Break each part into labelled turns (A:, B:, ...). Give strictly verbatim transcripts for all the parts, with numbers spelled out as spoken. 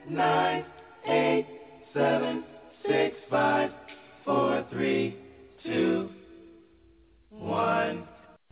A: nine, eight, seven, six, five, four, three, two, one.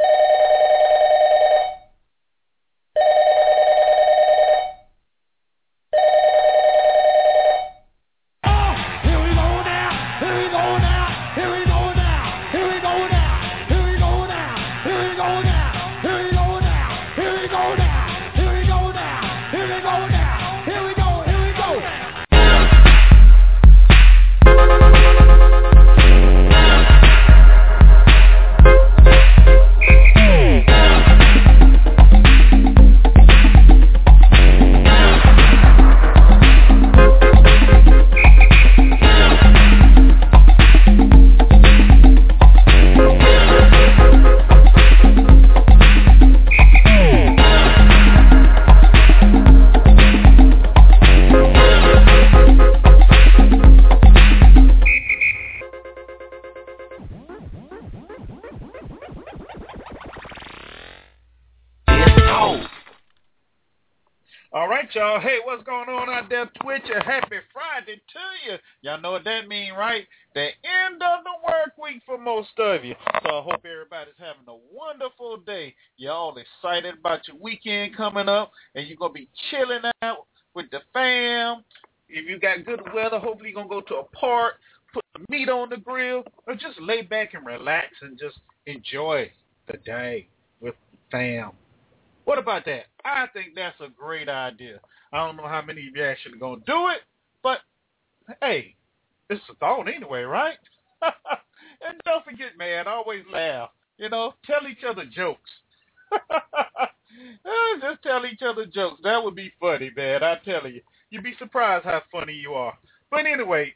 B: Y'all, hey, what's going on out there, Twitch? A happy Friday to you. Y'all know what that means, right? The end of the work week for most of you. So I hope everybody's having a wonderful day. You're all excited about your weekend coming up, and you're going to be chilling out with the fam. If you got good weather, hopefully you're going to go to a park, put the meat on the grill, or just lay back and relax and just enjoy the day with fam. What about that? I think that's a great idea. I don't know how many of you actually going to do it, but, hey, it's a thought anyway, right? And don't forget, man, always laugh. You know, tell each other jokes. Just tell each other jokes. That would be funny, man. I tell you. You'd be surprised how funny you are. But anyway,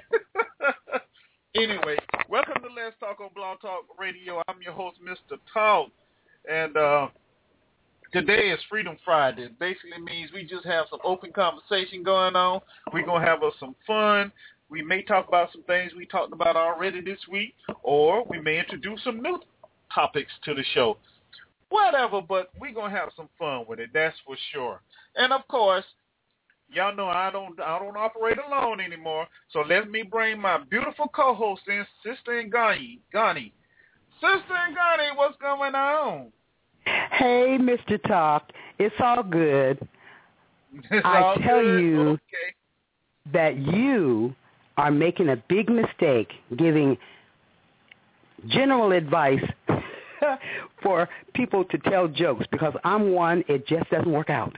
B: anyway, welcome to Let's Talk on Blog Talk Radio. I'm your host, Mister Talk, and, uh, today is Freedom Friday. It basically means we just have some open conversation going on. We're going to have us some fun. We may talk about some things we talked about already this week, or we may introduce some new topics to the show. Whatever, but we're going to have some fun with it, that's for sure. And, of course, y'all know I don't I don't operate alone anymore, so let me bring my beautiful co-host in, Sister Ngani. Ngani. Sister Ngani, what's going on?
C: Hey, Mister Talk, it's all good.
B: It's
C: I
B: all
C: tell
B: good?
C: you
B: okay.
C: that you are making a big mistake giving general advice for people to tell jokes, because I'm one, it just doesn't work out.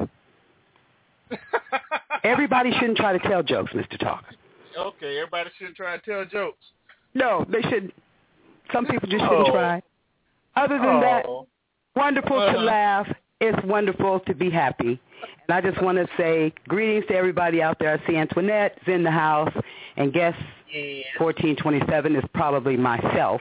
C: Everybody shouldn't try to tell jokes, Mister Talk.
B: Okay, everybody shouldn't try to tell jokes.
C: No, they shouldn't. Some people just shouldn't
B: oh.
C: try. Other than
B: oh.
C: that, wonderful
B: uh-huh.
C: to laugh. It's wonderful to be happy. And I just want to say greetings to everybody out there. I see Antoinette is in the house, and guess
B: yeah.
C: fourteen twenty-seven is probably myself.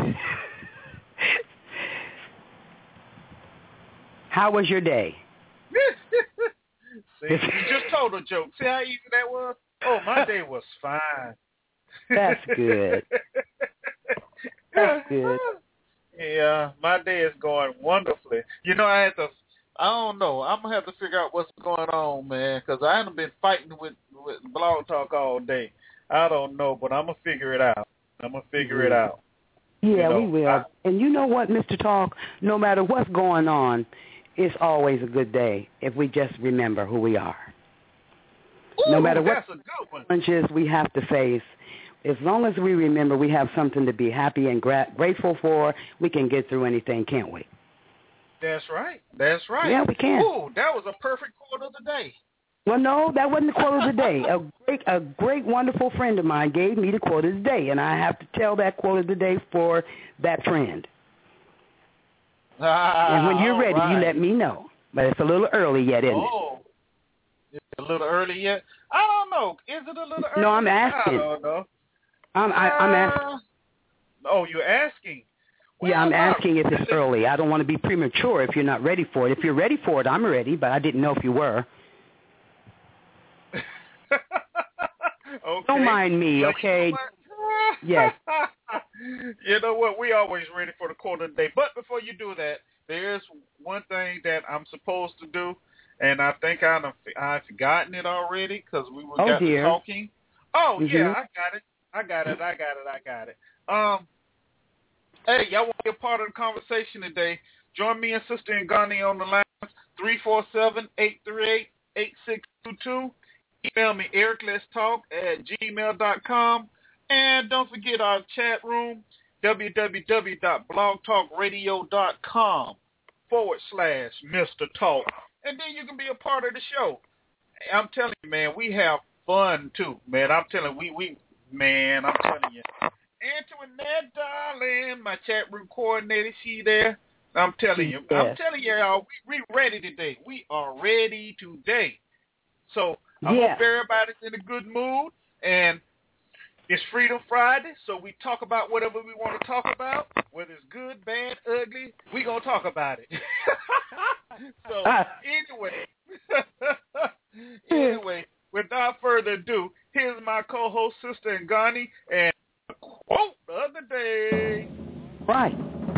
C: How was your day?
B: See, you just told a joke. See how easy that was? Oh, my day was fine.
C: That's good. That's good.
B: Yeah, my day is going wonderfully. You know, I had to, I don't know, I'm going to have to figure out what's going on, man, because I haven't been fighting with, with Blog Talk all day. I don't know, but I'm going to figure it out. I'm going to figure mm-hmm. it out.
C: Yeah,
B: you know,
C: we will. I, and you know what, Mister Talk, no matter what's going on, it's always a good day if we just remember who we are.
B: Ooh,
C: no matter what
B: challenges
C: we have to face, as long as we remember we have something to be happy and gra- grateful for, we can get through anything, can't we?
B: That's right. That's right.
C: Yeah, we can.
B: Ooh, that was a perfect quote of the day.
C: Well, no, that wasn't the quote of the day. A great, a great, wonderful friend of mine gave me the quote of the day, and I have to tell that quote of the day for that friend.
B: Ah,
C: and when you're ready,
B: right.
C: you let me know. But it's a little early yet, isn't
B: oh. it? It's a little early yet? I don't know. Is it a little early?
C: No, I'm asking.
B: I don't know.
C: I'm, I, I'm asking.
B: Uh, oh, you're asking? Well,
C: yeah, I'm
B: not
C: asking if it's
B: really.
C: early. I don't want to be premature if you're not ready for it. If you're ready for it, I'm ready, but I didn't know if you were.
B: Okay.
C: Don't mind me, okay? Yes.
B: You know what? We always ready for the quote of the day. But before you do that, there's one thing that I'm supposed to do, and I think I done, I've forgotten it already because we were
C: oh,
B: got
C: dear.
B: to talking. Oh,
C: mm-hmm.
B: yeah, I got it. I got it. I got it. I got it. Um, hey, y'all want to be a part of the conversation today? Join me and Sister Ngani on the line, three four seven, eight three eight, eight six two two. Email me, eric let's talk at gmail dot com. And don't forget our chat room, www.blogtalkradio.com forward slash Mister Talk. And then you can be a part of the show. I'm telling you, man, we have fun, too. Man, I'm telling you, we, we, man, I'm telling you. Antoinette, darling, my chat room coordinator, she there. I'm telling you,
C: yes.
B: I'm telling you, y'all, we, we ready today. We are ready today. So I
C: yeah.
B: hope everybody's in a good mood. And it's Freedom Friday, so we talk about whatever we want to talk about, whether it's good, bad, ugly, we going to talk about it. So, anyway, anyway, without further ado, here's my co-host, Sister Ngani, and a quote the other day.
C: Right.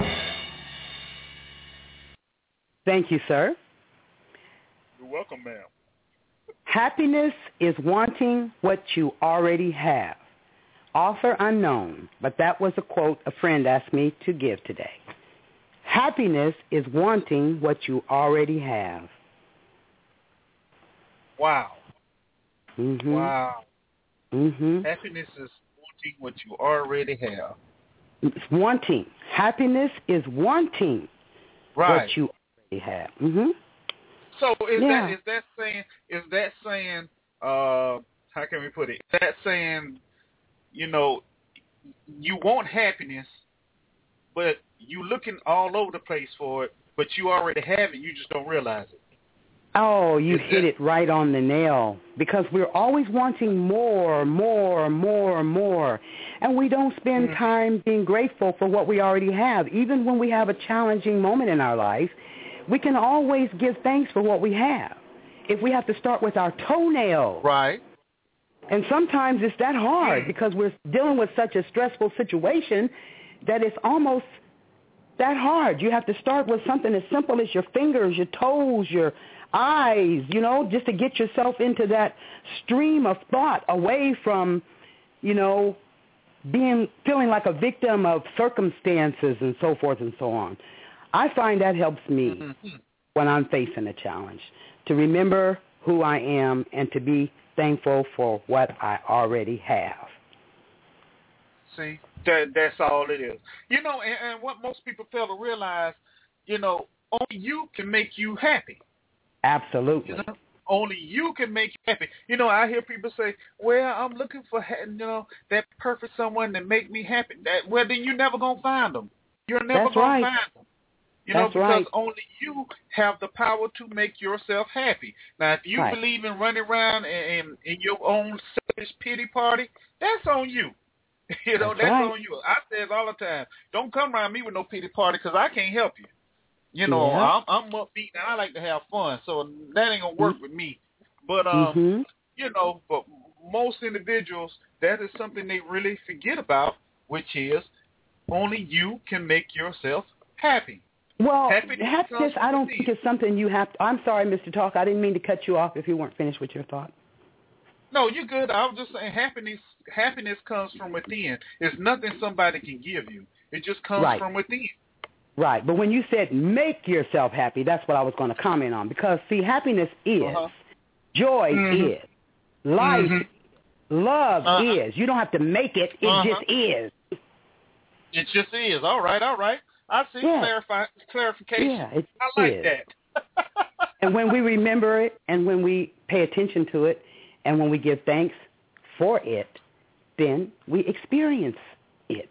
C: Thank you, sir.
B: You're welcome, ma'am.
C: Happiness is wanting what you already have. Author unknown, but that was a quote a friend asked me to give today. Happiness is wanting what you already have.
B: Wow.
C: Mm-hmm.
B: Wow.
C: Mm-hmm.
B: Happiness is wanting what you already have.
C: It's wanting. Happiness is wanting
B: right.
C: what you already have. Mm-hmm.
B: So is
C: yeah.
B: that is that saying is that saying uh how can we put it? Is that saying, you know, you want happiness, but you looking all over the place for it, but you already have it, you just don't realize it.
C: Oh, you
B: is
C: hit
B: that,
C: it right on the nail, because we're always wanting more, more, more, more, and we don't spend
B: mm-hmm.
C: time being grateful for what we already have. Even when we have a challenging moment in our life, we can always give thanks for what we have. If we have to start with our toenails.
B: Right.
C: And sometimes it's that hard because we're dealing with such a stressful situation that it's almost that hard. You have to start with something as simple as your fingers, your toes, your eyes, you know, just to get yourself into that stream of thought away from, you know, being feeling like a victim of circumstances and so forth and so on. I find that helps me mm-hmm. when I'm facing a challenge, to remember who I am and to be thankful for what I already have.
B: See, that that's all it is. You know, and, and what most people fail to realize, you know, only you can make you happy.
C: Absolutely.
B: You know? Only you can make you happy. You know, I hear people say, well, I'm looking for, you know, that perfect someone to make me happy. That, well, then you're never going to find them. You're never going
C: right.
B: to find them. You
C: That's
B: know, because
C: right.
B: only you have the power to make yourself happy. Now, if you
C: right.
B: believe in running around in, in your own selfish pity party, that's on you. You know,
C: that's,
B: that's
C: right.
B: on you. I say it all the time. Don't come around me with no pity party because I can't help you. You know,
C: yeah.
B: I'm, I'm upbeat and I like to have fun, so that ain't going to work mm-hmm. with me. But, um,
C: mm-hmm.
B: you know, but most individuals, that is something they really forget about, which is only you can make yourself happy.
C: Well,
B: happiness,
C: happiness I don't think is something you have to. I'm sorry, Mister Talk. I didn't mean to cut you off if you weren't finished with your thought.
B: No, you're good. I was just saying happiness happiness comes from within. It's nothing somebody can give you. It just comes
C: right.
B: from within.
C: Right. But when you said make yourself happy, that's what I was going to comment on. Because, see, happiness is. Uh-huh. Joy mm-hmm. is. Life mm-hmm. Love uh-huh. is. You don't have to make it. It uh-huh. just is.
B: It just is. All right, all right. I see.
C: Yeah.
B: Clarify, clarification.
C: Yeah, it
B: I like
C: is.
B: that.
C: And when we remember it and when we pay attention to it and when we give thanks for it, then we experience it.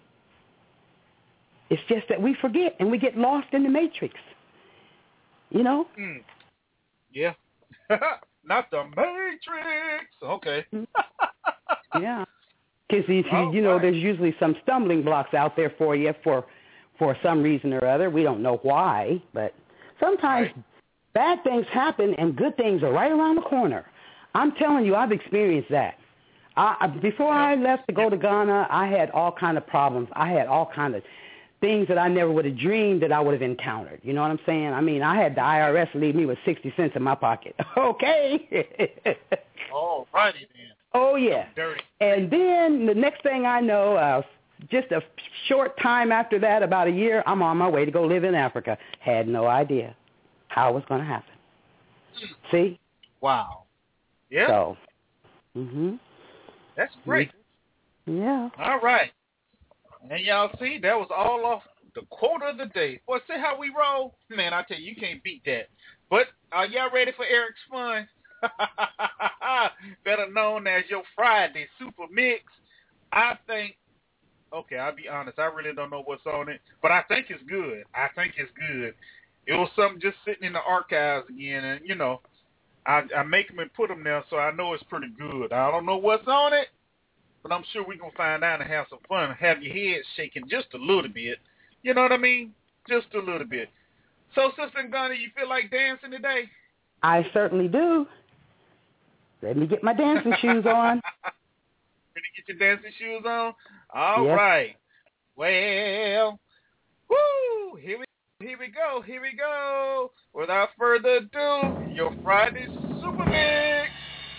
C: It's just that we forget and we get lost in the matrix. You know?
B: Mm. Yeah. Not the matrix. Okay.
C: Yeah. Because, you, oh, you know, right. there's usually some stumbling blocks out there for you for for some reason or other. We don't know why, but sometimes right. bad things happen and good things are right around the corner. I'm telling you, I've experienced that. I, before I left to go to Ghana, I had all kind of problems. I had all kind of things that I never would have dreamed that I would have encountered. You know what I'm saying? I mean, I had the I R S leave me with sixty cents in my pocket. Okay.
B: All righty then.
C: Oh, yeah.
B: Dirty.
C: And then the next thing I know, uh, just a short time after that, about a year, I'm on my way to go live in Africa. Had no idea how it was going to happen. See?
B: Wow. Yeah.
C: So, mm-hmm.
B: That's great.
C: Yeah.
B: All right. And y'all see, that was all off the quote of the day. Boy, see how we roll? Man, I tell you, you can't beat that. But are y'all ready for Eric's Fun? Better known as your Friday Super Mix. I think, okay, I'll be honest, I really don't know what's on it, but I think it's good. I think it's good. It was something just sitting in the archives again, and, you know, I, I make them and put them there, so I know it's pretty good. I don't know what's on it, but I'm sure we're going to find out and have some fun, have your head shaking just a little bit. You know what I mean? Just a little bit. So, Sister Gunny, you feel like dancing today?
C: I certainly do. Let me get my dancing shoes on.
B: Ready to get your dancing shoes on? All
C: yes.
B: right. Well, woo! Here we here we go. Here we go. Without further ado, your Friday Super Mix.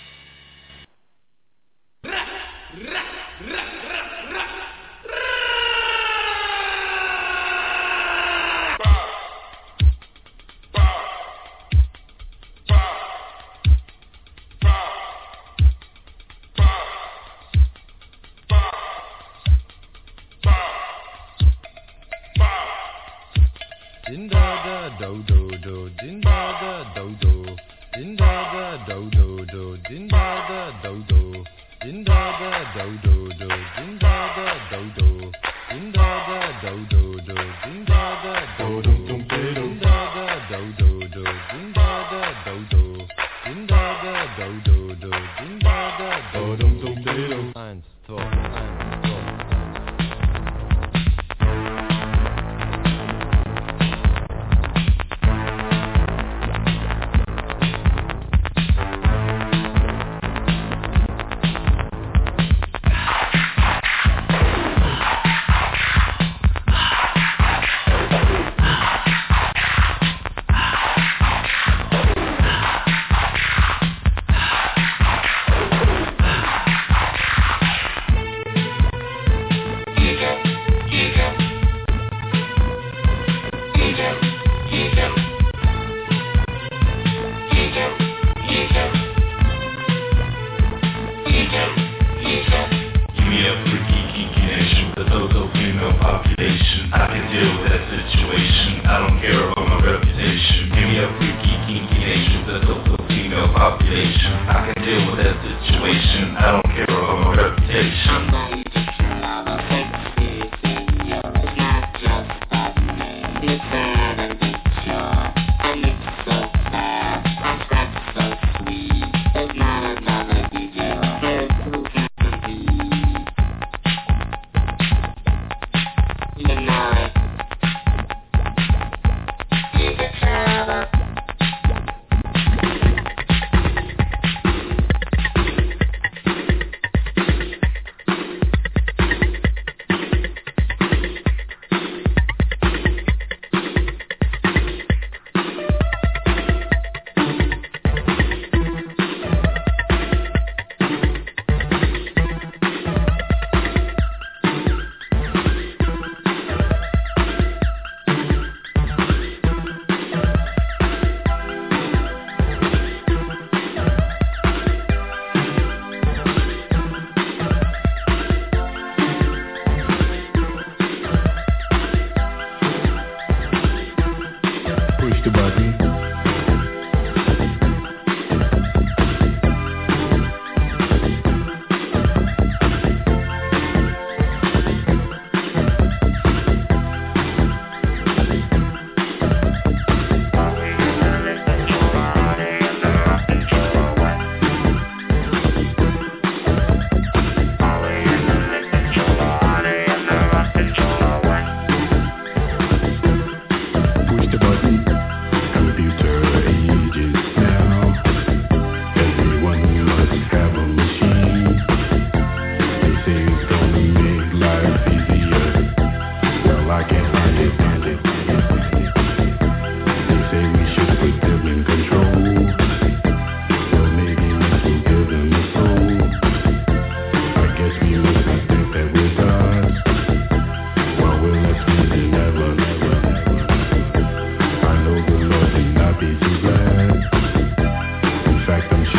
D: Din da da do do do, din da da do do, din da da do do do, din da da do do, din da da do do do, din da da do do, din da da do do do, din da da do do, din da da do do do, din da da do do, din da da do do do, din da da do do. Eins, zwei, eins, zwei.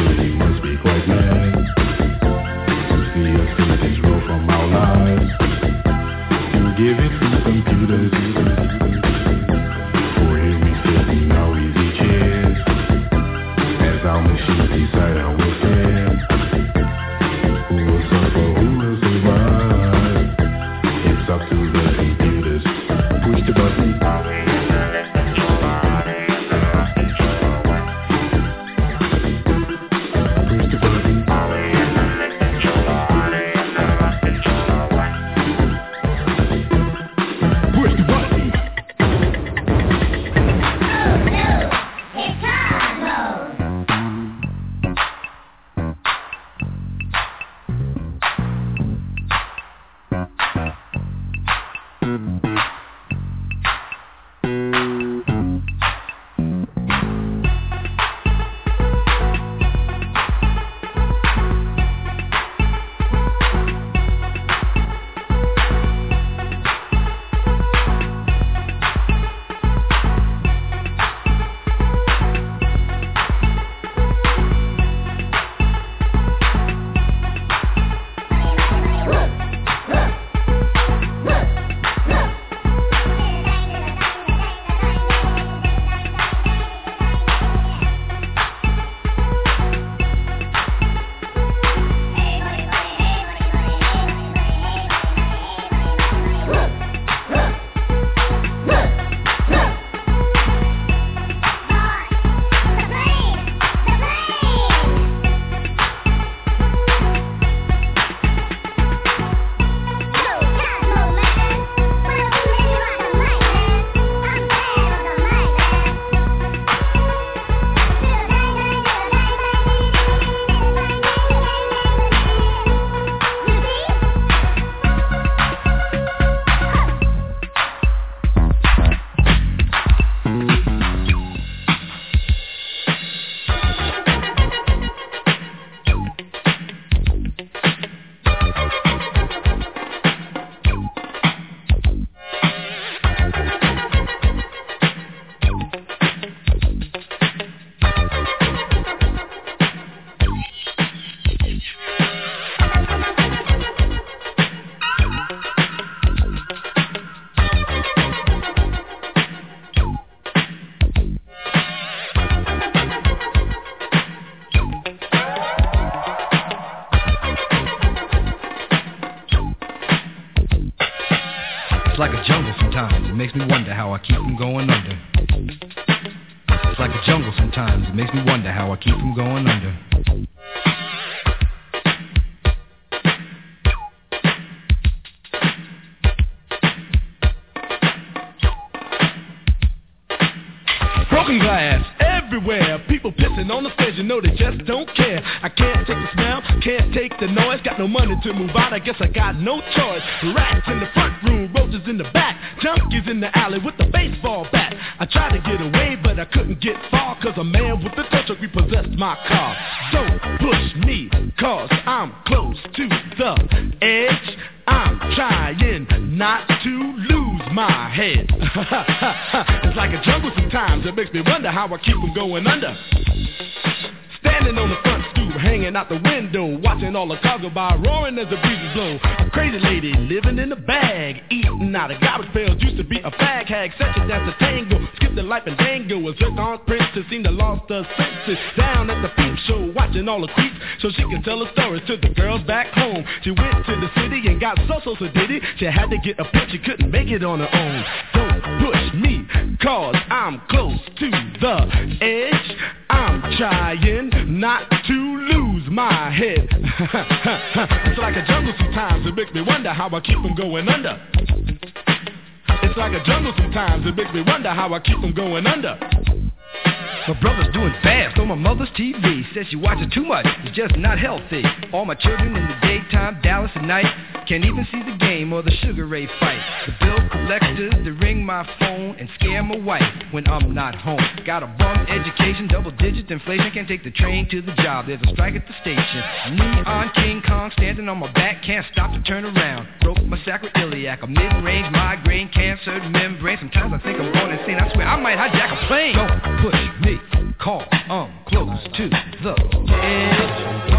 E: Security must be quite mad to see us take this role from our lives and give it to computers. For here we sit in our easy chairs as our machines decide how we'll fare. Who will suffer, who will survive? It's up to the computers. Push the button.
F: It's like a jungle sometimes, it makes me wonder how I keep from going under. It's like a jungle sometimes, it makes me wonder how I keep from going under.
G: Broken glass everywhere, people pissing on the stage, you know they just don't care. I can't take the smell, can't take the noise, got no money to move out, I guess I got no choice. Rats in the front room, roaches in the back, junkies in the alley with the baseball bat. I tried to get away, but I couldn't get far, cause a man with a tow truck repossessed my car. Don't push me, cause I'm close to the edge. I'm trying not to lose my head. It's like a jungle sometimes, it makes me wonder how I keep from going under. Standing on the front stoop, hanging out the window, watching all the cars go by, roaring as the breezes blow. A crazy lady living in a bag, eating out of garbage pails, used to be a fag hag, such a dance a tango, skipped the life and dango, a zircon princess seemed to lost her senses. Down at the peep show, watching all the creeps, so she can tell her stories to the girls back home. She went to the city and got so so so diddy, she had to get a pitch, she couldn't make it on her own. Don't push me, cause I'm close to the edge. I'm trying not to lose my head. It's like a jungle sometimes, it makes me wonder how I keep from going under. It's like a jungle sometimes, it makes me wonder how I keep from going under.
F: My brother's doing fast on my mother's T V. Says she watches too much, it's just not healthy. All my children in the daytime, Dallas at night. Can't even see the game or the Sugar Ray fight. The bill collectors, they ring my phone and scare my wife when I'm not home. Got a bum education, double digit inflation. Can't take the train to the job, there's a strike at the station. Neon King Kong standing on my back, can't stop to turn around. Broke my sacroiliac, a mid-range migraine, cancer membrane. Sometimes I think I'm going insane, I swear I might hijack a plane. Don't push me, because I'm close to the edge.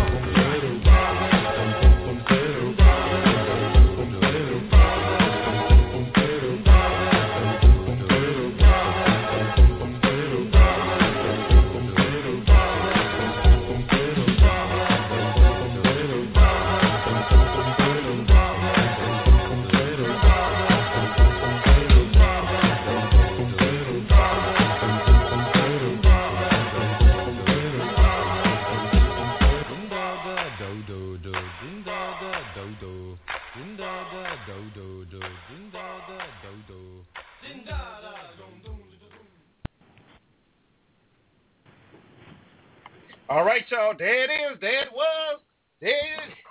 B: All right, y'all. There it is. There it was. There it is.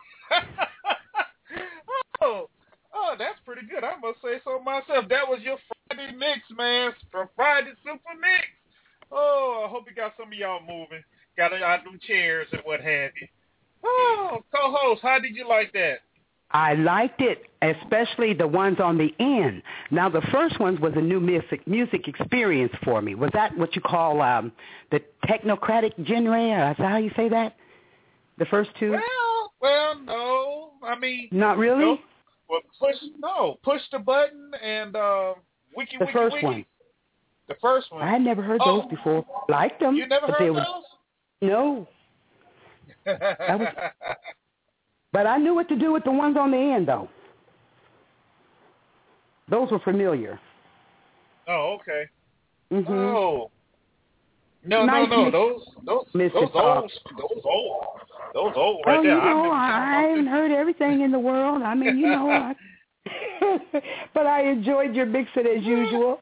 B: oh, oh, that's pretty good. I must say so myself. That was your Friday mix, man, from Friday Super Mix. Oh, I hope you got some of y'all moving. Got out them chairs and what have you. Oh, co-host, how did you like that?
C: I liked it, especially the ones on the end. Now, the first one was a new music music experience for me. Was that what you call um, the technocratic genre? Is that how you say that? The first two?
B: Well, well, no. I mean,
C: not really.
B: No. Well, push no, push the button and uh, wiki
C: the
B: wiki
C: first
B: wiki.
C: one.
B: The first one.
C: I had never heard
B: oh.
C: those before. Liked them.
B: You never
C: but
B: heard
C: they
B: those?
C: Were, no. That was. But I knew what to do with the ones on the end, though. Those were familiar.
B: Oh, okay.
C: Mm-hmm.
B: Oh. No,
C: nice
B: no, no. Those, those,
C: Mister
B: those
C: Talk.
B: old, those old, those old
C: oh,
B: right there.
C: you know,
B: I,
C: I, I haven't heard everything in the world. I mean, you know, I, but I enjoyed your mixing as usual.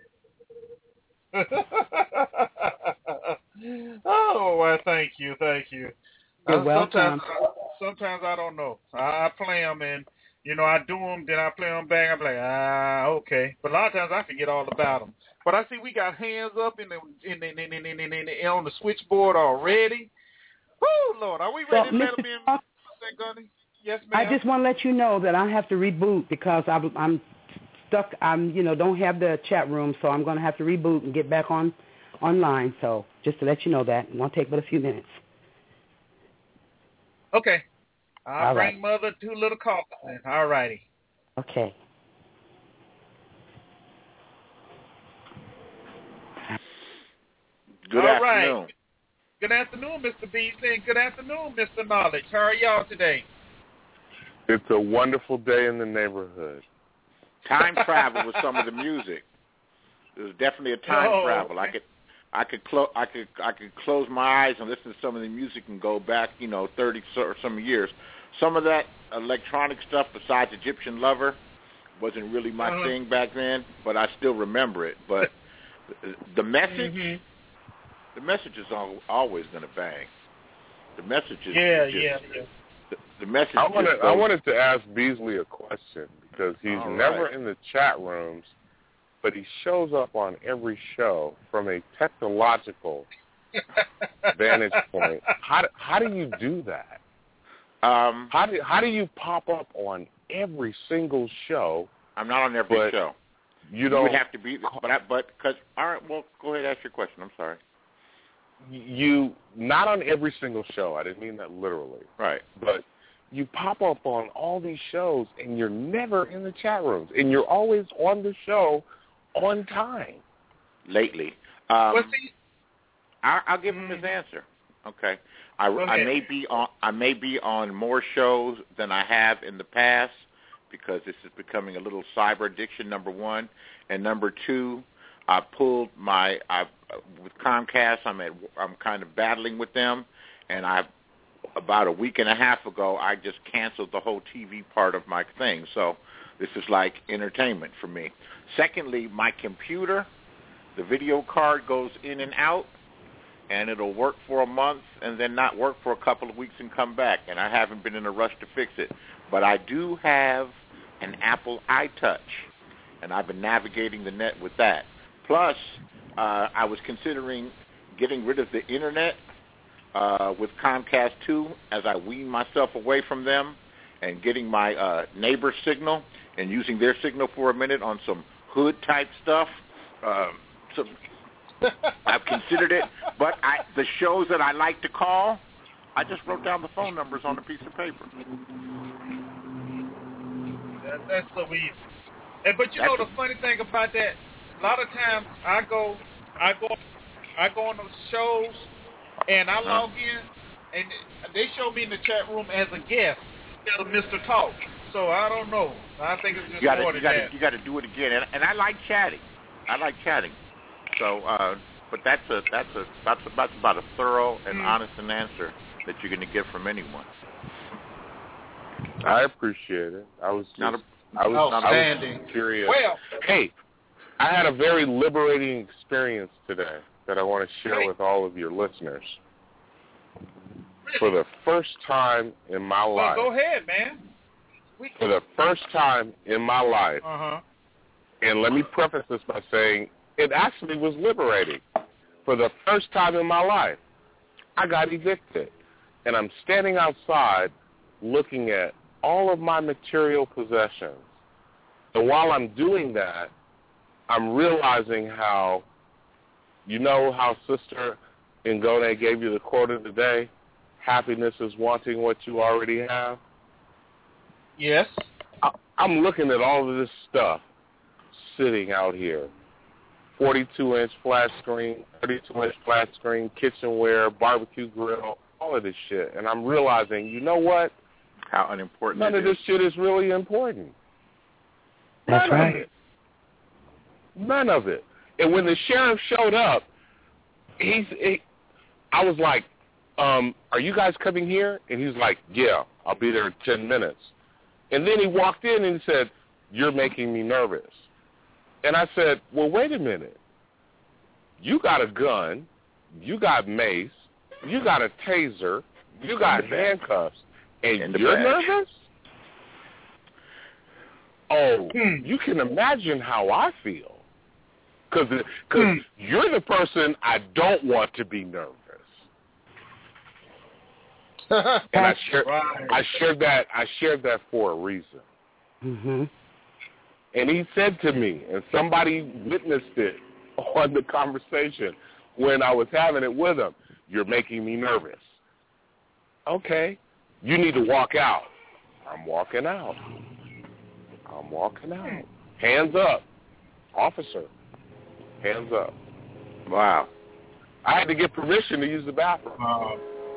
B: oh, well, thank you, thank you.
C: You're
B: uh,
C: welcome.
B: Sometimes, sometimes I don't know. I, I play them and, you know, I do them, then I play them back. I'm like, ah, okay. But a lot of times I forget all about them. But I see we got hands up in the in the, in the, in the, in the, on the switchboard already. Woo, Lord, are we ready
C: well,
B: to let
C: Mister
B: them in?
C: Talk,
B: Yes, ma'am.
C: I just want to let you know that I have to reboot because I'm, I'm stuck. I'm, you know, don't have the chat room, so I'm going to have to reboot and get back on online. So just to let you know that, it won't take but a few minutes.
B: Okay. I'll
C: All
B: bring
C: right.
B: Mother two little coffers in. All righty.
C: Okay.
H: Good
B: All
H: afternoon.
B: Right. Good afternoon, Mister Beasley, and good afternoon, Mister Knowledge. How are y'all today?
I: It's a wonderful day in the neighborhood.
H: Time travel with some of the music. It was definitely a time
B: oh.
H: travel. I could, I could, clo- I could, I could close my eyes and listen to some of the music and go back, you know, thirty or some years. Some of that electronic stuff, besides Egyptian Lover, wasn't really my
B: uh-huh.
H: thing back then, but I still remember it. But the message,
B: mm-hmm.
H: the message is al- always going to bang. The message is,
B: yeah,
H: is just,
B: yeah, yeah.
H: The, the message.
I: I wanted,
H: just
I: I wanted to ask Beasley a question because he's
H: All
I: never
H: right.
I: in the chat rooms, but he shows up on every show from a technological vantage point. How do, how do you do that?
H: Um,
I: how do how do you pop up on every single show?
H: I'm not on every
I: but
H: show.
I: You don't.
H: You would have to be, but I, but because all right. Well, go ahead. Ask your question. I'm sorry.
I: You not on every single show. I didn't mean that literally.
H: Right.
I: But you pop up on all these shows, and you're never in the chat rooms, and you're always on the show on time.
H: Lately, um,
B: well, see,
H: I, I'll give him his answer. Okay. I, I may be on I may be on more shows than I have in the past because this is becoming a little cyber addiction. Number one, and number two, I pulled my I with Comcast. I'm at I'm kind of battling with them, and I about a week and a half ago I just canceled the whole T V part of my thing. So this is like entertainment for me. Secondly, my computer, the video card goes in and out. And it'll work for a month and then not work for a couple of weeks and come back. And I haven't been in a rush to fix it. But I do have an Apple iTouch, and I've been navigating the net with that. Plus, uh, I was considering getting rid of the Internet uh, with Comcast too as I wean myself away from them and getting my uh, neighbor signal and using their signal for a minute on some hood-type stuff. Um, some I've considered it, but I, the shows that I like to call, I just wrote down the phone numbers on a piece of paper.
B: That, that's so easy. And, but you that's know the funny thing about that, a lot of times I go, I go, I go on those shows, and I log in, and they show me in the chat room as a guest instead of Mister Talk. So I don't know. I think it's just
H: you gotta,
B: more
H: you
B: than
H: gotta,
B: that.
H: You got to do it again, and, and I like chatting. I like chatting. So, uh, but that's a that's a that's, a, that's about a thorough and mm. honest an answer that you're going to get from anyone.
I: I appreciate it. I was just,
H: not a,
I: I was, I was curious.
B: Well,
I: hey, I had a very liberating experience today that I want to share
B: hey.
I: with all of your listeners. For the first time in my
B: well,
I: life.
B: Go ahead, man. We...
I: For the first time in my life.
B: Uh-huh.
I: And let me preface this by saying it actually was liberating. For the first time in my life, I got evicted. And I'm standing outside looking at all of my material possessions. And while I'm doing that, I'm realizing how, you know how Sister Ngone gave you the quote of the day? Happiness is wanting what you already have?
B: Yes.
I: I, I'm looking at all of this stuff sitting out here. forty-two inch flat screen, thirty-two inch flat screen, kitchenware, barbecue grill, all of this shit. And I'm realizing, you know what?
H: How unimportant
I: None
H: it
I: of this
H: is.
I: shit is really important.
C: That's
I: None
C: right.
I: Of it. None of it. And when the sheriff showed up, he's, he, I was like, um, are you guys coming here? And he's like, yeah, I'll be there in ten minutes. And then he walked in and he said, you're making me nervous. And I said, well, wait a minute. You got a gun, you got mace, you got a taser, you got handcuffs, and, and you're nervous? Oh, hmm. You can imagine how I feel. Because hmm. you're the person I don't want to be nervous. And I shared, right. I shared that. I shared that for a reason.
C: Mm-hmm.
I: And he said to me, and somebody witnessed it on the conversation when I was having it with him, "You're making me nervous." Okay, you need to walk out. I'm walking out. I'm walking out. Hands up, officer. Hands up.
H: Wow.
I: I had to get permission to use the bathroom.
B: Uh,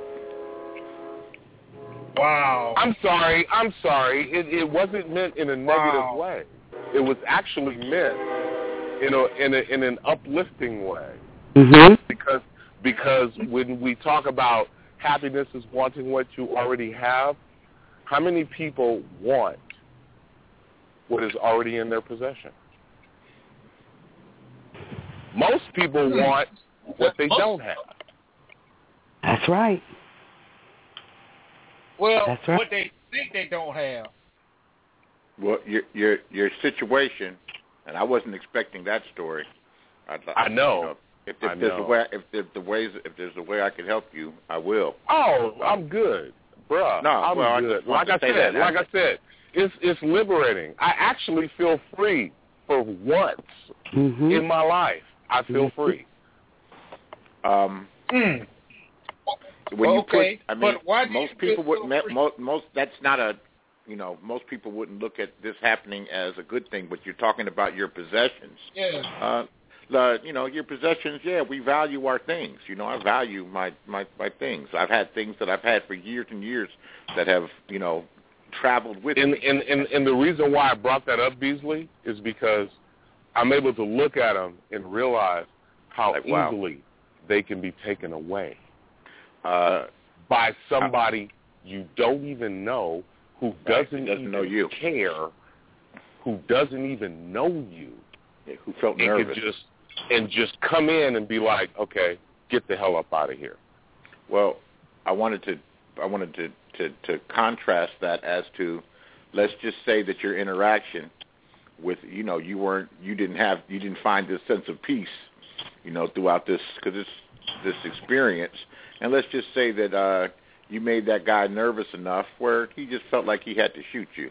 B: Wow.
I: I'm sorry. I'm sorry. It, it wasn't meant in a negative
B: wow.
I: way. It was actually meant in a in a in an uplifting way.
C: Mm-hmm.
I: Because because when we talk about happiness is wanting what you already have, how many people want what is already in their possession? Most people want what they don't have.
C: That's right.
B: Well,
C: That's right.
B: what they think they don't have.
H: Well, your your your situation, and I wasn't expecting that story. I'd,
I: I know.
H: You know if, if
I: I
H: there's
I: know.
H: a way, if, if the ways, if there's a way I can help you, I will.
I: Oh, I'm good, bruh.
H: No,
I: I'm
H: well,
I: good.
H: I
I: like I said,
H: that.
I: like I said, it's it's liberating. I actually feel free for once
C: mm-hmm.
I: in my life. I feel
C: mm-hmm.
I: free.
H: Um.
B: Mm.
H: When you
B: okay,
H: put, I mean,
B: but why do
H: most
B: you
H: people would
B: so
H: most, most that's not a, you know, most people wouldn't look at this happening as a good thing. But you're talking about your possessions.
B: Yeah.
H: Uh, the, you know, your possessions. Yeah, we value our things. You know, I value my, my my things. I've had things that I've had for years and years that have, you know, traveled with
I: and,
H: me.
I: And and and the reason why I brought that up, Beasley, is because I'm able to look at them and realize how
H: like, wow.
I: easily they can be taken away.
H: Uh,
I: by somebody you don't even know, who doesn't,
H: doesn't
I: even
H: know you.
I: care, who doesn't even know you,
H: yeah, who felt
I: and
H: nervous,
I: could just and just come in and be like, okay, get the hell up out of here.
H: Well, I wanted to, I wanted to, to, to contrast that as to, let's just say that your interaction with, you know, you weren't, you didn't have, you didn't find this sense of peace, you know, throughout this, because this this experience. And let's just say that uh, you made that guy nervous enough where he just felt like he had to shoot you.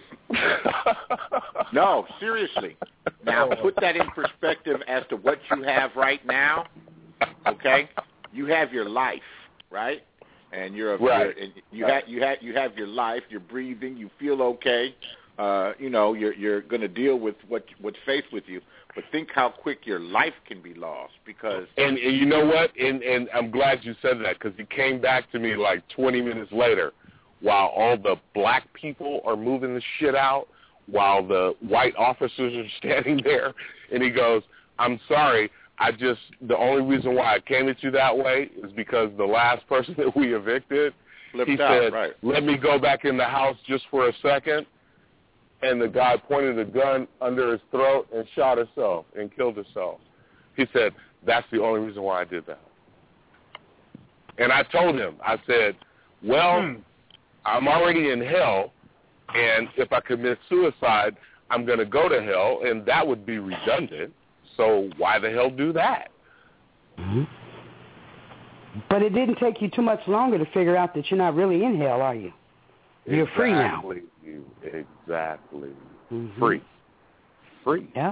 H: No, seriously. Now put that in perspective as to what you have right now. Okay, you have your life, right? And you're,
I: right.
H: you're and you have you have you have your life. You're breathing. You feel okay. Uh, you know, you're you're going to deal with what what's faced with you. But think how quick your life can be lost because.
I: And, and you know what? And and I'm glad you said that because he came back to me like twenty minutes later, while all the black people are moving the shit out, while the white officers are standing there, and he goes, "I'm sorry. I just the only reason why I came at you that way is because the last person that we evicted,
H: Flipped
I: he
H: out,
I: said,
H: right.
I: let me go back in the house just for a second." And the guy pointed a gun under his throat and shot himself and killed himself. He said, that's the only reason why I did that. And I told him, I said, well, hmm. I'm already in hell, and if I commit suicide, I'm going to go to hell, and that would be redundant. So why the hell do that?
C: Mm-hmm. But it didn't take you too much longer to figure out that you're not really in hell, are you? You're
I: exactly.
C: free now.
I: Exactly.
C: Mm-hmm.
I: Free. Free.
C: Yep.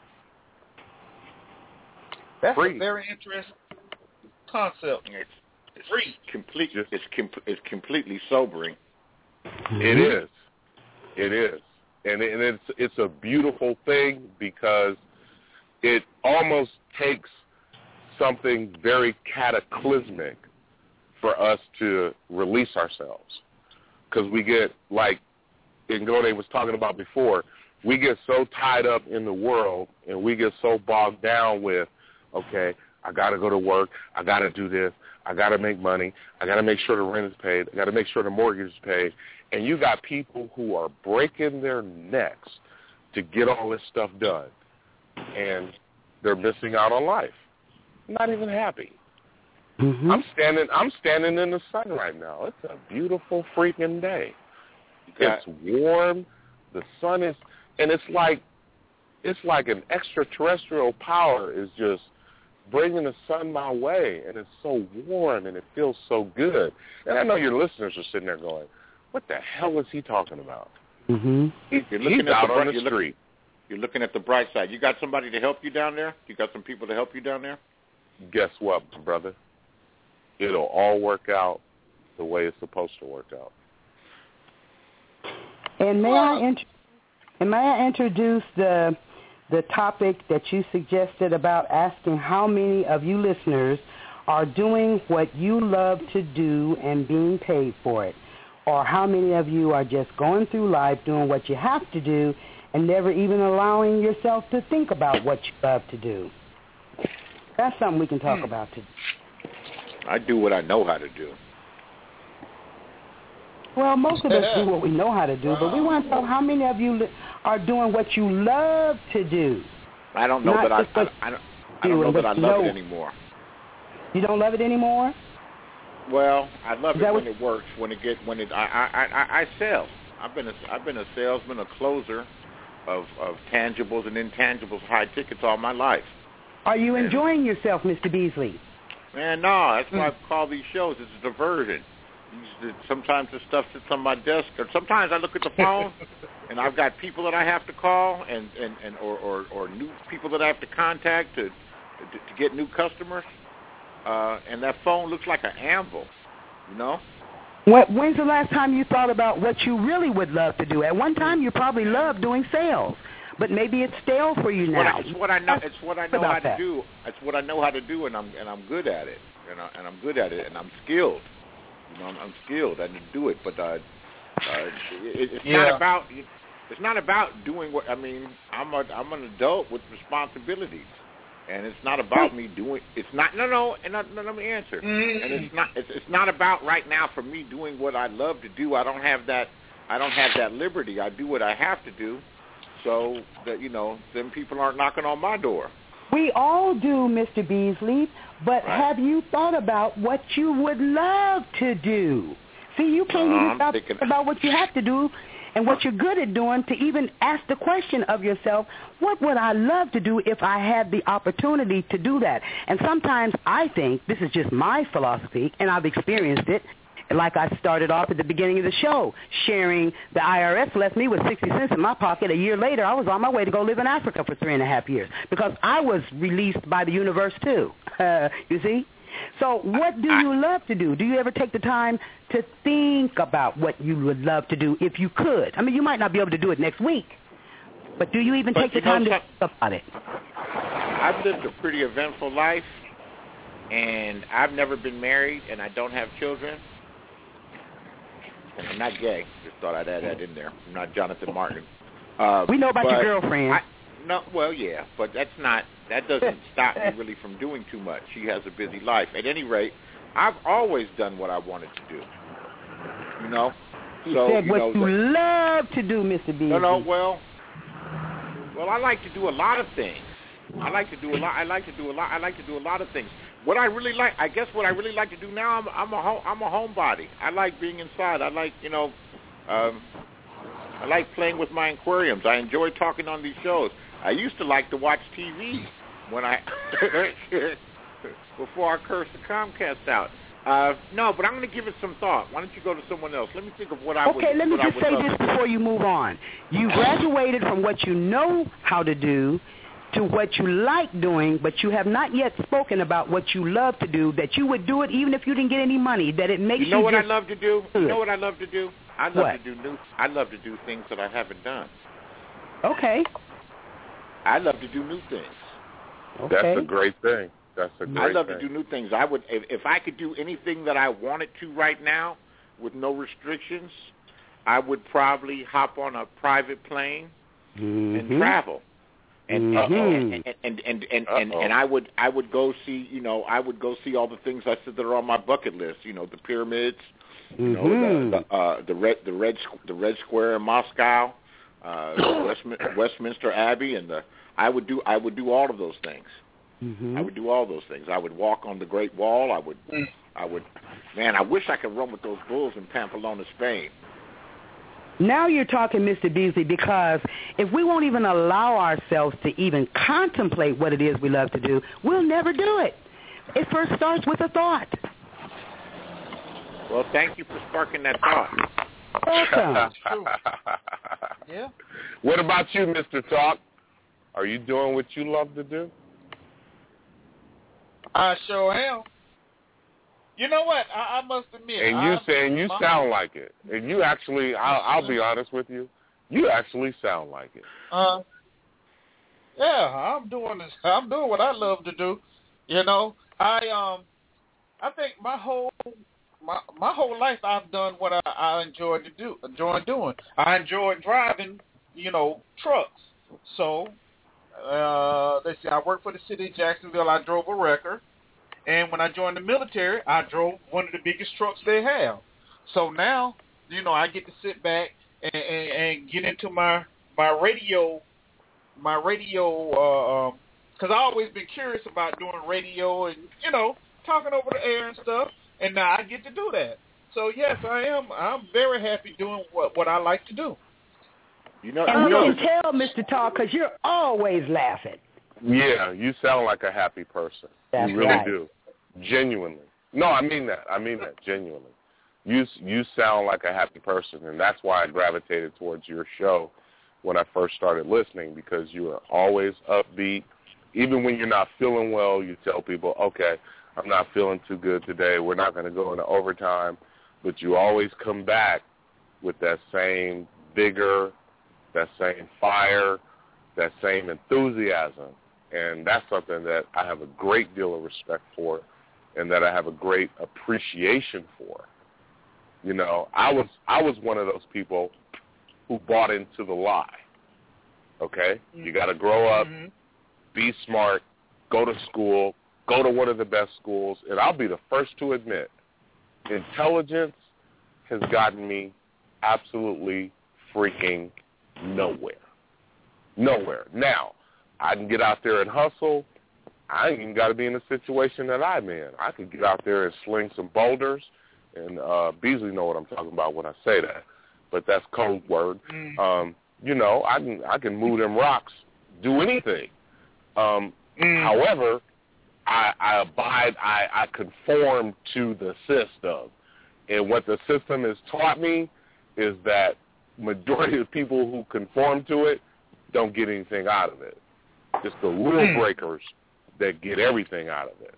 B: That's
I: free.
B: a very interesting concept.
H: It's, it's
B: free.
H: Complete. It's com- it's completely sobering.
C: Mm-hmm.
I: It is. It is, and, it, and it's it's a beautiful thing because it almost takes something very cataclysmic for us to release ourselves. Because we get, like Ngode was talking about before, we get so tied up in the world and we get so bogged down with, okay, I got to go to work, I got to do this, I got to make money, I got to make sure the rent is paid, I got to make sure the mortgage is paid. And you got people who are breaking their necks to get all this stuff done. And they're missing out on life. Not even happy.
C: Mm-hmm.
I: I'm standing I'm standing in the sun right now. It's a beautiful freaking day. It's warm. The sun is and it's like it's like an extraterrestrial power is just bringing the sun my way, and it's so warm and it feels so good. And I know your listeners are sitting there going, what the hell is he talking about?
C: Mm-hmm.
I: He,
H: you're looking
I: he's
H: at
I: out
H: the,
I: on the
H: you're
I: street.
H: Looking, you're looking at the bright side. You got somebody to help you down there? You got some people to help you down there?
I: Guess what, brother? It'll all work out the way it's supposed to work out.
C: And may I int- and may I introduce the the topic that you suggested about asking how many of you listeners are doing what you love to do and being paid for it, or how many of you are just going through life doing what you have to do and never even allowing yourself to think about what you love to do. That's something we can talk hmm. about today.
H: I do what I know how to do.
C: Well, most of us do what we know how to do, but we want to know how many of you li- are doing what you love to do.
H: I don't know
C: Not
H: that I,
C: just
H: I, I don't, I don't know that I love
C: know.
H: it anymore.
C: You don't love it anymore?
H: Well, I love
C: Is
H: it
C: that
H: when
C: what-
H: it works. When it get when it I I I, I sell. I've been a I've been a salesman, a closer of of tangibles and intangibles, high tickets all my life.
C: Are you enjoying yourself, Mister Beasley?
H: Man, no, that's why I call these shows. It's a diversion. These, sometimes the stuff sits on my desk, or sometimes I look at the phone, and I've got people that I have to call, and, and, and or, or, or new people that I have to contact to to, to get new customers, uh, and that phone looks like an anvil, you know?
C: What, when's the last time you thought about what you really would love to do? At one time, you probably loved doing sales, but maybe it's stale for you now.
H: It's what I know. It's what I know how to
C: that.
H: do. It's what I know how to do, and I'm and I'm good at it. And, I, and I'm good at it, and I'm skilled. You know, I'm, I'm skilled. I can do it, but uh, uh, it, it's
B: yeah.
H: not about. It's not about doing what I mean. I'm a I'm an adult with responsibilities, and it's not about me doing. It's not. No, no. And no, no, let me answer. Mm-hmm. And it's not. It's, it's not about right now for me doing what I love to do. I don't have that. I don't have that liberty. I do what I have to do, so that you know, then people aren't knocking on my door.
C: We all do, Mister Beasley, but
H: right.
C: have you thought about what you would love to do? See, you can't
H: uh,
C: even
H: I'm
C: stop
H: thinking...
C: about what you have to do and what you're good at doing to even ask the question of yourself, what would I love to do if I had the opportunity to do that? And sometimes I think, this is just my philosophy, and I've experienced it, like I started off at the beginning of the show, sharing the I R S left me with sixty cents in my pocket. A year later, I was on my way to go live in Africa for three and a half years because I was released by the universe too. Uh, you see? So what do you love to do? Do you ever take the time to think about what you would love to do if you could? I mean, you might not be able to do it next week, but do you even
H: but
C: take the
H: know,
C: time to think about it?
H: I've lived a pretty eventful life, and I've never been married, and I don't have children. And I'm not gay. Just thought I'd add that in there. I'm not Jonathan Martin. Uh,
C: we know about
H: your
C: girlfriend.
H: I, no, well, yeah, but that's not. That doesn't stop me really from doing too much. She has a busy life. At any rate, I've always done what I wanted to do. You know.
C: You
H: so,
C: said
H: you
C: what
H: know,
C: you
H: the,
C: love to do, Mister B.
H: No, no. Well, well, I like to do a lot of things. I like to do a lot. I like to do a lot. I like to do a lot of things. What I really like, I guess, what I really like to do now, I'm, I'm a home, I'm a homebody. I like being inside. I like, you know, um, I like playing with my aquariums. I enjoy talking on these shows. I used to like to watch T V when I before I cursed the Comcast out. Uh, no, but I'm going to give it some thought. Why don't you go to someone else? Let me think of what I would.
C: Okay, let me
H: what
C: just say this before you move on. You graduated from what you know how to do to what you like doing, but you have not yet spoken about what you love to do, that you would do it even if you didn't get any money, that it makes you
H: You know
C: you
H: what
C: just
H: I love to do?
C: good.
H: You know what I love to do? I love
C: What?
H: to do new I love to do things that I haven't done.
C: Okay.
H: I love to do new things.
C: Okay.
I: That's a great thing. That's a great
H: I love
I: thing.
H: to do new things. I would if, if I could do anything that I wanted to right now with no restrictions, I would probably hop on a private plane
C: mm-hmm.
H: and travel. And
C: mm-hmm.
H: and, and and and and, and and I would I would go see you know I would go see all the things I said that are on my bucket list. You know, the pyramids, you know,
C: mm-hmm.
H: the the, uh, the red the red the Red Square in Moscow, uh, Westminster, Westminster Abbey, and the I would do I would do all of those things.
C: Mm-hmm.
H: I would do all those things. I would walk on the Great Wall. I would I would man I wish I could run with those bulls in Pamplona, Spain.
C: Now you're talking, Mister Beasley, because if we won't even allow ourselves to even contemplate what it is we love to do, we'll never do it. It first starts with a thought.
H: Well, thank you for sparking that thought.
C: Welcome.
B: Yeah.
I: What about you, Mister Talk? Are you doing what you love to do?
B: I sure am. You know what? I, I must admit.
I: And you
B: I,
I: say, and you
B: my,
I: sound like it. And you actually, I'll, I'll be honest with you, you actually sound like it.
B: Uh, yeah, I'm doing this. I'm doing what I love to do. You know, I um, I think my whole my my whole life I've done what I, I enjoy to do. Enjoy doing. I enjoy driving. You know, trucks. So, uh, let's see. I worked for the city of Jacksonville. I drove a wrecker. And when I joined the military, I drove one of the biggest trucks they have. So now, you know, I get to sit back and, and, and get into my my radio, my radio, because uh, I've always been curious about doing radio and, you know, talking over the air and stuff. And now I get to do that. So, yes, I am. I'm very happy doing what, what I like to do.
H: You know,
C: and
H: you
C: we
H: know,
C: can tell, Mister Talk, because you're always laughing.
I: Yeah, you sound like a happy person.
C: That's
I: you really
C: right.
I: do. Genuinely. No, I mean that. I mean that genuinely. You you sound like a happy person, and that's why I gravitated towards your show when I first started listening, because you are always upbeat. Even when you're not feeling well, you tell people, okay, I'm not feeling too good today. We're not going to go into overtime. But you always come back with that same vigor, that same fire, that same enthusiasm. And that's something that I have a great deal of respect for and that I have a great appreciation for. You know, I was I was one of those people who bought into the lie. Okay? You got to grow up, mm-hmm. be smart, go to school, go to one of the best schools, and I'll be the first to admit, intelligence has gotten me absolutely freaking nowhere. Nowhere. Now, I can get out there and hustle. I ain't even got to be in the situation that I'm in. I could get out there and sling some boulders, and uh, Beasley know what I'm talking about when I say that, but that's code word. Mm. Um, you know, I can I can move them rocks, do anything. Um, mm. However, I, I abide, I, I conform to the system. And what the system has taught me is that majority of people who conform to it don't get anything out of it. It's the rule breakers that get everything out of it.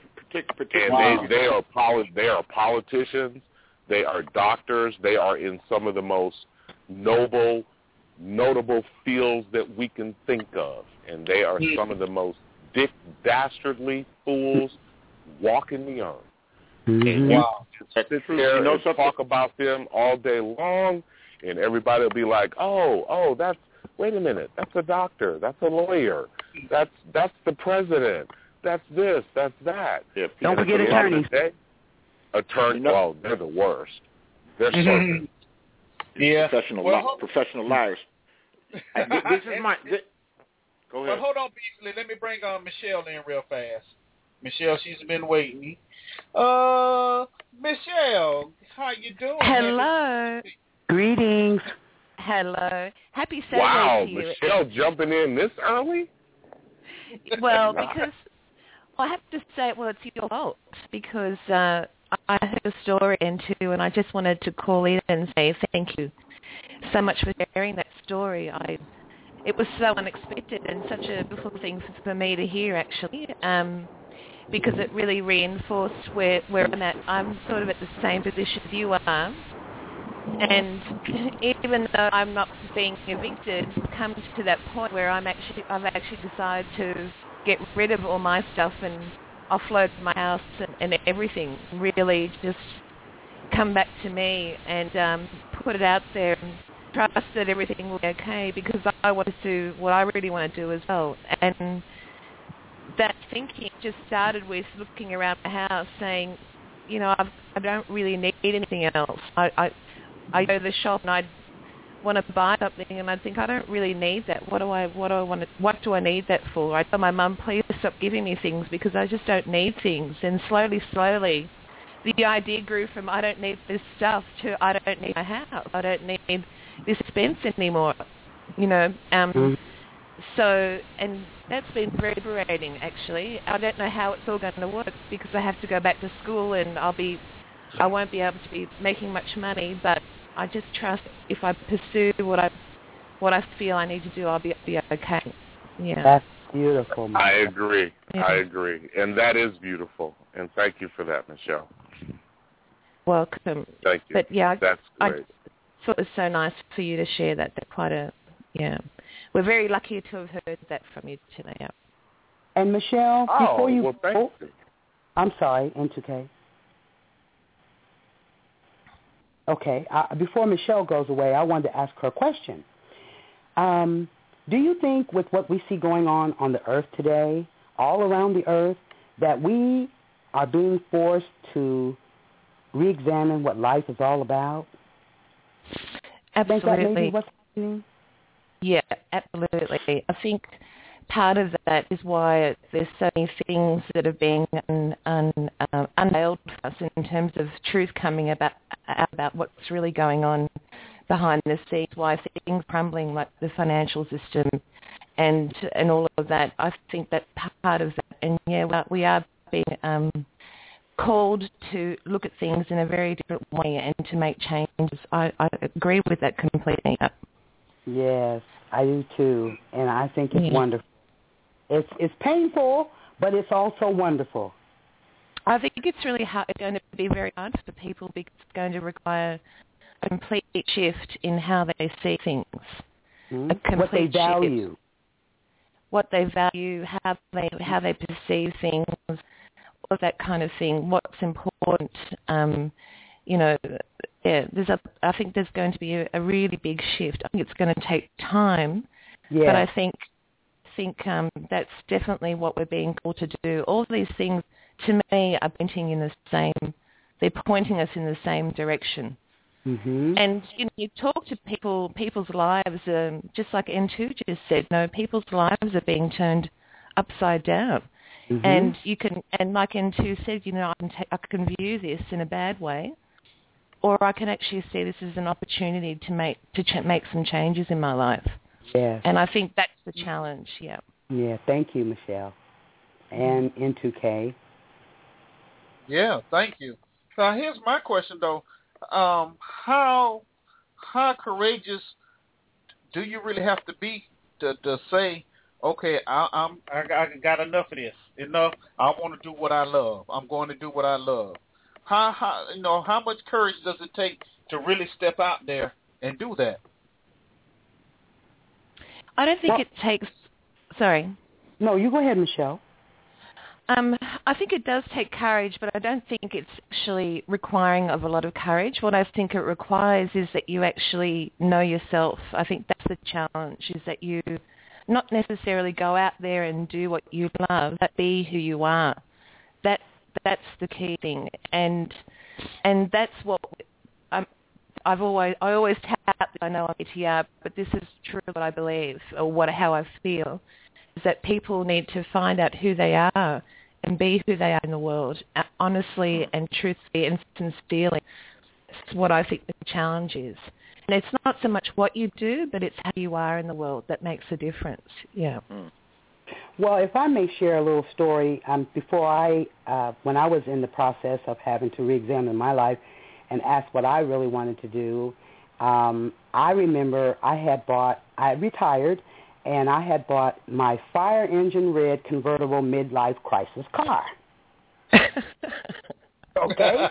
I: And
H: wow.
I: they, they are poli- they are politicians. They are doctors. They are in some of the most noble, notable fields that we can think of. And they are some of the most dick dastardly fools walking the earth.
C: Mm-hmm.
I: And you
H: wow.
I: just sit there you know and talk about them all day long, and everybody will be like, oh, oh, that's, wait a minute, that's a doctor, that's a lawyer, that's that's the president, that's this, that's that.
H: Yeah,
C: don't forget attorneys.
I: Attorney,
H: you know,
I: well, they're the worst. They're serpents.
B: Yeah.
H: Professional,
B: well,
H: li-
B: hold-
H: professional liars. I, this is my... This, go ahead.
B: Well, hold on, Beasley. Let me bring on Michelle in real fast. Michelle, she's been waiting. Uh, Michelle, how you doing?
J: Hello.
C: Greetings.
J: Hello. Happy Saturday
I: Wow,
J: to you.
I: Michelle jumping in this early?
J: Well, because well, I have to say, well, it's your fault because uh, I heard a story into, and I just wanted to call in and say thank you so much for sharing that story. I, it was so unexpected and such a beautiful thing for, for me to hear, actually, um, because it really reinforced where where I'm at. I'm sort of at the same position as you are. And even though I'm not being evicted, it comes to that point where I'm actually, I've actually decided to get rid of all my stuff and offload my house and, and everything. Really, just come back to me and um, put it out there and trust that everything will be okay, because I want to do what I really want to do as well. And that thinking just started with looking around my house, saying, you know, I've, I don't really need anything else. I, I I go to the shop and I want to buy something, and I think I don't really need that. What do I what do I want to, what do I need that for? I tell my mum, please stop giving me things because I just don't need things. And slowly, slowly, the idea grew from I don't need this stuff to I don't need my house. I don't need this expense anymore. You know. Um, mm. So, and that's been very liberating, actually. I don't know how it's all going to work because I have to go back to school and I'll be, I won't be able to be making much money, but I just trust if I pursue what I, what I feel I need to do, I'll be, be okay. Yeah.
C: That's beautiful. Michelle.
I: I agree.
J: Yeah.
I: I agree. And that is beautiful. And thank you for that, Michelle.
J: Welcome.
I: Thank you.
J: But yeah,
I: that's great.
J: I thought it was so nice for you to share that. That's quite a, yeah. We're very lucky to have heard that from you today. Yeah.
C: And Michelle,
I: oh,
C: before you,
I: well, thank
C: oh,
I: you.
C: I'm sorry, N two K. Okay, uh, before Michelle goes away, I wanted to ask her a question. Um, do you think with what we see going on on the earth today, all around the earth, that we are being forced to re-examine what life is all about?
J: Absolutely.
C: Think that maybe what's happening?
J: Yeah, absolutely. I think part of that is why there's so many things that are being un, un, uh, unveiled for us in terms of truth coming about about what's really going on behind the scenes, why things crumbling like the financial system and and all of that. I think that's part of that. And yeah, we are being um, called to look at things in a very different way and to make changes. I, I agree with that completely.
C: Yes, I do too, and I think it's
J: yeah.
C: wonderful. It's it's painful, but it's also wonderful.
J: I think it's really hard. It's going to be very hard for people because it's going to require a complete shift in how they see things.
C: Mm-hmm.
J: A complete
C: what they value.
J: Shift. What they value, how they how they perceive things, all that kind of thing. What's important. Um, you know, yeah. There's a. I think there's going to be a, a really big shift. I think it's going to take time,
C: yeah.
J: but I think think um, that's definitely what we're being called to do. All of these things, to me, are pointing in the same. They're pointing us in the same direction.
C: Mm-hmm.
J: And you know, you talk to people, people's lives, um, just like N two just said. No, people's lives are being turned upside down.
C: Mm-hmm.
J: And you can, and like N two said, you know, I can, ta- I can view this in a bad way, or I can actually see this as an opportunity to make to ch- make some changes in my life.
C: Yes.
J: And I think that's the challenge. Yeah.
C: Yeah. Thank you, Michelle. And N two K.
B: Yeah, thank you. Now, here's my question, though. Um, how how courageous do you really have to be to, to say, okay, I, I'm I got, I got enough of this. Enough. I want to do what I love. I'm going to do what I love. How how you know how much courage does it take to really step out there and do that?
J: I don't think
C: well,
J: it takes. Sorry.
C: No, you go ahead, Michelle.
J: Um, I think it does take courage, but I don't think it's actually requiring of a lot of courage. What I think it requires is that you actually know yourself. I think that's the challenge, is that you not necessarily go out there and do what you love, but be who you are. That that's the key thing, and and that's what I'm, I've always I always tap. I know I'm A T R, but this is true what I believe, or what how I feel, is that people need to find out who they are and be who they are in the world, honestly and truthfully and sincerely. That's what I think the challenge is. And it's not so much what you do, but it's how you are in the world that makes a difference. Yeah.
C: Well, if I may share a little story, um, before I, uh, when I was in the process of having to reexamine my life and ask what I really wanted to do, um, I remember I had bought, I had retired, and I had bought my fire engine red convertible midlife crisis car. Okay?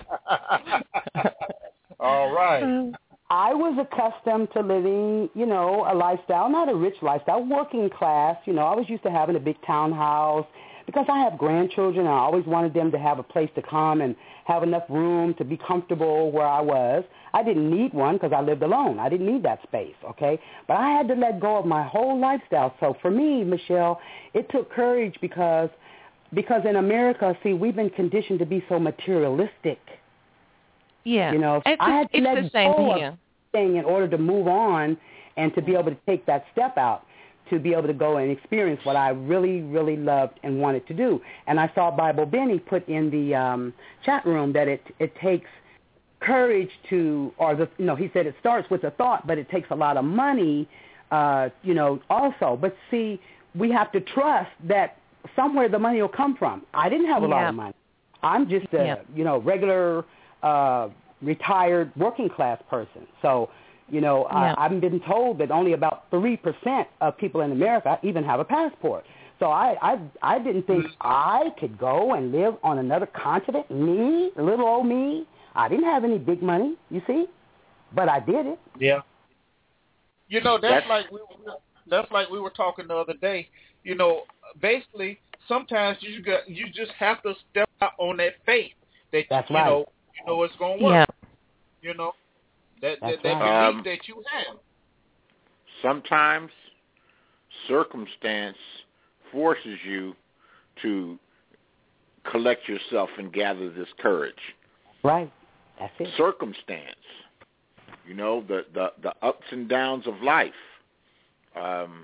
B: All right.
C: I was accustomed to living, you know, a lifestyle, not a rich lifestyle, working class. You know, I was used to having a big townhouse because I have grandchildren. I always wanted them to have a place to come and have enough room to be comfortable where I was. I didn't need one because I lived alone. I didn't need that space, okay? But I had to let go of my whole lifestyle. So for me, Michelle, it took courage because because in America, see, we've been conditioned to be so materialistic.
J: Yeah.
C: You know,
J: it's,
C: I had to
J: it's
C: let
J: the same
C: go
J: here.
C: of thing in order to move on and to be able to take that step out, to be able to go and experience what I really, really loved and wanted to do. And I saw Bible Benny put in the um, chat room that it it takes courage to, or the, no, he said it starts with a thought, but it takes a lot of money, uh, you know, also. But see, we have to trust that somewhere the money will come from. I didn't have a
J: yeah.
C: lot of money. I'm just a,
J: yeah.
C: you know, regular uh, retired working class person. So, you know,
J: yeah.
C: I, I've been told that only about three percent of people in America even have a passport. So I, I, I didn't think I could go and live on another continent. Me, little old me. I didn't have any big money, you see, but I did it.
B: Yeah. You know, that's, that's like we were, that's like we were talking the other day. You know, basically, sometimes you got you just have to step out on that faith that
C: that's
B: you
C: right.
B: know you know it's going to work.
J: Yeah.
B: You know, that
C: that's
B: that, that
C: right.
B: belief
H: um,
B: that you have.
H: Sometimes circumstance forces you to collect yourself and gather this courage.
C: Right. That's it.
H: Circumstance, you know, the, the, the ups and downs of life. Um,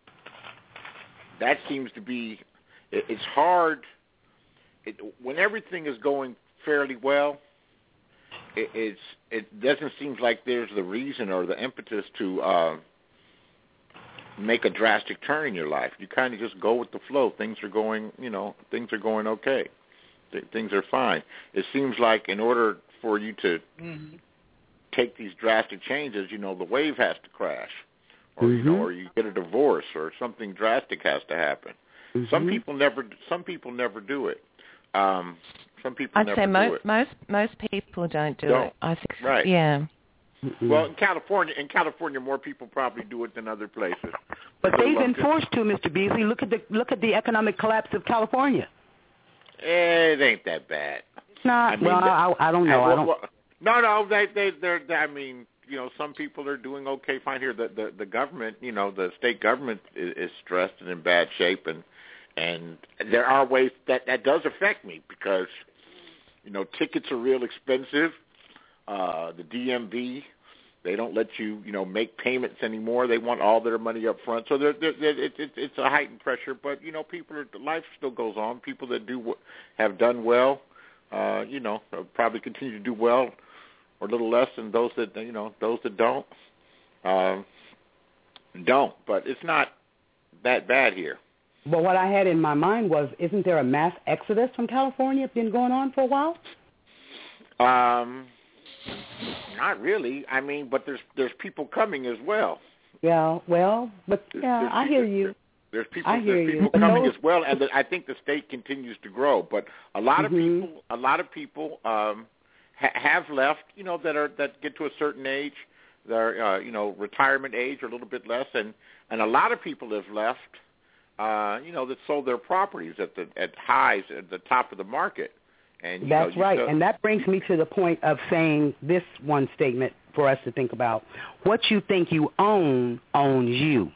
H: that seems to be, it, it's hard. It, when everything is going fairly well, it, it's it doesn't seem like there's the reason or the impetus to uh, make a drastic turn in your life. You kind of just go with the flow. Things are going, you know, things are going okay. Th- things are fine. It seems like in order for you to mm-hmm. take these drastic changes, you know, the wave has to crash, or mm-hmm. you know, or you get a divorce, or something drastic has to happen. Mm-hmm. Some people never, some people never do it. Um, some people
J: I'd
H: never
J: say
H: do
J: most
H: it.
J: most most people don't do
H: don't.
J: it. I think,
H: right?
J: Yeah.
C: Mm-hmm.
H: Well, in California, in California, more people probably do it than other places.
C: But they've been forced to, Mister Beasley. Look at the look at the economic collapse of California.
H: It ain't that bad.
C: It's not.
H: I mean,
C: well, I, I don't know.
H: I,
C: I don't.
H: Well, no, no, they, they, they're. I mean, you know, some people are doing okay, fine here. The, the, the government, you know, the state government is, is stressed and in bad shape, and and there are ways that that does affect me because, you know, tickets are real expensive. Uh, the D M V, they don't let you, you know, make payments anymore. They want all their money up front. So they're, they're, they're, it, it, it's a heightened pressure. But, you know, people are, life still goes on. People that do have done well, uh, you know, probably continue to do well or a little less than those that, you know, those that don't, uh, don't. But it's not that bad here.
C: But what I had in my mind was, isn't there a mass exodus from California been going on for a while?
H: Um, not really. I mean, but there's there's people coming as well.
C: Yeah, well, but
H: There's,
C: yeah,
H: there's
C: I
H: people,
C: hear you.
H: There's people.
C: I hear
H: there's
C: you.
H: people
C: But
H: coming
C: those-
H: as well, and the, I think the state continues to grow. But a lot of
C: Mhm.
H: people, a lot of people um, ha- have left. You know, that are that get to a certain age, they're uh, you know retirement age or a little bit less, and and a lot of people have left. Uh, you know, that sold their properties at the at highs at the top of the market. And you
C: That's
H: know, you
C: right.
H: still,
C: And that brings me to the point of saying this one statement for us to think about. What you think you own owns you.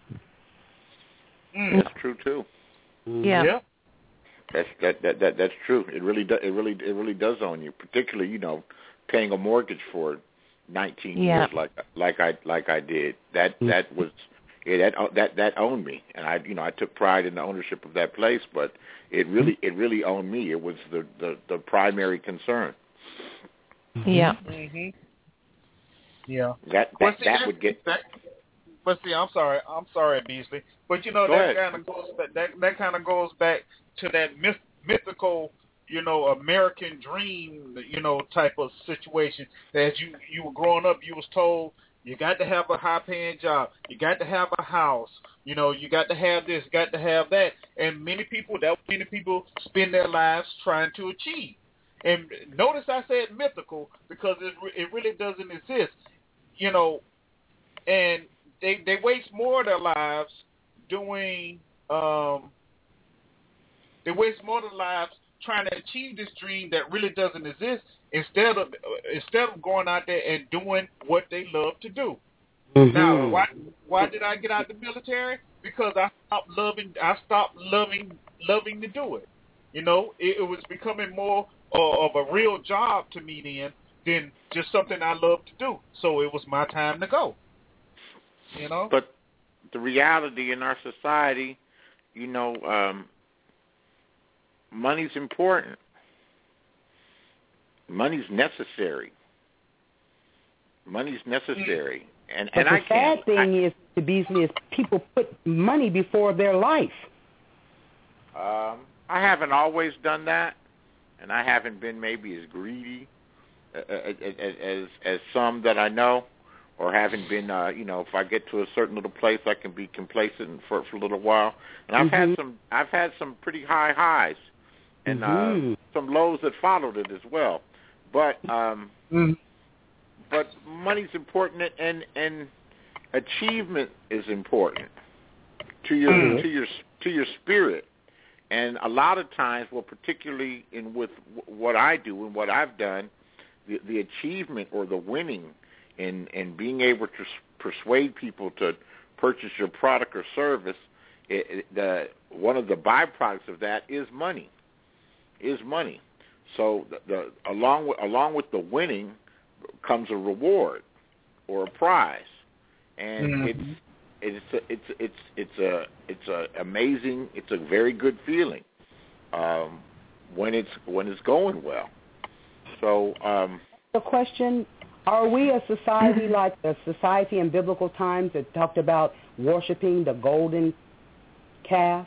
H: Mm. That's true too.
J: Yeah.
B: Yeah.
H: That's that, that that that's true. It really do, it really it really does own you, particularly you know paying a mortgage for nineteen
J: Yeah.
H: years like like I like I did. That that was it, that that that owned me, and I you know I took pride in the ownership of that place, but it really it really owned me. It was the the, the primary concern.
J: Yeah.
B: Mm-hmm. Yeah.
H: That
B: Well,
H: that,
B: see,
H: that would get.
B: That, but see, I'm sorry, I'm sorry, Beasley. But you know
H: Go
B: that
H: ahead.
B: kind of goes back. That that kind of goes back to that myth, mythical, you know, American dream, you know, type of situation. That as you you were growing up, you was told you got to have a high-paying job, you got to have a house, you know, you got to have this, got to have that, and many people that many people spend their lives trying to achieve. And notice I said mythical because it it really doesn't exist, you know, and they they waste more of their lives doing um they waste more of their lives trying to achieve this dream that really doesn't exist instead of instead of going out there and doing what they love to do.
C: Mm-hmm.
B: Now, why why did I get out of the military? Because I stopped loving I stopped loving loving to do it. You know, it, it was becoming more uh, of a real job to me then than just something I love to do. So it was my time to go. You know?
H: But the reality in our society, you know, um, money's important. Money's necessary. Money's necessary. And
C: But
H: and
C: the
H: I can't.
C: sad thing is, to Beasley, is people put money before their life.
H: I, um, I haven't always done that, and I haven't been maybe as greedy as as, as some that I know, or haven't been, uh, you know, if I get to a certain little place, I can be complacent for for a little while. And I've
C: Mm-hmm.
H: had some, I've had some pretty high highs, and
C: Mm-hmm.
H: uh, some lows that followed it as well. But um,
B: Mm.
H: but money's important, and and achievement is important to your
B: Mhm.
H: to your to your spirit. And a lot of times, well, particularly in with what I do and what I've done, the, the achievement or the winning in in being able to persuade people to purchase your product or service, it, it, the one of the byproducts of that is money. Is money. So the, the along with along with the winning comes a reward or a prize, and
B: Mhm.
H: it's it's a, it's it's it's a it's a amazing. It's a very good feeling um, when it's when it's going well. So um,
C: The question: are we a society like the society in biblical times that talked about worshiping the golden calf?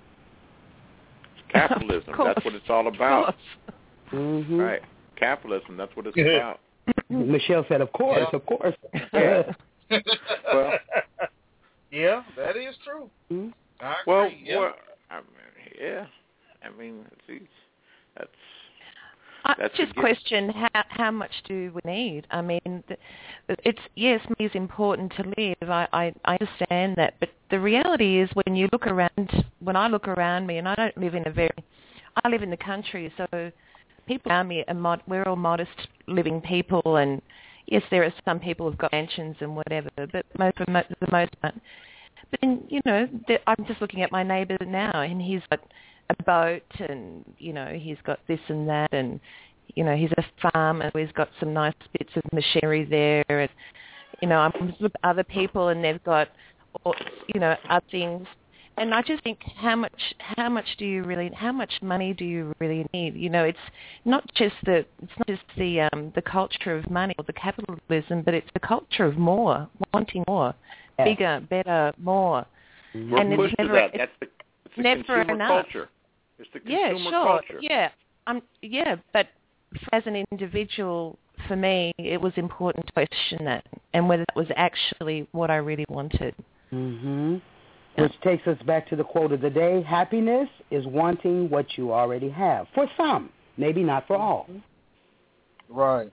H: capitalism. That's what it's all about.
C: Mm-hmm.
H: Right. Capitalism. That's what it's
B: Yeah.
H: about.
C: Michelle said, "Of course,
B: Yeah.
C: of course."
H: Yeah. Well,
B: yeah, that is true.
C: Mm-hmm.
B: I agree.
H: well,
B: yeah.
H: well I mean, yeah. I mean, see, that's
J: I
H: That's
J: just
H: a gift.
J: question how how much do we need? I mean, th- it's yes, money is important to live. I, I I understand that, but the reality is when you look around, when I look around me, and I don't live in a very, I live in the country, so people around me are mod, we're all modest living people, and yes, there are some people who've got mansions and whatever, but most for mo- the most part. But then, you know, the, I'm just looking at my neighbour now, and he's got a boat, and you know, he's got this and that, and you know, he's a farmer, he's got some nice bits of machinery there, and you know, I'm with other people, and they've got, you know, other things, and I just think, how much, how much do you really, how much money do you really need? You know, it's not just the, it's not just the, um, the culture of money or the capitalism, but it's the culture of more, wanting more,
C: Yeah.
J: bigger, better, more.
H: we're
J: And it's
H: pushed
J: never-
H: to that.
J: it's
H: That's the, it's the
J: never
H: consumer
J: enough.
H: culture. It's the
J: Yeah,
H: consumer
J: sure.
H: culture.
J: Yeah, um, yeah, but as an individual, for me, it was important to question that and whether that was actually what I really wanted.
C: Mm-hmm. Which takes us back to the quote of the day: happiness is wanting what you already have. For some, maybe not for all.
B: Right.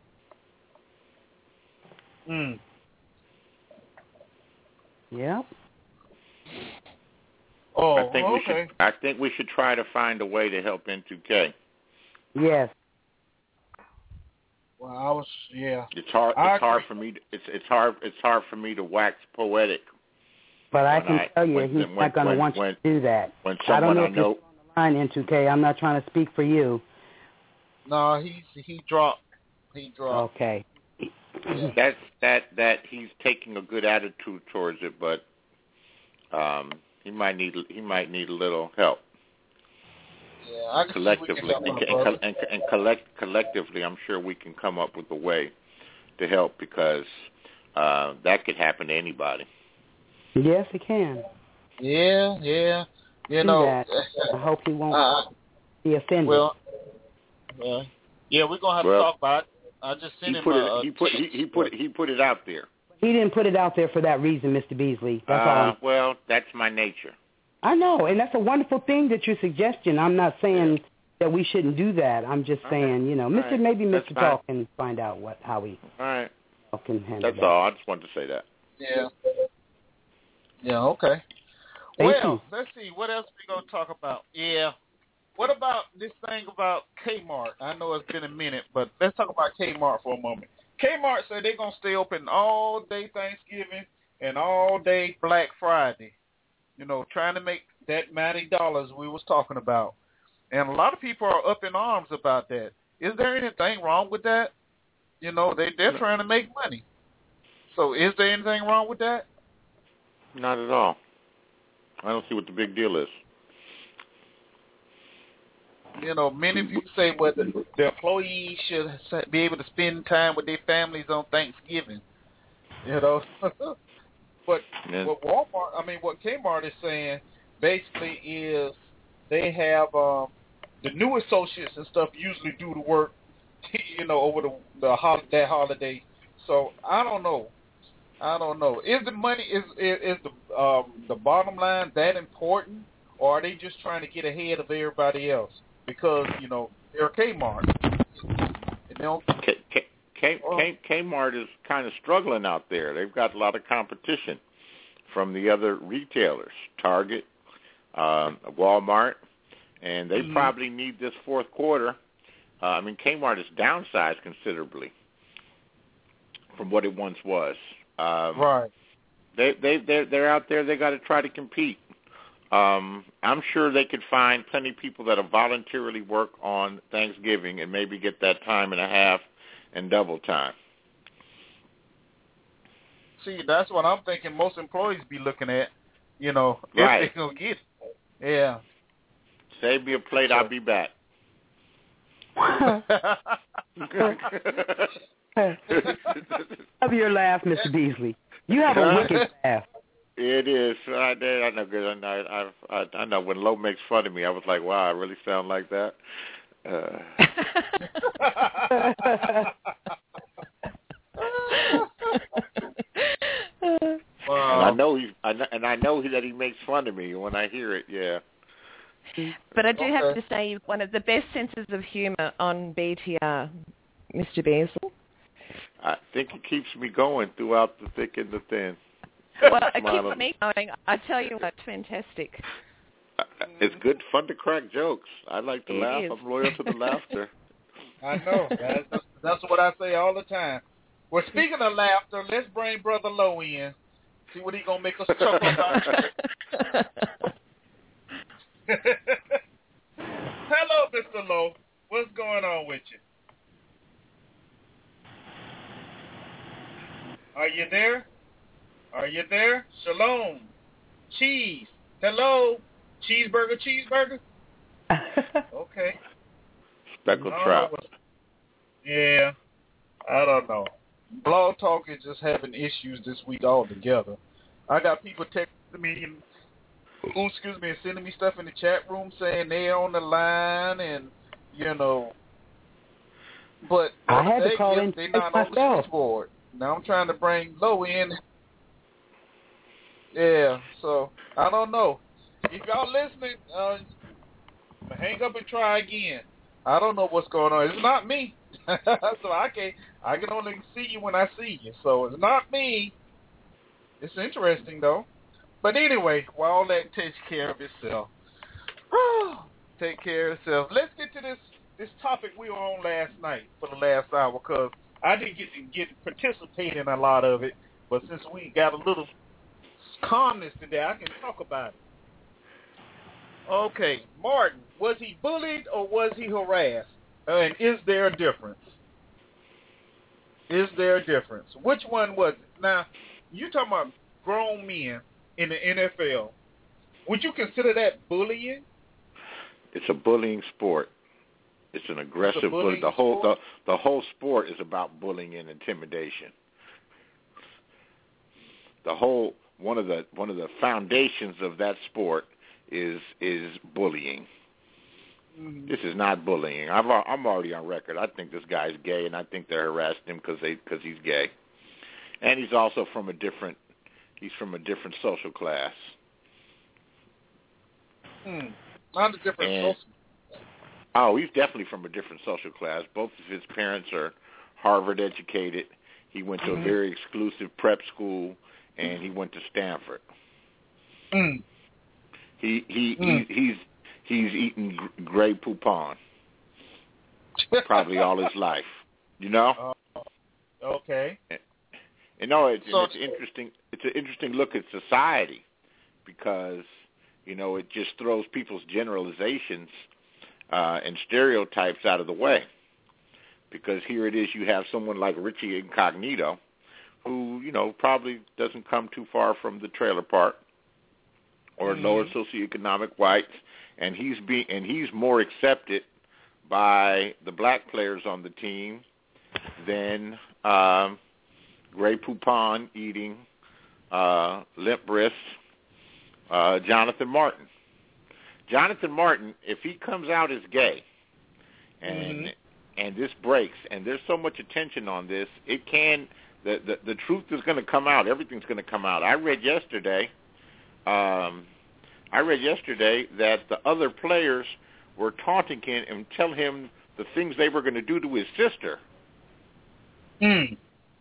B: Mm.
C: Yep.
B: Oh,
H: I think we
B: okay.
H: should. I think we should try to find a way to help N two K.
C: Yes.
B: Well, I was, yeah.
H: It's hard.
B: I
H: It's hard
B: agree.
H: for me. To, it's it's hard. It's hard for me to wax poetic.
C: But I
H: When
C: can
H: I-
C: tell you,
H: when-
C: he's
H: when-
C: not going to
H: when-
C: want
H: when-
C: you to do that.
H: When
C: I don't
H: someone
C: know
H: I
C: if
H: know,
C: you're on the line, N two K. I'm not trying to speak for you.
B: No, he's he dropped. He dropped.
C: Okay.
H: that that that he's taking a good attitude towards it, but um, he might need he might need a little help.
B: Yeah, I can
H: collectively,
B: see we can
H: and,
B: help
H: and,
B: my brother.
H: and, and collect, collectively, I'm sure we can come up with a way to help, because uh, that could happen to anybody.
C: Yes, it can.
B: Yeah, yeah. You
C: Do
B: know,
C: that. I hope he won't
B: uh,
C: be offended.
B: well, well, yeah, we're gonna have
H: Well,
B: to talk about it. I just sent
H: He
B: him
H: put
B: a,
H: it. He put. He, he put. He put it out there.
C: He didn't put it out there for that reason, Mister Beasley. That's
H: uh,
C: all. I'm-
H: Well, that's my nature.
C: I know, and that's a wonderful thing that you're suggesting. I'm not saying that we shouldn't do that. I'm just
H: All
C: saying,
H: right.
C: you know,
H: All
C: Mister
H: right.
C: Maybe
H: That's
C: Mister
H: fine.
C: Talk can find out what how we
H: All right.
C: can handle
H: That's
C: that.
H: all. I just wanted to say that.
B: Yeah. Yeah. Okay.
C: Thank
B: well,
C: you.
B: let's see. What else we gonna talk about? Yeah. What about this thing about Kmart? I know it's been a minute, but let's talk about Kmart for a moment. Kmart said they're gonna stay open all day Thanksgiving and all day Black Friday. You know, trying to make that ninety dollars we was talking about. And a lot of people are up in arms about that. Is there anything wrong with that? You know, they, they're trying to make money. So is there anything wrong with that?
H: Not at all. I don't see what the big deal is.
B: You know, many people say well, the, the employees should be able to spend time with their families on Thanksgiving. You know, but
H: Yeah.
B: what Walmart, I mean, what Kmart is saying basically is they have um, the new associates and stuff usually do the work, you know, over the the hol- that holiday. So I don't know. I don't know. Is the money is is, is the um, the bottom line that important, or are they just trying to get ahead of everybody else? Because, you know, they're Kmart. And they don't,
H: K, K, K, K, Kmart is kind of struggling out there. They've got a lot of competition from the other retailers, Target, um, Walmart, and they
B: Mhm.
H: probably need this fourth quarter. Uh, I mean, Kmart is downsized considerably from what it once was. Um,
B: right.
H: They they they're, they're out there. They got to try to compete. Um, I'm sure they could find plenty of people that'll voluntarily work on Thanksgiving and maybe get that time and a half and double time.
B: See, that's what I'm thinking most employees be looking at, you know, if
H: Right.
B: they're going to get it. Yeah.
H: Save me a plate. I'll be back.
C: Love your laugh, Mister Beasley. You have a wicked laugh.
H: It is. I, I know. Good. I, I, I know. When Lo makes fun of me, I was like, "Wow, I really sound like that." Uh.
B: Wow.
H: And I know he, I know, and I know he, that he makes fun of me when I hear it. Yeah.
J: But I do have
B: Okay.
J: to say you've one of the best senses of humour on B T R, Mister Beasley.
H: I think it keeps me going throughout the thick and the thin.
J: Well, it
H: Smiling.
J: keeps me going. I tell you what, fantastic.
H: It's good fun to crack jokes. I like to
J: It
H: laugh.
J: is.
H: I'm loyal to the laughter.
B: I know. That's, that's what I say all the time. Well, speaking of laughter, let's bring Brother Lowe in. See what he going to make us chuckle about. Hello, Mister Lowe. What's going on with you? Are you there? Are you there? Shalom. Cheese. Hello. Cheeseburger, cheeseburger? Okay.
H: Speckled
B: Oh,
H: trout.
B: well, yeah. I don't know. Blog Talk is just having issues this week altogether. I got people texting me and oh, excuse me, and sending me stuff in the chat room saying they're on the line and, you know, But
C: I had
B: they,
C: to call
B: yes,
C: in
B: they not on the
C: myself.
B: switchboard. Now I'm trying to bring Low in. Yeah, so I don't know. If y'all listening, uh, hang up and try again. I don't know what's going on. It's not me. So I can I can only see you when I see you. So it's not me. It's interesting though. But anyway, while all that takes care of itself, take care of itself. Let's get to this this topic we were on last night for the last hour, because I didn't get to get participate in a lot of it. But since we got a little calmness today, I can talk about it. Okay, Martin, was he bullied or was he harassed? And is there a difference? Is there a difference? Which one was it? Now, you talking about grown men in the N F L. Would you consider that bullying?
H: It's a bullying sport. It's an aggressive
B: It's a bullying
H: bully. The whole the,
B: sport?
H: the whole sport is about bullying and intimidation. The whole one of the one of the foundations of that sport is is bullying. Mm-hmm. This is not bullying. I've I'm already on record. I think this guy's gay, and I think they're harassing him because they because he's gay, and he's also from a different he's from a different social class.
B: Hmm. Not a different
H: and,
B: social.
H: Oh, he's definitely from a different social class. Both of his parents are Harvard educated. He went to mm-hmm. a very exclusive prep school, and he went to Stanford.
B: Mm.
H: He he,
B: mm.
H: he he's he's eaten Grey Poupon probably all his life. You know.
B: Uh, okay.
H: And, and no, it's,
B: so,
H: and it's interesting. It's an interesting look at society because you know it just throws people's generalizations uh, and stereotypes out of the way. Because here it is, you have someone like Richie Incognito, who you know probably doesn't come too far from the trailer park or
B: mm-hmm.
H: lower socioeconomic whites, and he's being and he's more accepted by the black players on the team than um, Grey Poupon eating, uh, limp wrist, uh, Jonathan Martin. Jonathan Martin, if he comes out as gay, and
B: mm-hmm.
H: and this breaks, and there's so much attention on this, it can the the, the truth is going to come out. Everything's going to come out. I read yesterday. Um, I read yesterday that the other players were taunting him and telling him the things they were going to do to his sister.
B: Hmm.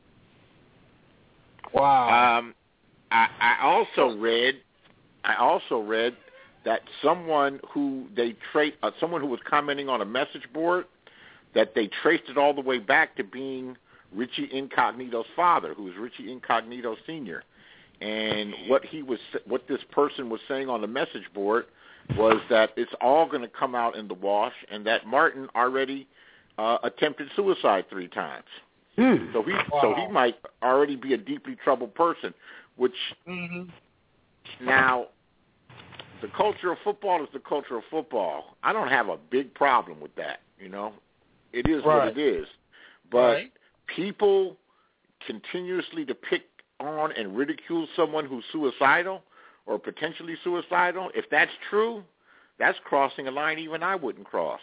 B: Wow.
H: Um, I, I also read. I also read that someone who they tra- uh, someone who was commenting on a message board, that they traced it all the way back to being Richie Incognito's father, who was Richie Incognito Senior And what he was, what this person was saying on the message board was that it's all going to come out in the wash, and that Martin already uh, attempted suicide three times.
C: Mm.
H: So he,
B: Wow.
H: so he might already be a deeply troubled person. Which
B: mm-hmm.
H: now, the culture of football is the culture of football. I don't have a big problem with that. You know, it is
B: right.
H: what it is. But
B: right.
H: people continuously depict on and ridicule someone who's suicidal or potentially suicidal, if that's true, that's crossing a line even I wouldn't cross.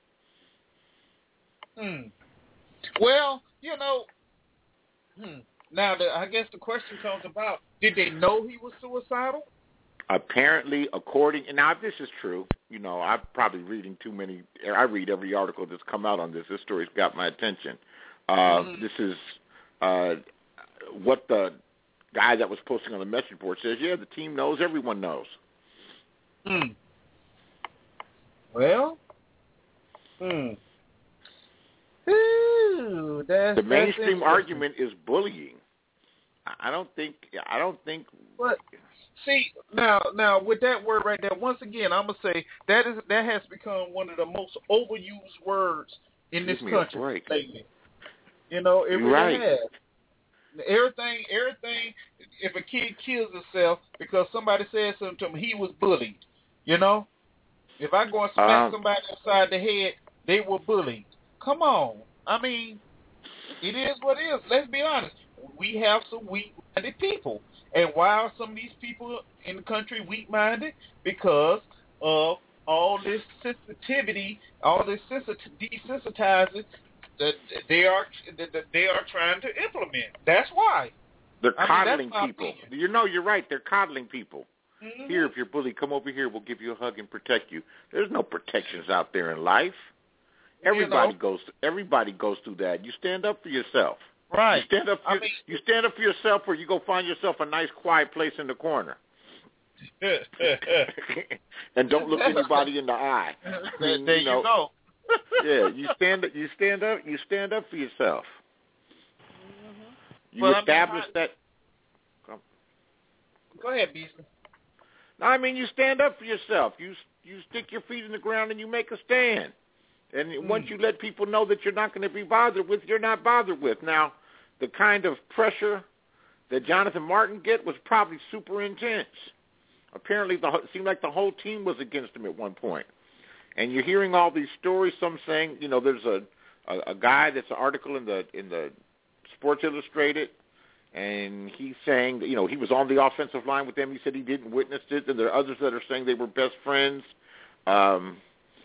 B: Hmm. Well, you know, hmm. now the, I guess the question comes about, did they know he was suicidal?
H: Apparently, according, and now if this is true, you know, I'm probably reading too many, I read every article that's come out on this. This story's got my attention. Uh, mm-hmm. This is uh, what the guy that was posting on the message board says, yeah, the team knows, everyone knows.
B: Hmm. Well, hmm. Ooh, that's,
H: the mainstream
B: that's
H: argument is bullying. I don't think, I don't think.
B: But, see, now, now with that word right there, once again, I'm going to say that is that has become one of the most overused words in this
H: Give me
B: country
H: a break.
B: lately. You know, it really
H: right.
B: has. Everything, everything, if a kid kills himself because somebody said something to him, he was bullied. You know? If I go and smack um, somebody upside the head, they were bullied. Come on. I mean, it is what it is. Let's be honest. We have some weak-minded people. And why are some of these people in the country weak-minded? Because of all this sensitivity, all this desensitizing that they are that they are trying to implement. That's why.
H: They're
B: I
H: coddling
B: mean,
H: people. You know, you're right. They're coddling people.
B: Mm-hmm.
H: Here, if you're bullied, come over here. We'll give you a hug and protect you. There's no protections out there in life. Everybody
B: you know,
H: goes. Everybody goes through that. You stand up for yourself.
B: Right.
H: You stand up. For,
B: I mean,
H: you stand up for yourself, or you go find yourself a nice, quiet place in the corner, and don't look anybody in the eye. I mean,
B: there
H: you, know,
B: you go.
H: yeah, you stand. You stand up. You stand up for yourself.
B: Mm-hmm.
H: You
B: well,
H: establish
B: I mean,
H: that.
B: Go ahead, Beasley.
H: No, I mean you stand up for yourself. You you stick your feet in the ground and you make a stand. And mm. once you let people know that you're not going to be bothered with, you're not bothered with. Now, the kind of pressure that Jonathan Martin get was probably super intense. Apparently, the, it seemed like the whole team was against him at one point. And you're hearing all these stories. Some saying, you know, there's a a, a guy that's an article in the in the Sports Illustrated. And he's saying that, you know, he was on the offensive line with them. He said he didn't witness it. And there are others that are saying they were best friends. Um,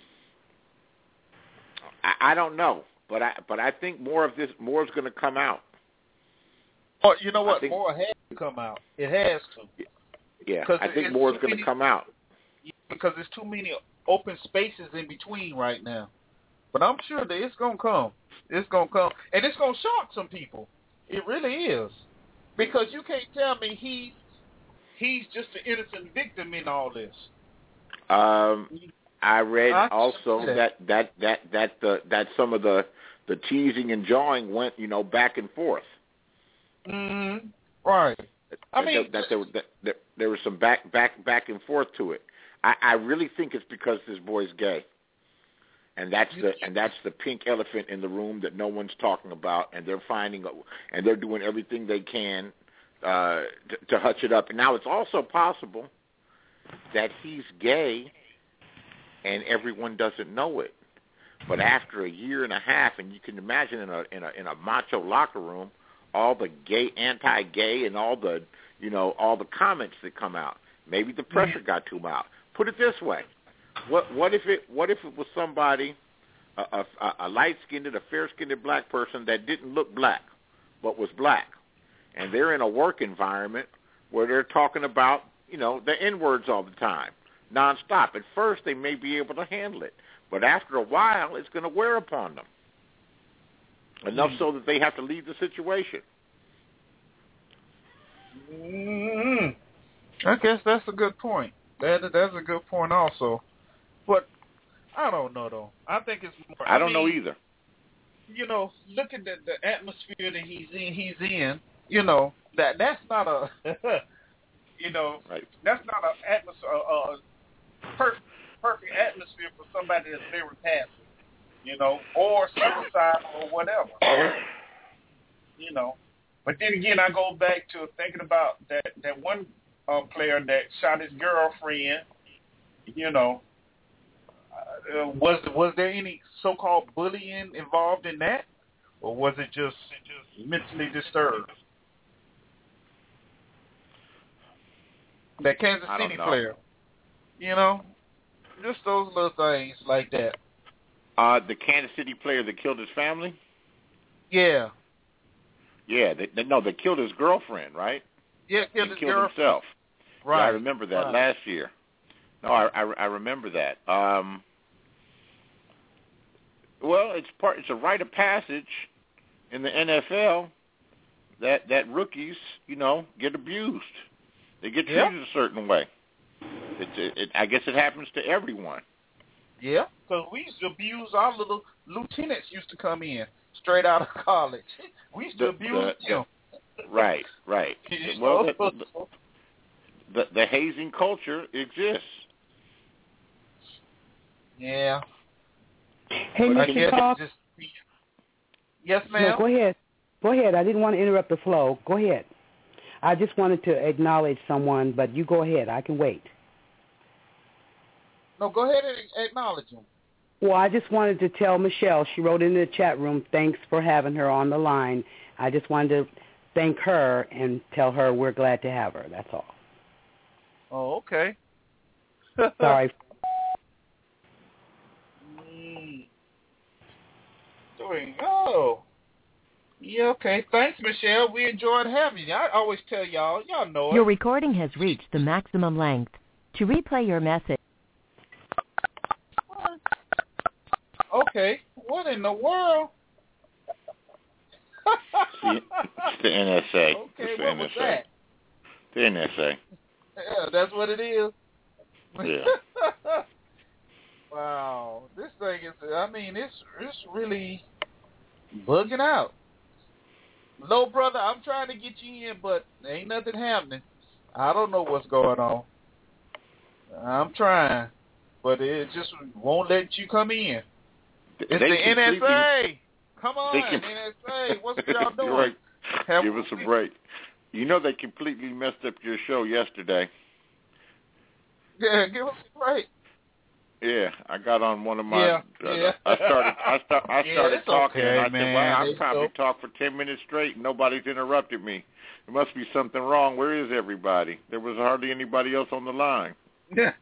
H: I, I don't know, but I but I think more of this more is going to come out.
B: Oh, you know what?
H: Think,
B: more has to come out. It has to.
H: Yeah, I think more is going to come out
B: because there's too many open spaces in between right now. But I'm sure that it's going to come. It's going to come, and it's going to shock some people. It really is. Because you can't tell me he's he's just an innocent victim in all this.
H: Um, I read
B: I
H: also that that that that the that some of the the teasing and jawing went, you know, back and forth.
B: Mm-hmm. Right. I
H: that,
B: mean,
H: that, that there that, that there was some back back back and forth to it. I, I really think it's because this boy's gay. And that's the and that's the pink elephant in the room that no one's talking about, and they're finding and they're doing everything they can uh, to, to hutch it up. And now it's also possible that he's gay, and everyone doesn't know it. But after a year and a half, and you can imagine in a in a in a macho locker room, all the gay, anti-gay, and all the you know all the comments that come out. Maybe the pressure got to him out. Put it this way. What what if it what if it was somebody, a, a, a light-skinned, a fair-skinned black person that didn't look black, but was black, and they're in a work environment where they're talking about, you know, the N-words all the time, nonstop. At first, they may be able to handle it, but after a while, it's going to wear upon them enough so that they have to leave the situation.
B: Mm-hmm. I guess that's a good point. That that's a good point also. But I don't know, though. I think it's more...
H: I don't
B: I mean,
H: know either.
B: You know, look at the, the atmosphere that he's in, he's in, you know, that that's not a, you know,
H: right.
B: that's not an atmosphere, a, a perfect, perfect atmosphere for somebody that's very passive, you know, or suicide or whatever. You know. But then again, I go back to thinking about that, that one uh, player that shot his girlfriend, you know. Uh, was was there any so-called bullying involved in that, or was it just just mentally disturbed? That Kansas City player, you know, just those little things like that.
H: Uh, the Kansas City player that killed his family?
B: Yeah.
H: Yeah, they, they, no, they killed his girlfriend, right?
B: Yeah, killed
H: and
B: his
H: killed
B: girlfriend.
H: himself.
B: Right.
H: Yeah, I remember that
B: right.
H: last year. No, I, I, I remember that. Um, well, it's part. It's a rite of passage in the N F L that that rookies, you know, get abused. They get treated
B: yeah.
H: a certain way. It, it, it, I guess it happens to everyone.
B: Yeah, because we used to abuse our little lieutenants. Used to come in straight out of college. We used to
H: the,
B: abuse
H: the,
B: them.
H: The, right, right. well, the, the, the, the hazing culture exists.
B: Yeah.
C: Hey,
B: but
C: Mister Talk.
B: Just... Yes, ma'am.
C: No, go ahead. Go ahead. I didn't want to interrupt the flow. Go ahead. I just wanted to acknowledge someone, but you go ahead. I can wait.
B: No, go ahead and acknowledge him.
C: Well, I just wanted to tell Michelle, she wrote in the chat room, thanks for having her on the line. I just wanted to thank her and tell her we're glad to have her. That's all.
B: Oh, okay.
C: Sorry.
B: Mm. So we go. Yeah, okay. Thanks, Michelle. We enjoyed having you. I always tell y'all, y'all know it.
K: Your recording has reached the maximum length. To replay your message.
B: Okay. What in the world?
H: See, it's the N S A.
B: Okay,
H: it's the
B: what
H: N S A.
B: was that?
H: The N S A.
B: Yeah, that's what it is.
H: Yeah.
B: Wow. This thing is, I mean, it's it's really bugging out. No, brother, I'm trying to get you in, but ain't nothing happening. I don't know what's going on. I'm trying, but it just won't let you come in. It's
H: they
B: the N S A. Come on,
H: can,
B: N S A. What's y'all doing?
H: Right.
B: Have
H: Give us a break. You know they completely messed up your show yesterday.
B: Yeah, give us a break.
H: Yeah, I got on one of my.
B: Yeah,
H: uh,
B: yeah.
H: I started. I, start, I
B: yeah,
H: started talking,
B: okay,
H: and I
B: man.
H: said, "Well, I've
B: it's
H: probably
B: so...
H: talked for ten minutes straight, and nobody's interrupted me. There must be something wrong. Where is everybody? There was hardly anybody else on the line."
B: Yeah.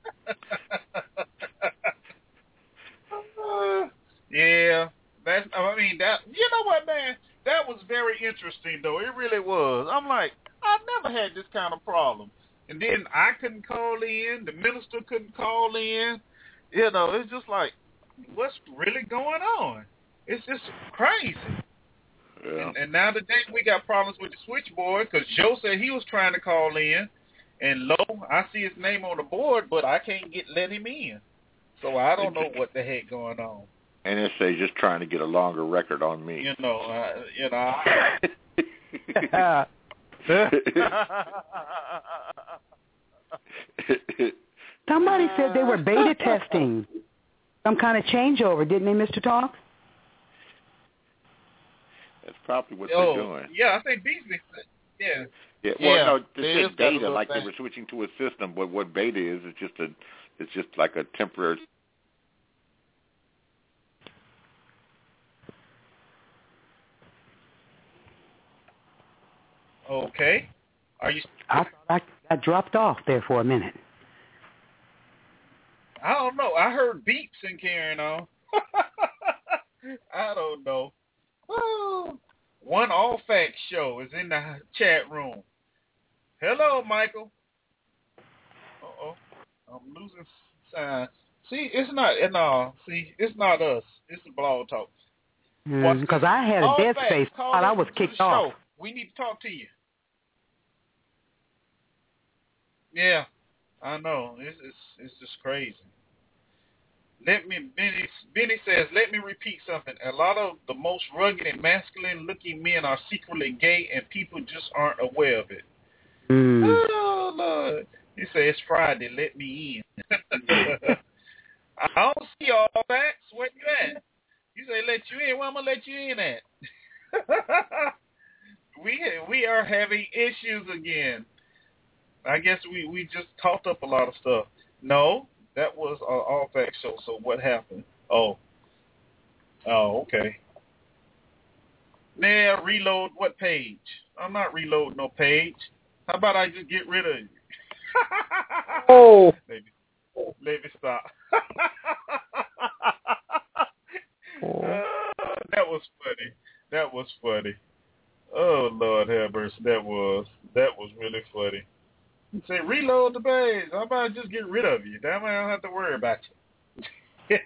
B: yeah, that's. I mean, that. You know what, man? That was very interesting, though. It really was. I'm like, I never had this kind of problem. And then I couldn't call in. The minister couldn't call in. You know, it's just like, what's really going on? It's just crazy.
H: Yeah.
B: And, and now today we got problems with the switchboard because Joe said he was trying to call in. And Lo, I see his name on the board, but I can't get let him in. So I don't know what the heck going on.
H: N S A just trying to get a longer record on me.
B: You know, uh, you know.
C: Somebody said they were beta testing some kind of changeover, didn't they, Mister Talk?
H: That's probably what
B: oh,
H: they're doing.
B: Yeah, I think Beasley said, yeah.
H: Yeah, well,
B: yeah,
H: no, they
B: they
H: said beta, like
B: thing.
H: they were switching to a system, but what beta is, it's just a, it's just like a temporary.
B: Okay. Are you?
C: I thought I, I dropped off there for a minute.
B: I don't know. I heard beeps and carrying on. I don't know. Oh. One All Facts show is in the chat room. Hello, Michael. Uh-oh. I'm losing sign. See, it's not, no, see, it's not us. It's the Blog Talk.
C: Because mm, I had a
B: All
C: dead
B: facts,
C: space. Thought I was kicked off.
B: Show. We need to talk to you. Yeah, I know. It's, it's, it's just crazy. Let me, Benny, Benny says, let me repeat something. A lot of the most rugged and masculine-looking men are secretly gay, and people just aren't aware of it.
C: Mm.
B: Oh, Lord. He said, it's Friday. Let me in. I don't see all facts. Where you at? You say, let you in. Where I'm going to let you in at? we we are having issues again. I guess we, we just talked up a lot of stuff. No. That was an All Facts show. So what happened? Oh. Oh, okay. Now reload what page? I'm not reloading no page. How about I just get rid of you?
C: Oh.
B: Let me, let me stop.
C: Oh.
B: Uh, that was funny. That was funny. Oh, Lord have mercy. That was. That was really funny. Say, reload the page. How about I just get rid of you? That way I don't have to worry about you.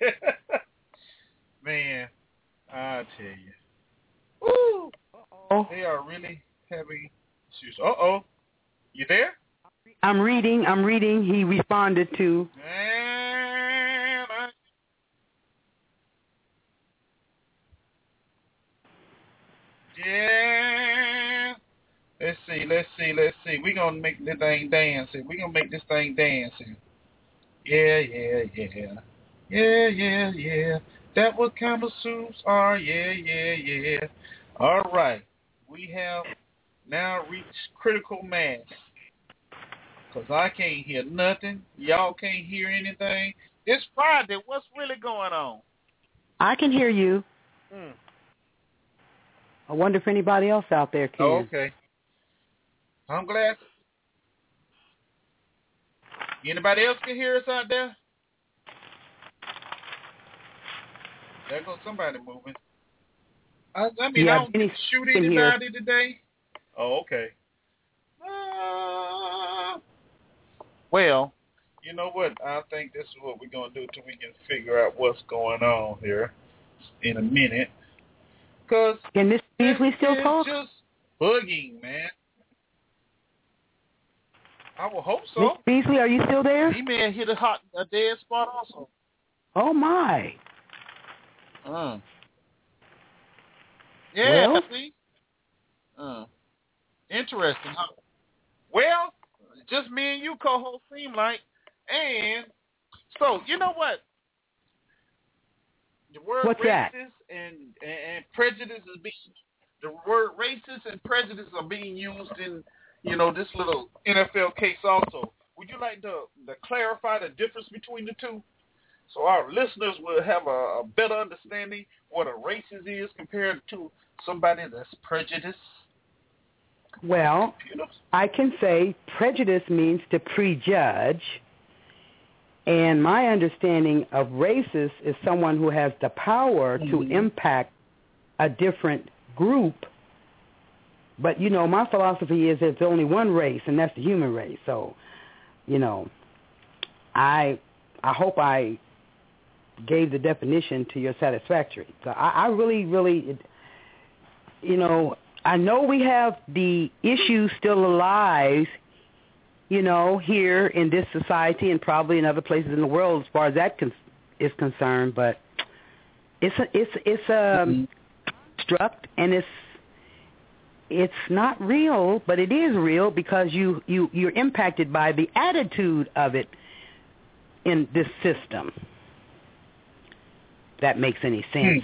B: Man, I tell you. Woo! Uh-oh. They are really having issues. Uh-oh. You there?
C: I'm reading. I'm reading. He responded to.
B: Man, I... Yeah. Let's see, let's see, let's see. We're going to make this thing dance. We're going to make this thing dance. Yeah, yeah, yeah. Yeah, yeah, yeah. That what kind of suits are. Yeah, yeah, yeah. All right. We have now reached critical mass. Because I can't hear nothing. Y'all can't hear anything. It's Friday. What's really going on?
C: I can hear you.
B: Hmm.
C: I wonder if anybody else out there can.
B: Oh, okay. I'm glad. Anybody else can hear us out there? There goes somebody moving. I, I mean,
C: yeah,
B: I don't
C: Benny's
B: shoot
C: in
B: anybody
C: here.
B: today. Oh, okay. Uh, well, you know what? I think this is what we're going to do until we can figure out what's going on here in a minute. Because
C: Can Miss Beasley still talk?
B: It's just bugging, man. I will hope so.
C: Miss Beasley, are you still there?
B: He may have hit a hot, a dead spot also.
C: Oh, my.
B: Uh. Yeah,
C: Well?
B: see? Uh. Interesting, huh? Well, just me and you co-host seem like. And so, you know what? The word
C: What's
B: racist
C: that?
B: and, and, and prejudice is being, the word racist and prejudice are being used in, you know, this little N F L case also. Would you like to, to clarify the difference between the two? So our listeners will have a, a better understanding what a racist is compared to somebody that's prejudiced.
C: Well, I can say prejudice means to prejudge. And my understanding of racist is someone who has the power mm-hmm. to impact a different group. But, you know, my philosophy is there's only one race, and that's the human race. So, you know, I I hope I gave the definition to your satisfactory. So I, I really, really, you know, I know we have the issue still alive, you know, here in this society and probably in other places in the world as far as that con- is concerned. But it's a, it's it's a mm-hmm. construct, and it's it's not real, but it is real because you you you're impacted by the attitude of it in this system. If that makes any sense.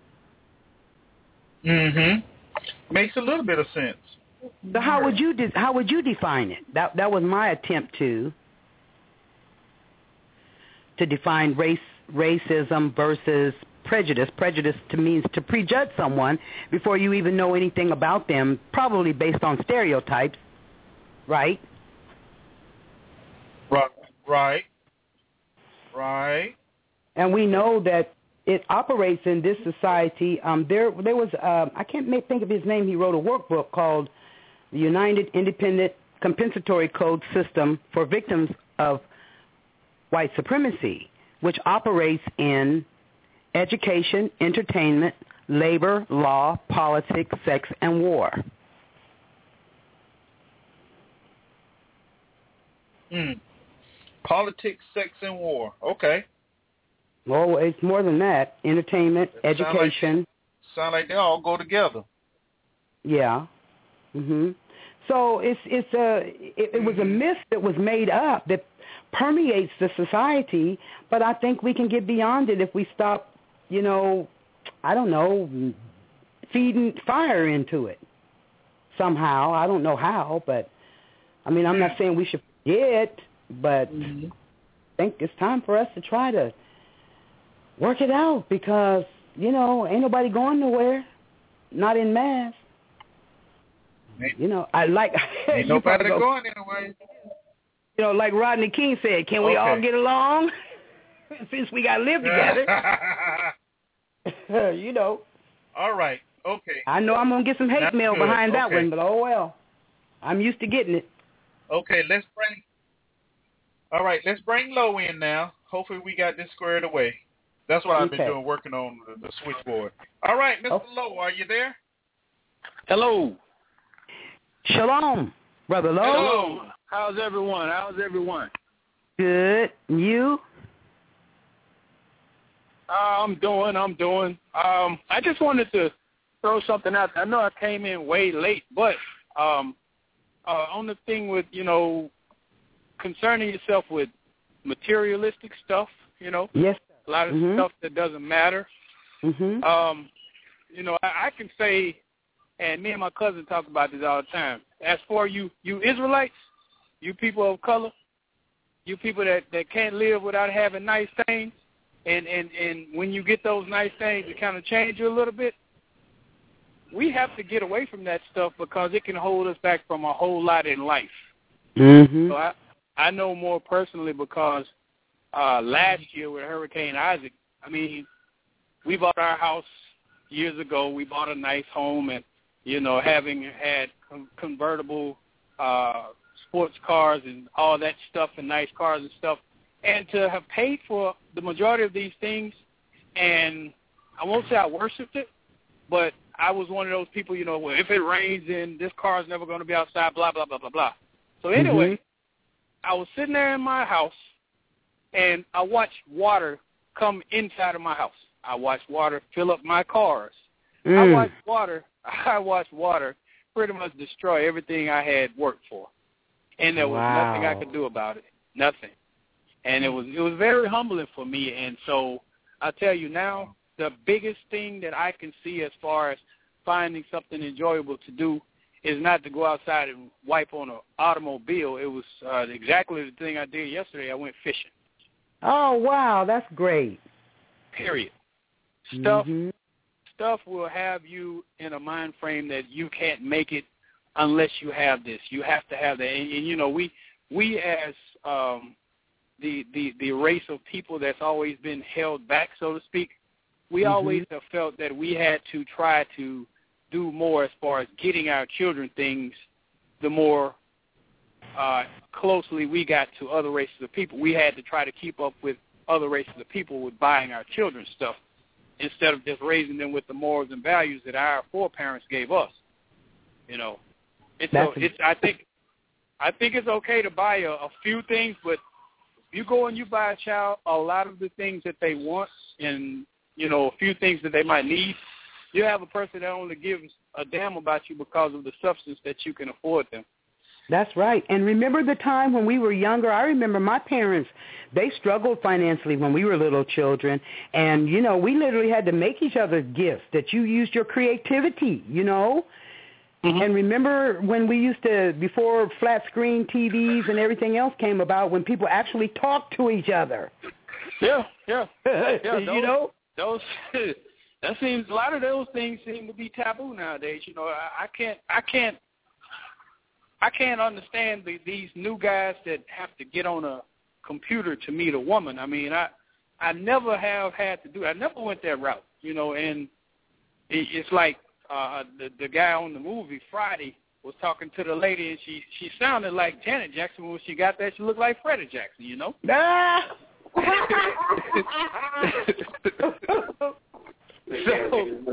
B: Mm-hmm. Makes a little bit of sense.
C: So how would you de- how would you define it? That that was my attempt to to define race racism versus prejudice. Prejudice to means to prejudge someone before you even know anything about them, probably based on stereotypes, right?
B: Right, right, right.
C: And we know that it operates in this society. Um, there, there was uh, I can't make, think of his name. He wrote a workbook called the United Independent Compensatory Code System for Victims of White Supremacy, which operates in education, entertainment, labor, law, politics, sex, and war.
B: Mm. Politics, sex, and war. Okay.
C: Well, it's more than that. Entertainment,
B: Sound
C: education.
B: Like, sound like they all go together.
C: Yeah. Mhm. So it's it's a it, it was a myth that was made up that permeates the society, but I think we can get beyond it if we stop, you know, I don't know, feeding fire into it somehow. I don't know how, but I mean, I'm not saying we should forget, but mm-hmm. I think it's time for us to try to work it out because, you know, ain't nobody going nowhere, not in mass. You know, I like...
B: Ain't nobody go, going anywhere.
C: You know, like Rodney King said, can we
B: okay.
C: all get along since we got to live together? You know.
B: All right. Okay.
C: I know I'm going to get some hate
B: That's
C: mail
B: good.
C: behind
B: okay.
C: that one, but oh well. I'm used to getting it.
B: Okay, let's bring... All right, let's bring Low in now. Hopefully we got this squared away. That's what I've
C: okay.
B: been doing, working on the, the switchboard. All right, Mister Oh. Lowe, are you there?
L: Hello.
C: Shalom, Brother Lowe.
L: Hello. How's everyone? How's everyone?
C: Good. You?
L: Uh, I'm doing. I'm doing. Um, I just wanted to throw something out. I know I came in way late, but um, uh, on the thing with, you know, concerning yourself with materialistic stuff, you know.
C: Yes.
L: A lot of
C: mm-hmm.
L: stuff that doesn't matter.
C: Mm-hmm.
L: Um, you know, I, I can say, and me and my cousin talk about this all the time. As for you, you Israelites, you people of color, you people that, that can't live without having nice things, and, and, and when you get those nice things, it kind of change you a little bit. We have to get away from that stuff because it can hold us back from a whole lot in life.
C: Mm-hmm.
L: So I, I know more personally because uh, last year with Hurricane Isaac, I mean, we bought our house years ago, we bought a nice home, and you know, having had com- convertible uh, sports cars and all that stuff, and nice cars and stuff, and to have paid for the majority of these things, and I won't say I worshipped it, but I was one of those people, you know, well, if it rains, then this car is never going to be outside, blah, blah, blah, blah, blah. So anyway, mm-hmm. I was sitting there in my house, and I watched water come inside of my house. I watched water fill up my cars. Mm. I watched water. I watched water pretty much destroy everything I had worked for, and there was
C: wow.
L: nothing I could do about it. Nothing. And it was it was very humbling for me. And so I tell you now, the biggest thing that I can see as far as finding something enjoyable to do is not to go outside and wipe on an automobile. It was uh, exactly the thing I did yesterday. I went fishing.
C: Oh, wow, that's great.
L: Period. Stuff
C: mm-hmm.
L: stuff will have you in a mind frame that you can't make it unless you have this. You have to have that. And, and you know, we we as um, the, the the race of people that's always been held back, so to speak, we mm-hmm. always have felt that we had to try to do more as far as getting our children things, the more uh, closely we got to other races of people. We had to try to keep up with other races of people with buying our children stuff instead of just raising them with the morals and values that our foreparents gave us. You know, it's, so, it's I think I think it's okay to buy a, a few things, but you go and you buy a child a lot of the things that they want and, you know, a few things that they might need, you have a person that only gives a damn about you because of the substance that you can afford them.
C: That's right. And remember the time when we were younger? I remember my parents, they struggled financially when we were little children. And, you know, we literally had to make each other gifts, that you used your creativity, you know. Mm-hmm. And remember when we used to, before flat screen T Vs and everything else came about, when people actually talked to each other.
L: Yeah, yeah. yeah those,
C: you know?
L: Those... That seems a lot of those things seem to be taboo nowadays. You know, I, I can't, I can't, I can't understand the, these new guys that have to get on a computer to meet a woman. I mean, I, I never have had to do. I never went that route. You know, and it, it's like uh, the the guy on the movie Friday was talking to the lady, and she she sounded like Janet Jackson. When she got there, she looked like Freddie Jackson. You know. Ah! So,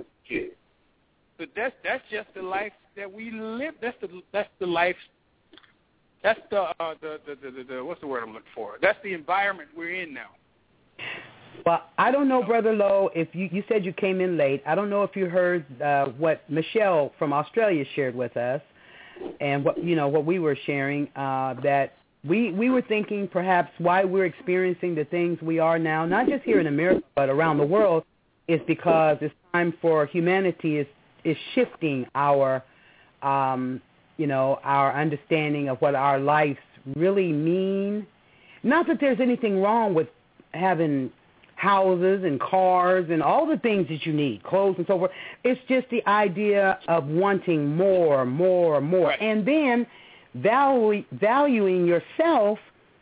L: but that's that's just the life that we live. That's the that's the life. That's the uh, the, the, the, the the what's the word I'm looking for? That's the environment we're in now.
C: Well, I don't know, Brother Lowe, if you you said you came in late. I don't know if you heard uh, what Michelle from Australia shared with us, and what you know what we were sharing. Uh, that we we were thinking perhaps why we're experiencing the things we are now, not just here in America but around the world. Is because it's time for humanity is is shifting our, um, you know, our understanding of what our lives really mean. Not that there's anything wrong with having houses and cars and all the things that you need, clothes and so forth. It's just the idea of wanting more, more, more, right. And then value, valuing yourself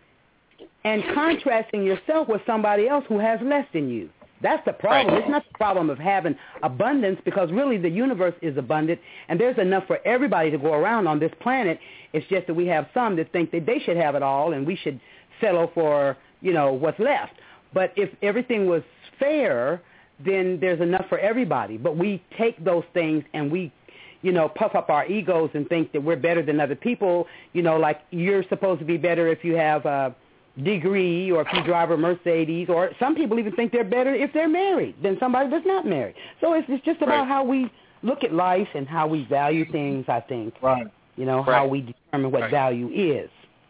C: and contrasting yourself with somebody else who has less than you. That's the problem. Right. It's not the problem of having abundance, because really the universe is abundant and there's enough for everybody to go around on this planet. It's just that we have some that think that they should have it all and we should settle for, you know, what's left. But if everything was fair, then there's enough for everybody. But we take those things and we, you know, puff up our egos and think that we're better than other people. You know, like you're supposed to be better if you have a degree or if you drive a Mercedes, or some people even think they're better if they're married than somebody that's not married. So it's, it's just about right. how we look at life and how we value things, I think.
L: Right.
C: You know,
L: right.
C: how we determine what
L: right.
C: value is.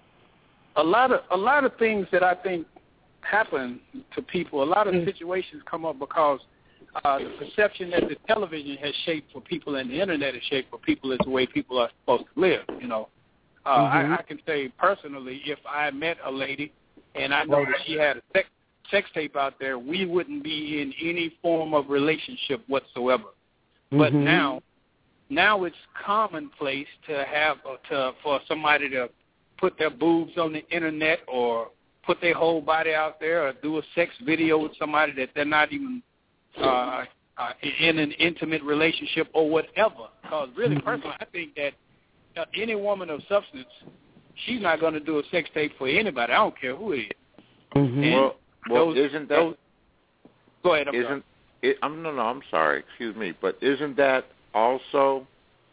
L: A lot of a lot of things that I think happen to people, a lot of mm. situations come up because uh, the perception that the television has shaped for people and the internet has shaped for people is the way people are supposed to live, you know. Uh, mm-hmm. I, I can say personally, if I met a lady and I know that she had a sex, sex tape out there, we wouldn't be in any form of relationship whatsoever. Mm-hmm. But now, now it's commonplace to have uh, to for somebody to put their boobs on the internet or put their whole body out there or do a sex video with somebody that they're not even uh, uh, in an intimate relationship or whatever. Because really, personally, I think that uh, any woman of substance, she's not going to do a sex tape for anybody. I don't care who it is.
C: Mm-hmm.
H: Well, well
L: those,
H: isn't that?
L: Those, go ahead. I'm
H: isn't
L: sorry.
H: it? I'm no, no. I'm sorry. Excuse me. But isn't that also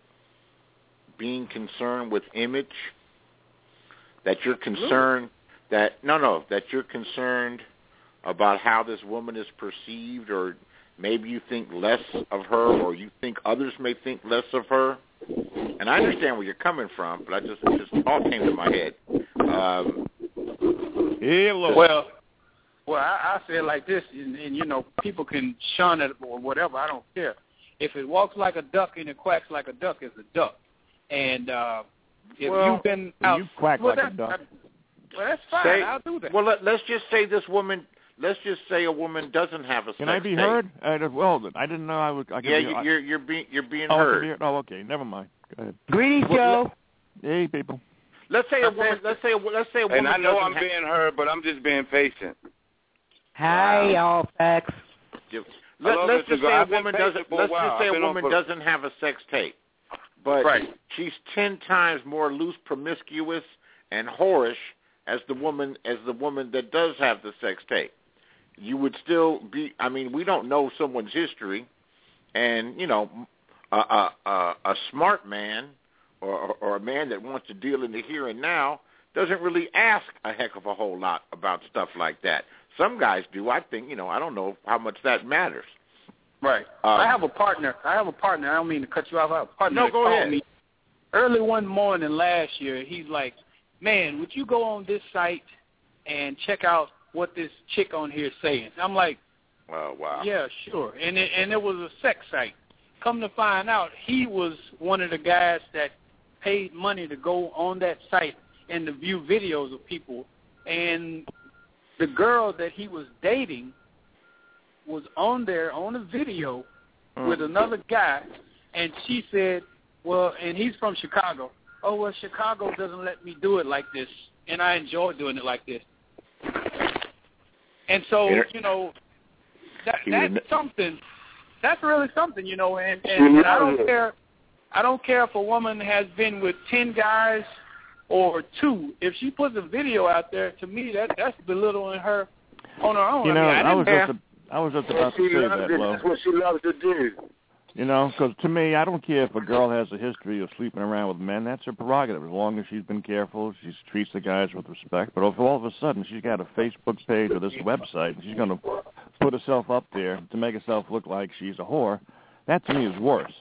H: being concerned with image? That you're concerned really? that no, no. That you're concerned about how this woman is perceived, or maybe you think less of her, or you think others may think less of her. And I understand where you're coming from, but I just it just all came to my head. Um,
L: Hello. Well, well, I, I say it like this, and, and you know, people can shun it or whatever. I don't care. If it walks like a duck and it quacks like a duck, it's a duck. And uh, if
H: well,
L: you've been out,
M: you quack
L: well,
M: like a duck.
L: I, well, that's fine.
H: Say,
L: I'll do that.
H: Well, let, let's just say this woman. Let's just say a woman doesn't have a.
M: Can
H: sex
M: I be
H: tape.
M: heard? I, well, I didn't know I would. I could
H: yeah,
M: be,
H: you,
M: I,
H: you're you're being you're being
M: oh,
H: heard.
M: Be, oh, okay. Never mind. Go ahead.
C: Greetings,
H: well,
C: Joe.
M: Hey, people.
H: Let's say a woman. Let's say a, let's say a woman.
N: And I know I'm
H: ha-
N: being heard, but I'm just being patient.
C: Hi, y'all, facts.
H: Let,
N: Hello,
H: let's just
N: Mister
H: say a
N: I've been
H: woman
N: patient
H: doesn't.
N: for a
H: Let's
N: while.
H: just say
N: I've
H: a
N: been on
H: woman
N: for-
H: doesn't have a sex tape, but
N: Right.
H: she's ten times more loose, promiscuous, and whorish as the woman as the woman that does have the sex tape. You would still be. I mean, we don't know someone's history, and you know, a a, a, a smart man or, or a man that wants to deal in the here and now doesn't really ask a heck of a whole lot about stuff like that. Some guys do. I think, you know, I don't know how much that matters.
L: Right.
H: Um,
L: I have a partner. I have a partner. I don't mean to cut you off. I have a partner.
H: No,
L: that
H: go
L: called
H: ahead.
L: Me early one morning last year, he's like, man, would you go on this site and check out what this chick on here is saying? I'm like,
H: oh, wow.
L: Yeah, sure. And it, and it was a sex site. Come to find out, he was one of the guys that paid money to go on that site and to view videos of people. And the girl that he was dating was on there on a video mm. with another guy, and she said, well, and he's from Chicago. Oh, well, Chicago doesn't let me do it like this, and I enjoy doing it like this. And so, you know, that, that's something. That's really something, you know, and, and, and I don't care. I don't care if a woman has been with ten guys or two. If she puts a video out there, to me, that that's belittling her on her own.
M: You know,
L: I, mean, I,
M: I was
L: have,
M: just a, I was just about to say that, Lo.
N: That's what she loves to do.
M: You know, because to me, I don't care if a girl has a history of sleeping around with men. That's her prerogative, as long as she's been careful, she treats the guys with respect. But if all of a sudden she's got a Facebook page or this website, and she's going to put herself up there to make herself look like she's a whore, that to me is worse.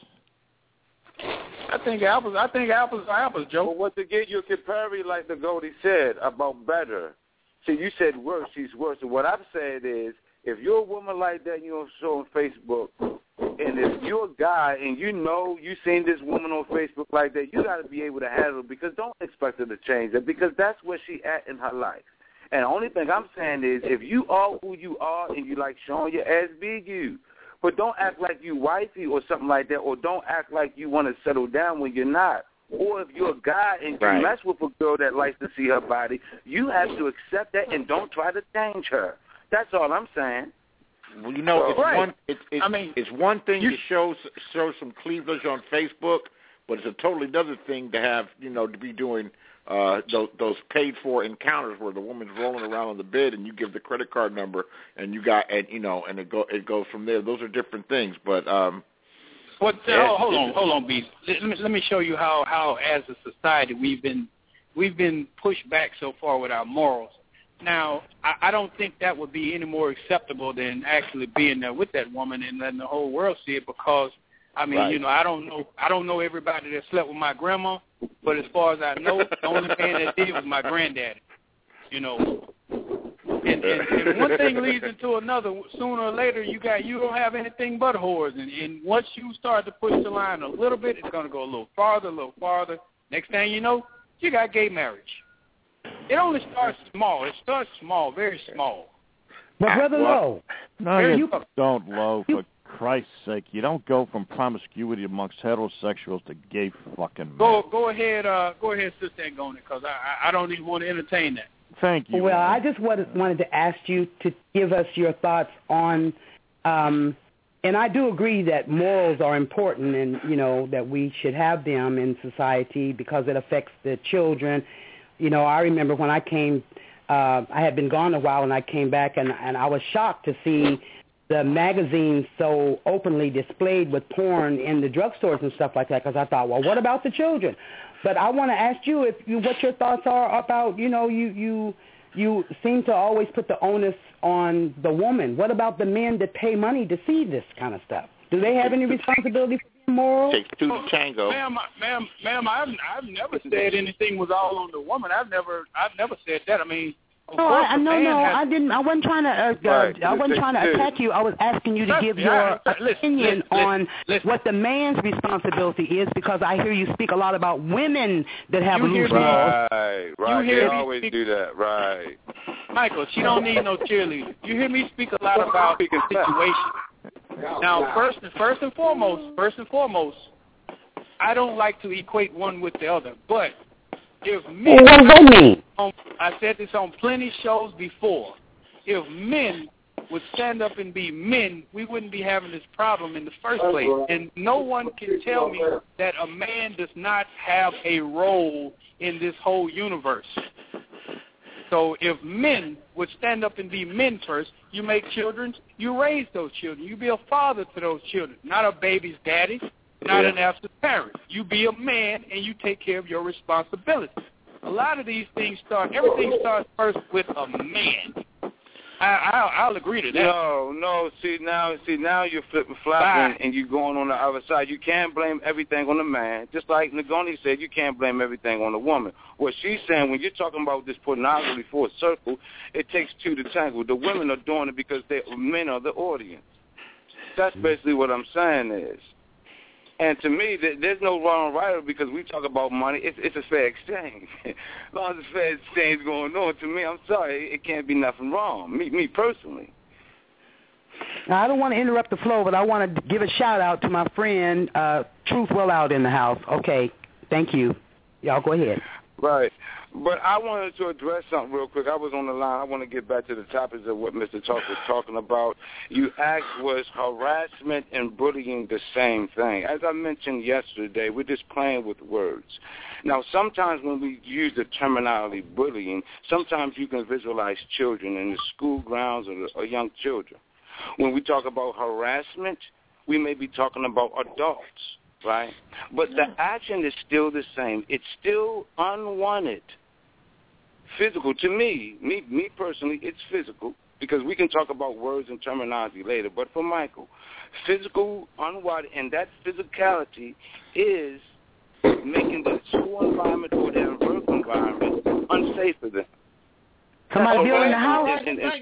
L: I think apples. I think apples are apples, Joe.
N: But once again, you're comparing, like the Goldie said, about better. See, you said worse. She's worse. And what I'm saying is, if you're a woman like that, you don't show on Facebook, and if you're a guy and you know you seen this woman on Facebook like that, you got to be able to handle it, because don't expect her to change it, because that's where she at in her life. And the only thing I'm saying is, if you are who you are and you like showing your ass, be you. But don't act like you wifey or something like that, or don't act like you want to settle down when you're not. Or if you're a guy and you
H: right.
N: mess with a girl that likes to see her body, you have to accept that and don't try to change her. That's all I'm saying.
H: Well, you know, it's
L: right.
H: one. It's, it's,
L: I mean,
H: it's one thing
L: you,
H: to show show some cleavage on Facebook, but it's a totally another thing to have, you know, to be doing uh, those, those paid for encounters where the woman's rolling around on the bed and you give the credit card number and you got and you know and it go it goes from there. Those are different things, but um.
L: What? Uh, oh, hold on, hold on, B. Let me let me show you how how as a society we've been we've been pushed back so far with our morals. Now, I, I don't think that would be any more acceptable than actually being there with that woman and letting the whole world see it, because, I mean, right. you know, I don't know I don't know everybody that slept with my grandma, but as far as I know, the only man that did was my granddaddy, you know. And, and, and one thing leads into another. Sooner or later, you got you don't have anything but whores, and, and once you start to push the line a little bit, it's going to go a little farther, a little farther. Next thing you know, you got gay marriage. It only starts small. It starts small, very small.
C: But Brother Lowe,
M: no, you, you don't, Lowe. For Christ's sake, you don't go from promiscuity amongst heterosexuals to gay fucking men.
L: Go, go ahead, uh, go ahead, Sister Angona, because I, I don't even want to entertain that.
M: Thank you.
C: Well, I just wanted wanted to ask you to give us your thoughts on um, and I do agree that morals are important, and you know that we should have them in society because it affects the children. You know, I remember when I came, uh, I had been gone a while, and I came back, and, and I was shocked to see the magazines so openly displayed with porn in the drugstores and stuff like that. Because I thought, well, what about the children? But I want to ask you if you what your thoughts are about, you know, you you you seem to always put the onus on the woman. What about the men that pay money to see this kind of stuff? Do they have any responsibility for being moral?
H: Takes two to tango.
L: Ma'am, ma'am, ma'am, I've I've never said anything was all on the woman. I've never I've never said that. I mean.
C: No, I, no, no, I didn't. I wasn't trying to. Uh,
L: right.
C: I wasn't trying to attack you. I was asking you to give your
L: listen,
C: opinion
L: listen,
C: on
L: listen.
C: what the man's responsibility is, because I hear you speak a lot about women that have
L: you
C: loose
L: morals.
N: Right, right.
L: You hear
N: they
L: me
N: always
L: speak,
N: do that, right.
L: Michael, she don't need no cheerleader. You hear me speak a lot about the situation. Now, first, first and foremost, first and foremost, I don't like to equate one with the other, but if men,
C: what does that mean?
L: On, I said this on plenty shows before. If men would stand up and be men, we wouldn't be having this problem in the first place. And no one can tell me that a man does not have a role in this whole universe. So if men would stand up and be men first, you make children, you raise those children. You be a father to those children, not a baby's daddy. Not an absent parent. You be a man and you take care of your responsibilities. A lot of these things start, everything starts first with a man. I, I, I'll agree to that.
N: No, no. See now, see now you're flipping flopping and you're going on the other side. You can't blame everything on the man. Just like Nagoni said, you can't blame everything on the woman. What she's saying, when you're talking about this pornography for a circle, it takes two to tangle. The women are doing it because they men are the audience. That's basically what I'm saying is. And to me, there's no wrong or right because we talk about money. It's, it's a fair exchange. As long as it's a fair exchange going on, to me, I'm sorry, it can't be nothing wrong, me, me personally.
C: Now, I don't want to interrupt the flow, but I want to give a shout-out to my friend, uh, Truth Well Out in the house. Okay, thank you. Y'all go ahead.
N: Right. But I wanted to address something real quick. I was on the line. I want to get back to the topics of what Mister Talk was talking about. You asked, was harassment and bullying the same thing? As I mentioned yesterday, we're just playing with words. Now, sometimes when we use the terminology bullying, sometimes you can visualize children in the school grounds or, or young children. When we talk about harassment, we may be talking about adults. Right? But the action is still the same. It's still unwanted. Physical. To me, me, me personally, it's physical because we can talk about words and terminology later. But for Michael, physical, unwanted, and that physicality is making the school environment or their work environment unsafe for them.
C: Somebody building the house.
N: And, and, and,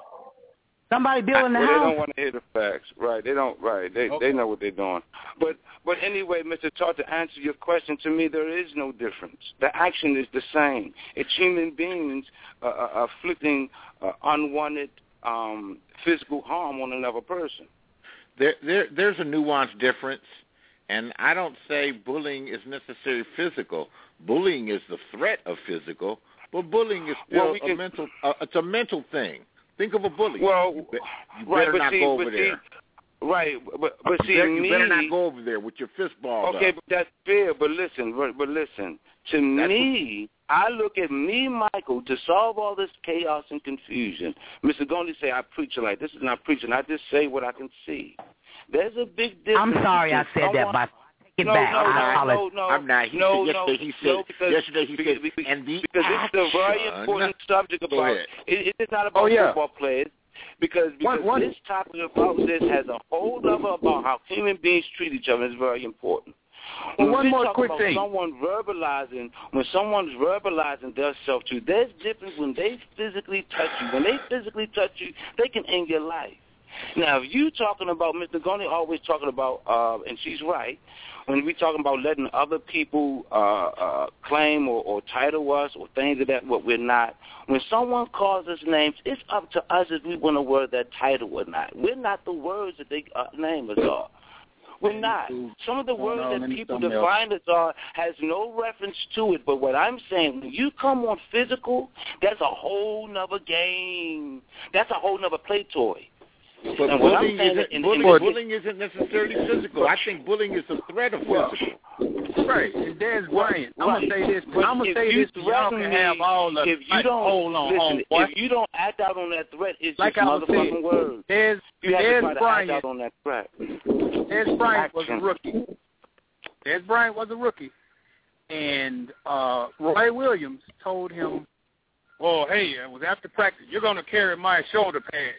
C: Somebody building the
N: well,
C: house.
N: They don't want to hear the facts, right? They don't, right? They okay. they know what they're doing. But but anyway, Mister Todd, to answer your question, to me there is no difference. The action is the same. It's human beings uh, uh, afflicting uh, unwanted um, physical harm on another person.
H: There, there there's a nuanced difference, and I don't say bullying is necessarily physical. Bullying is the threat of physical, but bullying is still
N: well, we can,
H: a mental. Uh, it's a mental thing. Think of a bully.
N: Well,
H: you, be, you
N: right,
H: better
N: but
H: not
N: see,
H: go over
N: but
H: there.
N: See, right, but but see,
H: you,
N: me,
H: you better not go over there with your fist balled
N: okay,
H: up.
N: but that's fair. But listen, but, but listen. To that's me, what, I look at me, Michael, to solve all this chaos and confusion. Mister Gondy say I preach like this is not preaching. I just say what I can see. There's a big difference.
C: I'm sorry I said that, but take it
N: no,
C: back.
N: No,
C: I
N: no, no, no,
H: I'm not. He
N: no,
H: said,
N: no,
H: yesterday he said,
N: no, because,
H: yesterday he
N: because,
H: said,
N: because,
H: and the
N: because
H: action,
N: it's a very important subject about it, it is not about
L: oh, yeah.
N: football players. Because, because
L: one, one.
N: this topic about this has a whole other about how human beings treat each other is very important.
L: Well,
N: when
L: one
N: we
L: more
N: talk
L: quick
N: about
L: thing.
N: Someone verbalizing, when someone's verbalizing their self to, there's difference when they physically touch you. When they physically touch you, they can end your life. Now, if you talking about, Mister Goni always talking about, uh, and she's right, when we talking about letting other people uh, uh, claim or, or title us or things of that, what we're not, when someone calls us names, it's up to us if we want to wear that title or not. We're not the words that they uh, name us are. We're not. Some of the words that people define us are has no reference to it. But what I'm saying, when you come on physical, that's a whole nother game. That's a whole nother play toy.
H: But
O: and what I'm
H: bullying,
O: saying
H: isn't,
O: in,
H: bullying,
O: in,
H: bullying isn't necessarily physical. I think bullying is a threat of physical.
L: Right. And Des Bryant, I'm
O: right.
L: going to say this.
O: But
L: I'm going to say
O: you
L: this. Y'all can have all the.
O: If you don't,
L: hold on,
O: listen,
L: hold on,
O: if you don't act out on that threat, it's
L: like
O: just
L: I was
O: motherfucking
L: saying,
O: words.
L: Des,
O: you have
L: Des
O: to try to
L: Bryant,
O: act out on that threat.
L: Des Bryant was a
O: Action.
L: rookie. Des Bryant was a rookie. And uh, Roy Williams told him, well, hey, it was after practice, you're going to carry my shoulder pads.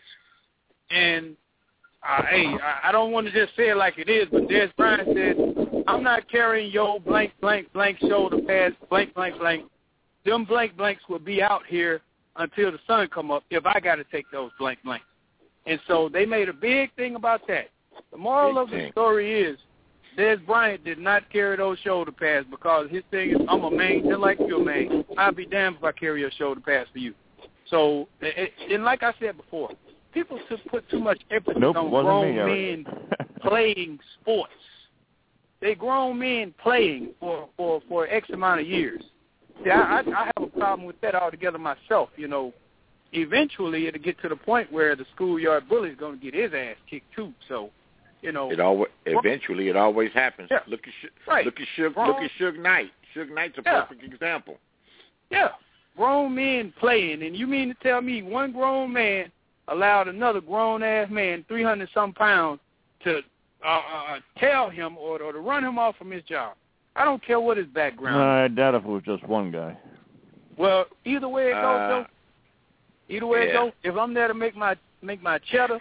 L: And, uh, hey, I, I don't want to just say it like it is, but Des Bryant said, I'm not carrying your blank, blank, blank shoulder pads, blank, blank, blank. Them blank blanks will be out here until the sun come up if I got to take those blank blanks. And so they made a big thing about that. The moral
H: Big
L: of
H: thing.
L: the story is Des Bryant did not carry those shoulder pads because his thing is, I'm a man just like you're a man. I'd be damned if I carry your shoulder pads for you. So, and like I said before, people to put too much emphasis
M: Nope,
L: on
M: wasn't
L: grown
M: me, Eric.
L: men playing sports. They grown men playing for, for, for X amount of years. See, I, I, I have a problem with that altogether myself. You know, eventually it'll get to the point where the schoolyard bully is going to get his ass kicked too. So, you know,
H: It always eventually it always happens.
L: Yeah.
H: Look at Sh-
L: Right.
H: look at Suge,
L: Grown-
H: look at Suge Knight. Suge Knight's a
L: Yeah.
H: perfect example.
L: yeah, grown men playing, and you mean to tell me one grown man allowed another grown ass man, three hundred some pounds, to uh, uh, tell him or, or to run him off from his job? I don't care what his background.
M: No, I doubt if it was just one guy.
L: Well, either way it goes,
H: Uh,
L: though. Either way it
H: yeah.
L: goes. If I'm there to make my make my cheddar,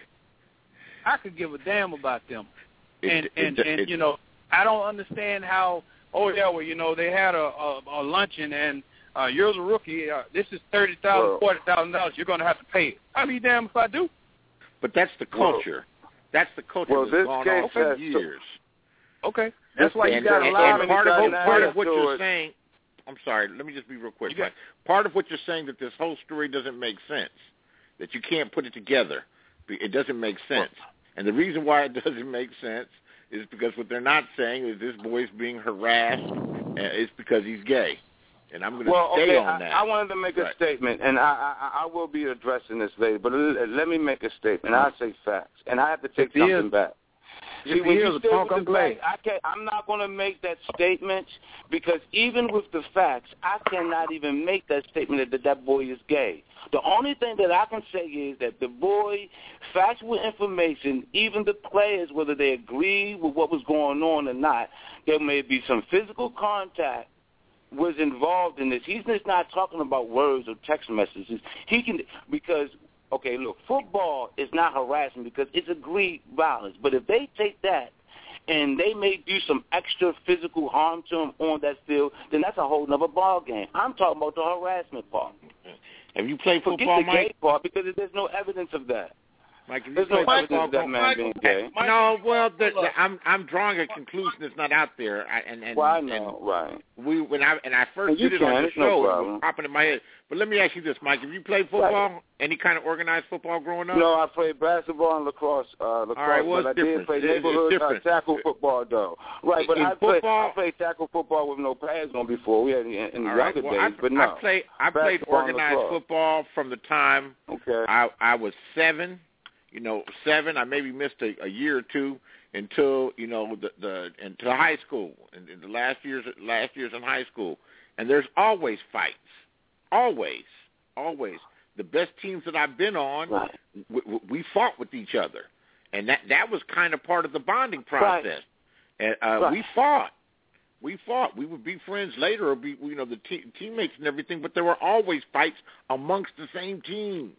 L: I could give a damn about them.
H: It-
L: and
H: it-
L: and
H: it-
L: and
H: it-
L: you know, I don't understand how. Oh yeah, well you know they had a a, a luncheon and uh, you're a rookie. Uh, this is thirty thousand,
N: Well-
L: forty thousand dollars. You're going to have to pay it. I'll be damned if I do.
H: But that's the
N: Well-
H: culture. That's the culture
N: well,
H: that's
N: this
H: gone
N: case
H: on for
N: has-
H: years.
L: Okay, that's why you
H: and,
L: got a
H: and,
L: lot
H: and
L: of
H: part of what,
N: got
H: part
N: an
H: of what
N: attitude.
H: you're saying. I'm sorry. Let me just be real quick.
L: You got-
H: Mike. Part of what you're saying that this whole story doesn't make sense. That you can't put it together. It doesn't make sense. And the reason why it doesn't make sense is because what they're not saying is this boy's being harassed. Uh, it's because he's gay. And I'm going to
N: Well,
H: stay
N: okay,
H: on
N: I,
H: that.
N: I wanted to make a
H: Right.
N: statement, and I, I I will be addressing this later, but l- let me make a statement. I say facts, and I have to take
L: If he
N: something
L: is-
N: back.
L: if
N: See,
L: he
N: when
L: is
N: you
L: a
N: stay
L: punk,
N: with
L: I'm
N: the
L: glad.
N: facts, I can't, I'm not going to make that statement because even with the facts, I cannot even make that statement that that boy is gay. The only thing that I can say is that the boy, factual information, even the players, whether they agree with what was going on or not, there may be some physical contact was involved in this. He's just not talking about words or text messages. He can, because, okay, look, football is not harassment because it's agreed violence. But if they take that and they may do some extra physical harm to him on that field, then that's a whole nother ball game. I'm talking about the harassment part.
H: Have you played
N: Forget
H: football,
N: the gay
H: Mike?
N: part because there's no evidence of that.
H: Mike, have you
N: There's no
H: played
N: evidence of that man
B: Michael,
N: being gay.
B: Michael,
H: No, well, the,
B: hold up.
H: the, I'm I'm drawing a conclusion that's not out there, I, and and,
N: Well, I
H: and
N: know, right.
H: we when I and I first
N: You
H: did it on
N: can,
H: the
N: it's no
H: show, it
N: problem.
H: was popping in my head. But let me ask you this, Mike: have you played football, any kind of organized football growing up?
N: No, I played basketball and lacrosse. Uh, lacrosse,
H: All right, well,
N: but I
H: it's
N: did
H: different.
N: play
H: It- it's
N: neighborhood uh,
H: different.
N: tackle football, though. Right, but
H: In
N: I played,
H: football-
N: I played tackle football with no pads on before. We had in, in the
H: All right,
N: younger
H: well,
N: days,
H: I,
N: but no.
H: I played I played
N: Basketball and
H: organized
N: lacrosse.
H: football from the time
N: Okay.
H: I I was seven. You know, seven. I maybe missed a, a year or two until you know the the until high school and in the last years last years in high school. And there's always fights, always, always. The best teams that I've been on,
N: Right.
H: we, we fought with each other, and that that was kind of part of the bonding process. And uh,
N: Right.
H: we fought. We fought. We would be friends later, or be you know the te- teammates and everything. But there were always fights amongst the same team.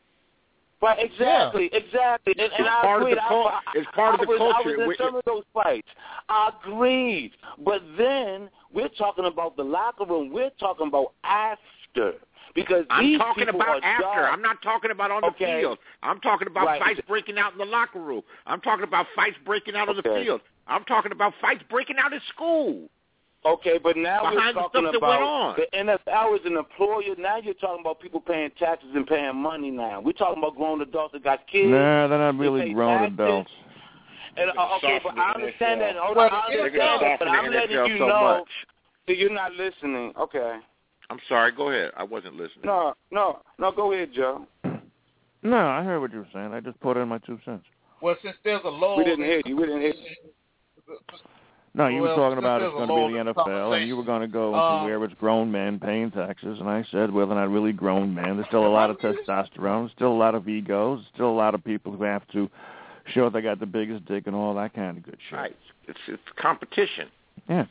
N: Right, exactly, exactly. And, and
H: It's
N: I
H: part of
N: agreed.
H: the cul-
N: I,
H: it's part
N: I
H: of the
N: was,
H: culture.
N: I was in
H: We-
N: some of those fights. I agreed. But then we're talking about the locker room. We're talking about after. Because
H: I'm
N: these
H: talking
N: people
H: about
N: are
H: after.
N: dark.
H: I'm not talking about on the
N: Okay.
H: field. I'm talking about
N: Right.
H: fights breaking out in the locker room. I'm talking about fights breaking out on the
N: Okay.
H: field. I'm talking about fights breaking out at school.
N: Okay, but now we're
H: Behind the
N: talking
H: stuff that went
N: about
H: on.
N: the N F L is an employer. Now you're talking about people paying taxes and paying money now. We're talking about grown adults that got kids.
M: Nah, they're not
N: They
M: really
N: pay
M: grown
N: taxes.
M: adults.
N: And, uh, okay, but I understand that. Hold
H: Well,
N: on, I
H: they're
N: understand
H: gonna
N: that, but
H: soften the
N: I'm
H: N F
N: letting
H: L
N: you
H: so
N: know
H: much.
N: that you're not listening. Okay.
H: I'm sorry. Go ahead. I wasn't listening.
N: No, no, no. Go ahead, Joe.
M: No, I heard what you were saying. I just put in my two cents.
B: Well, since there's a lull.
L: We didn't hear you. We didn't hear you.
M: No, you
B: well,
M: were talking about it's going to be the N F L,
B: conversation.
M: and you were going to go into
B: um,
M: where it's grown men paying taxes, and I said, well, they're not really grown men. There's still a lot of testosterone. There's still a lot of egos. There's still a lot of people who have to show they got the biggest dick and all that kind of good shit.
H: Right. It's it's competition.
M: Yeah.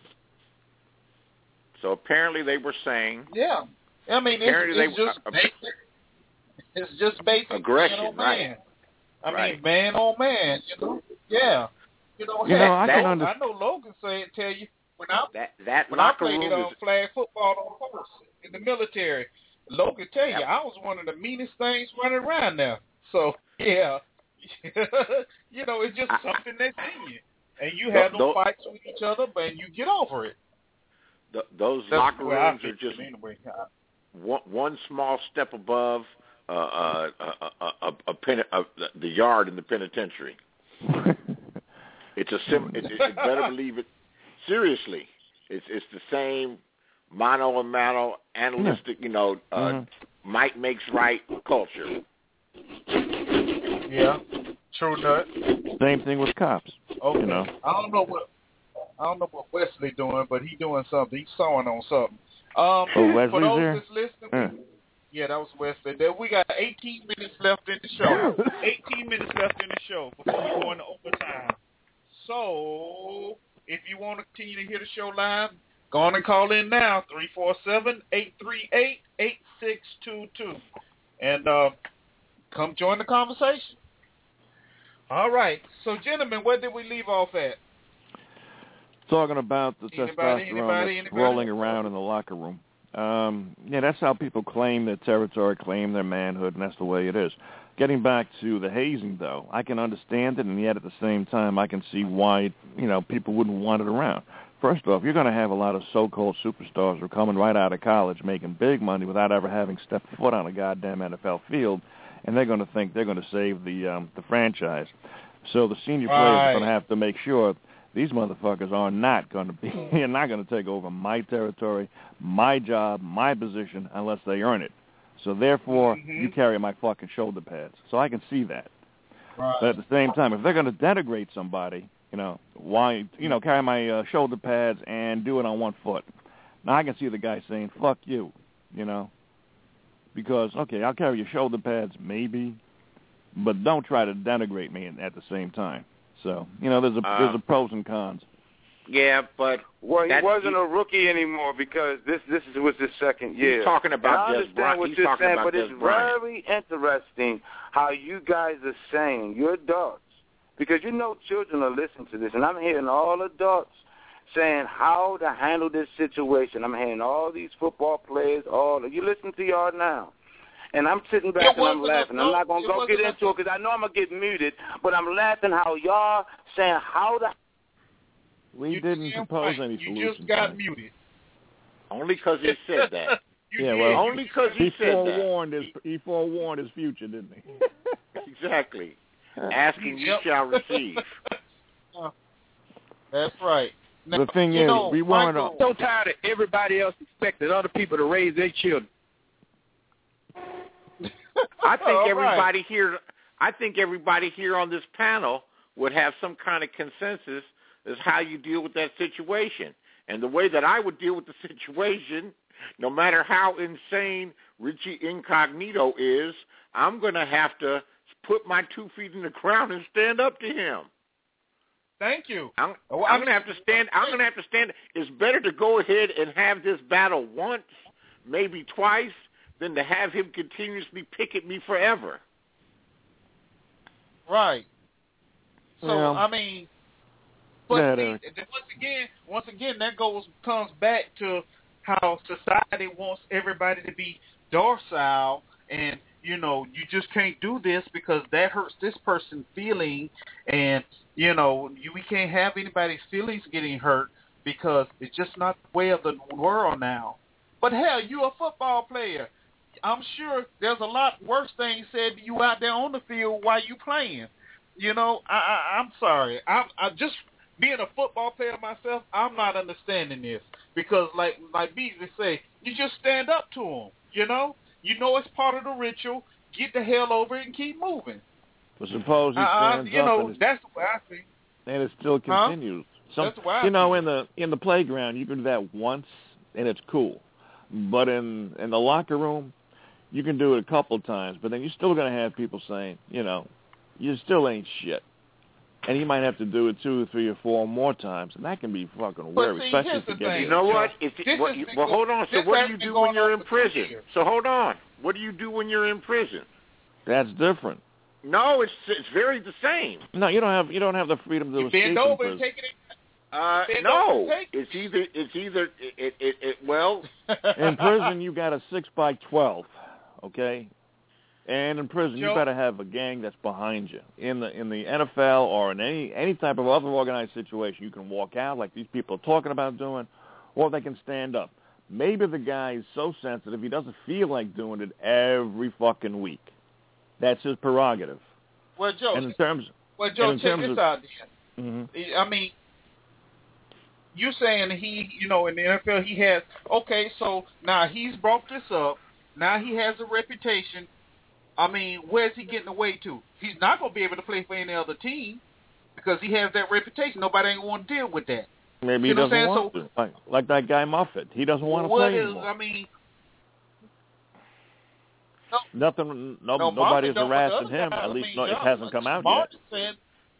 H: So apparently they were saying.
B: Yeah. I mean, it's, it's
H: they,
B: just
H: uh,
B: basic. It's just basic
H: aggression,
B: man on
H: right?
B: man. I
H: right.
B: mean, man on man. You know. Yeah. You know.
M: You
B: hey,
M: know, I
B: that,
M: can under-
B: I know Logan say tell you when I
H: that that
B: when I
H: locker
B: played
H: room
B: um,
H: is
B: flag football on post in the military. Logan tell you
H: yep.
B: I was one of the meanest things running around there. So yeah. You know, it's just
H: I,
B: something that's in you. And you have no
H: those,
B: fights with each other, but you get over it.
H: The, those
B: That's
H: locker rooms are
B: it
H: just
B: anyway.
H: one, one small step above uh, uh, uh, uh, uh, a pen, uh, the yard in the penitentiary. It's a sim. It, it better believe it. Seriously, it's it's the same mano a mano analytic. You know, uh,
M: mm-hmm.
H: might makes right culture.
B: Yeah, true nut.
M: Same thing with cops.
B: Okay.
M: You know.
B: I don't know what I don't know what Wesley doing, but he doing something. He's sewing on something. Um,
M: oh, Wesley's
B: for those
M: there?
B: that's listening,
M: yeah.
B: yeah, that was Wesley. There, we got eighteen minutes left in the show. eighteen minutes left in the show before we go into overtime. So, if you want to continue to hear the show live, go on and call in now, three four seven, eight three eight, eight six two two. And uh, come join the conversation. All right. So, gentlemen, where did we leave off at?
M: Talking about the
B: Anybody,
M: testosterone
B: anybody,
M: that's
B: anybody?
M: rolling around in the locker room. Um, yeah, that's how people claim their territory, claim their manhood, and that's the way it is. Getting back to the hazing, though, I can understand it, and yet at the same time, I can see why, you know, people wouldn't want it around. First off, you're going to have a lot of so-called superstars who are coming right out of college making big money without ever having stepped foot on a goddamn N F L field, and they're going to think they're going to save the um, the franchise. So the senior players
B: right.
M: are going to have to make sure these motherfuckers are not going to be, they're not going to take over my territory, my job, my position, unless they earn it. So therefore,
B: mm-hmm.
M: you carry my fucking shoulder pads. So I can see that.
B: Right.
M: But at the same time, if they're going to denigrate somebody, you know, why, you know, carry my uh, shoulder pads and do it on one foot. Now I can see the guy saying, fuck you, you know, because, okay, I'll carry your shoulder pads, maybe, but don't try to denigrate me at the same time. So, you know, there's a
H: uh,
M: there's a pros and cons.
H: Yeah, but
N: well, he
H: that's,
N: wasn't
H: he,
N: a rookie anymore because this this was his second year.
H: He's talking about
N: and I
H: Des
N: understand
H: Bryant.
N: what
H: He's
N: you're
H: talking
N: saying,
H: about
N: but
H: Des
N: it's
H: Bryant.
N: very interesting how you guys are saying you're adults because you know children are listening to this, and I'm hearing all adults saying how to handle this situation. I'm hearing all these football players, all you listen to y'all now. And I'm sitting back and I'm laughing. I'm not going to go get into it because I know I'm going to get muted, but I'm laughing how y'all saying how to...
M: We
B: you
M: didn't propose any
B: you
M: solutions.
B: You just got
M: right?
B: muted.
H: Only because he said that.
B: you
M: yeah,
B: did.
M: well,
H: only because he,
M: he
H: said
M: forewarned
H: that.
M: His, he forewarned his future, didn't he?
H: Exactly. Asking you
B: Yep.
H: shall receive.
B: That's right. Now,
M: the thing
B: you
M: is,
B: know,
M: we weren't...
B: Michael,
L: I'm so tired of everybody else expecting other people to raise their children.
H: I think
B: All
H: everybody
B: right.
H: here, I think everybody here on this panel would have some kind of consensus as how you deal with that situation. And the way that I would deal with the situation, no matter how insane Richie Incognito is, I'm going to have to put my two feet in the ground and stand up to him.
B: Thank you.
H: I'm,
B: well,
H: I'm going to have to stand. I'm going to have to stand. It's better to go ahead and have this battle once, maybe twice, than to have him continuously pick at me forever.
B: Right. So
M: Yeah.
B: I mean, but
M: Yeah,
B: see,
M: Eric.
B: once again, once again, that goes comes back to how society wants everybody to be docile, and you know, you just can't do this because that hurts this person's feeling, and you know, you, we can't have anybody's feelings getting hurt because it's just not the way of the world now. But hell, you're a football player. I'm sure there's a lot worse things said to you out there on the field while you playing. You know, I, I, I'm sorry. I'm I just being a football player myself. I'm not understanding this because, like like Beasley say, you just stand up to them. You know, you know it's part of the ritual. get the hell over it and keep moving.
M: But suppose he
B: uh,
M: stands
B: you
M: up
B: know,
M: and, it's,
B: that's the way I think.
M: and it still
B: Huh?
M: continues. Some,
B: That's the way I
M: you know,
B: think.
M: in the in the playground, you can do that once, and it's cool. But in in the locker room, you can do it a couple times, but then you're still going to have people saying, you know, you still ain't shit. And you might have to do it two, three, or four more times, and that can be fucking weird,
B: see,
M: especially
B: here's
M: if you
B: the
M: get
B: thing.
H: You know what? If
B: This
H: it, what
B: has
H: you,
B: been
H: well,
B: go-
H: hold on. So
B: this
H: what
B: has
H: do you
B: been
H: do
B: going
H: when you're
B: on
H: in
B: for two
H: prison?
B: years.
H: So hold on. What do you do when you're in prison?
M: That's different.
H: No, it's it's very the same.
M: No, you don't have you don't have the freedom to
B: You
M: escape
B: bend
M: in
B: over and
M: prison.
B: take it.
H: Uh,
B: Bend
H: no,
B: over and take it.
H: it's either it's either it it, it well.
M: In prison, you got a six by twelve, okay? And in prison,
B: Joe?
M: you better have a gang that's behind you. In the in the N F L or in any any type of other organized situation, you can walk out like these people are talking about doing, or they can stand up. Maybe the guy is so sensitive he doesn't feel like doing it every fucking week. That's his prerogative.
B: Well, Joe.
M: And in terms,
B: well, Joe,
M: and in
B: check
M: terms
B: this
M: of,
B: out. Then.
M: Mm-hmm.
B: I mean, you saying he, you know, in the N F L he has. Okay, so now he's brought this up. Now he has a reputation. I mean, where's he getting away to? He's not going to be able to play for any other team because he has that reputation. Nobody ain't going to deal with that.
M: Maybe
B: you
M: he
B: know
M: doesn't
B: what I'm
M: want
B: saying?
M: to. Like, like that guy Muffet. He doesn't want to
B: What
M: play
B: is,
M: anymore.
B: I mean,
M: Nothing. No,
B: no,
M: nobody is
B: Marvin don't, but
M: harassing
B: the other
M: him.
B: guy,
M: At
B: I
M: least
B: mean,
M: no, it
B: John,
M: hasn't come out
B: Martin
M: yet.
B: said,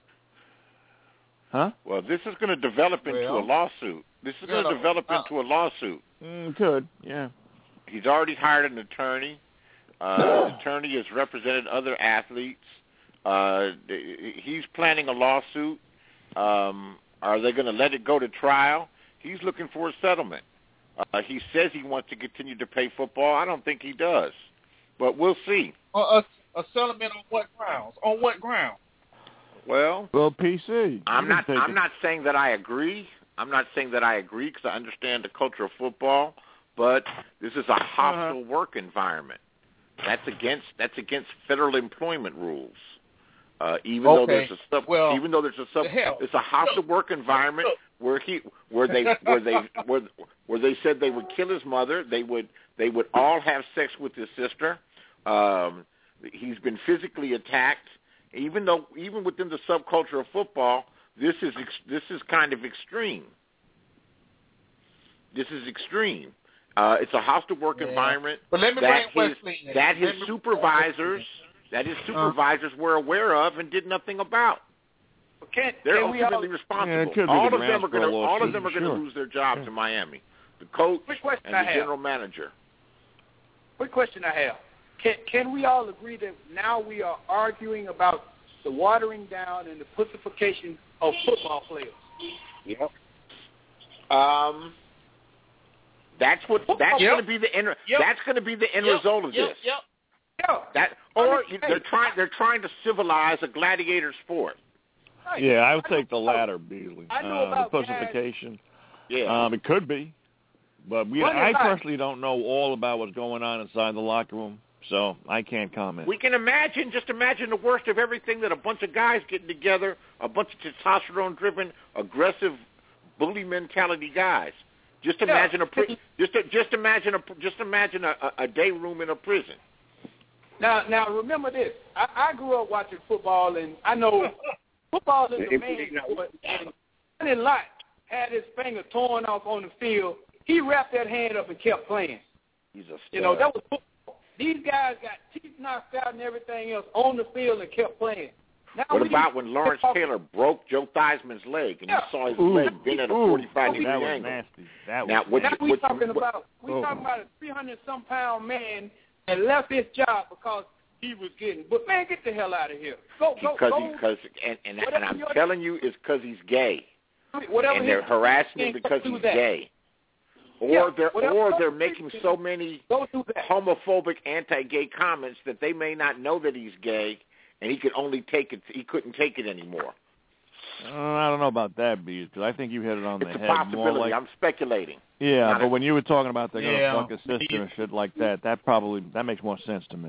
M: Huh?
H: Well, this is going to develop into
B: Well,
H: a lawsuit. This is
B: you
H: going to
B: know,
H: develop
B: uh,
H: into a lawsuit.
M: Mm, could. Yeah.
H: He's already hired an attorney. Uh, his attorney has represented other athletes. Uh, he's planning a lawsuit. Um, are they going to let it go to trial? He's looking for a settlement. Uh, he says he wants to continue to play football. I don't think he does, but we'll see.
B: a, a, a settlement on what grounds? On what ground?
H: Well,
M: well, P C.
H: I'm not. I'm
M: it.
H: not saying that I agree. I'm not saying that I agree because I understand the culture of football, but this is a hostile uh-huh. work environment. That's against. That's against federal employment rules. Uh, even
B: okay.
H: though there's a sub,
B: well,
H: even though there's a sub,
B: the
H: it's a hostile work environment where he, where they, where they, where, where they said they would kill his mother. They would, they would all have sex with his sister. Um, he's been physically attacked. Even though, even within the subculture of football, this is ex, this is kind of extreme. This is extreme. Uh, it's a hostile work
B: yeah.
H: environment
B: but let me
H: that
B: bring
H: his,
B: Wesley in.
H: that his
B: let me
H: supervisors. That his supervisors uh, were aware of and did nothing about.
L: Can,
H: They're
L: can
H: ultimately
L: all,
H: responsible.
M: Yeah,
H: all,
M: the
H: of them are gonna, all of them are going to
M: sure.
H: lose their jobs
M: yeah.
H: in Miami. The coach and the
L: I
H: general manager.
L: Quick question I have. Can, can we all agree that now we are arguing about the watering down and the pussification of football players?
H: Yep. Um, that's what. That's
B: yep.
H: going to be the end.
B: Yep.
H: That's going to be the end
B: yep.
H: result of
B: yep.
H: this.
B: Yep.
L: Yeah.
H: That or they're trying. They're trying to civilize a gladiator sport.
L: Right.
M: Yeah, I would
L: I
M: take the latter, Beasley.
L: I know
M: uh,
L: about
M: the pussification.
H: Yeah.
M: Um, it could be, but we.
L: What
M: I
L: about?
M: personally don't know all about what's going on inside the locker room, so I can't comment.
H: We can imagine, just imagine the worst of everything, that a bunch of guys getting together, a bunch of testosterone-driven, aggressive, bully mentality guys. Just imagine
L: yeah.
H: a pri- just just imagine a just imagine a, a day room in a prison.
L: Now, now remember this. I, I grew up watching football, and I know football is the main sport. And Sonny Lott had his finger torn off on the field. He wrapped that hand up and kept playing.
H: He's a stud.
L: You know, that was football. These guys got teeth knocked out and everything else on the field and kept playing. Now
H: what
L: we,
H: about when Lawrence Taylor broke Joe Theismann's leg and
L: yeah.
H: you saw his
M: Ooh,
H: leg bend at a forty-five degree
M: that was
H: angle?
M: Nasty. That
H: now,
M: was
H: what,
L: now
H: what,
L: we
H: what,
L: talking
H: what,
L: about we
M: oh.
L: talking about a three hundred some pound man that left his job because he was getting. But man, get the hell out of here. Go go
H: because
L: go.
H: because and and, and I'm
L: your,
H: telling you, it's because he's gay.
L: Whatever
H: and they're harassing him because he's
L: that.
H: gay. Or
L: yeah,
H: they're
L: whatever,
H: or they're making so many
L: that.
H: homophobic, anti-gay comments that they may not know that he's gay, and he could only take it. He couldn't take it anymore.
M: Uh, I don't know about that, Bees, because I think you hit it on
H: it's
M: the
H: a
M: head.
H: possibility.
M: More like,
H: I'm speculating.
M: Yeah,
H: Not
M: but
H: a,
M: when you were talking about they're
B: yeah,
M: gonna fuck his sister and shit like that, that probably that makes more sense to me.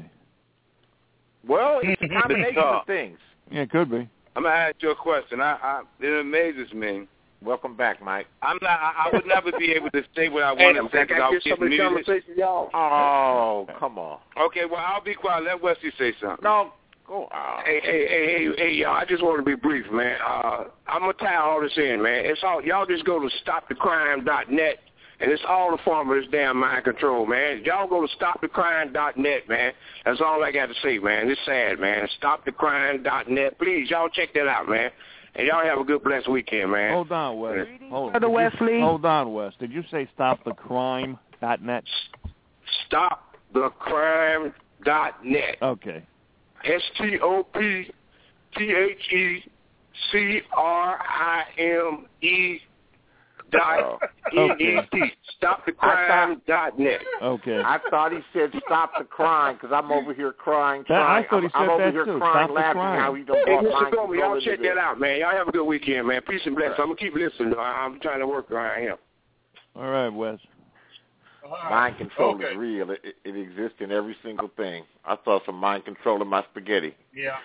H: Well, it's a combination of things.
M: Yeah, it could be.
N: I'm gonna ask you a question. I, I it amazes me.
H: Welcome back, Mike.
N: I'm not. I, I would never be able to say what I
I: Hey,
N: want to say
I: can I
N: without
I: get some of
N: getting
I: the
N: muted.
I: conversation, y'all?
H: Oh, come on.
O: Okay, well, I'll be quiet. Let Wesley say something.
H: No, go on.
P: Hey, hey, hey, hey, hey, y'all, I just want to be brief, man. Uh, I'm going to tie all this in, man. It's all, y'all just go to stop the crime dot net, and it's all the form of this damn mind control, man. Y'all go to stop the crime dot net, man. That's all I got to say, man. It's sad, man. stop the crime dot net. Please, y'all check that out, man. And y'all have a good, blessed weekend, man.
M: Hold on, Wes. Hold,
C: Brother Wesley.
M: You, hold on, Wes. Did you say stop the crime dot net?
P: stop the crime dot net.
M: Okay.
P: S T O P T H E C R I M E dot N E T. stop the crime dot net.
M: Okay.
H: I thought he said stop the crying because I'm over here crying,
M: That,
H: crying.
M: I thought he said
P: I'm,
H: I'm over
P: that
H: here
M: too.
H: crying,
M: Stop
H: laughing
M: the
H: how he don't
P: Hey,
H: brought
P: Mister
H: mind
P: Coleman, y'all
H: control
P: check
H: into
P: that
H: this.
P: out, man. Y'all have a good weekend, man. Peace and blessings. I'm going to keep listening. I'm trying to work where I am.
M: All right, Wes.
H: Mind control
B: Okay.
H: is real. It, it, it exists in every single thing. I saw some mind control in my spaghetti.
B: Yeah.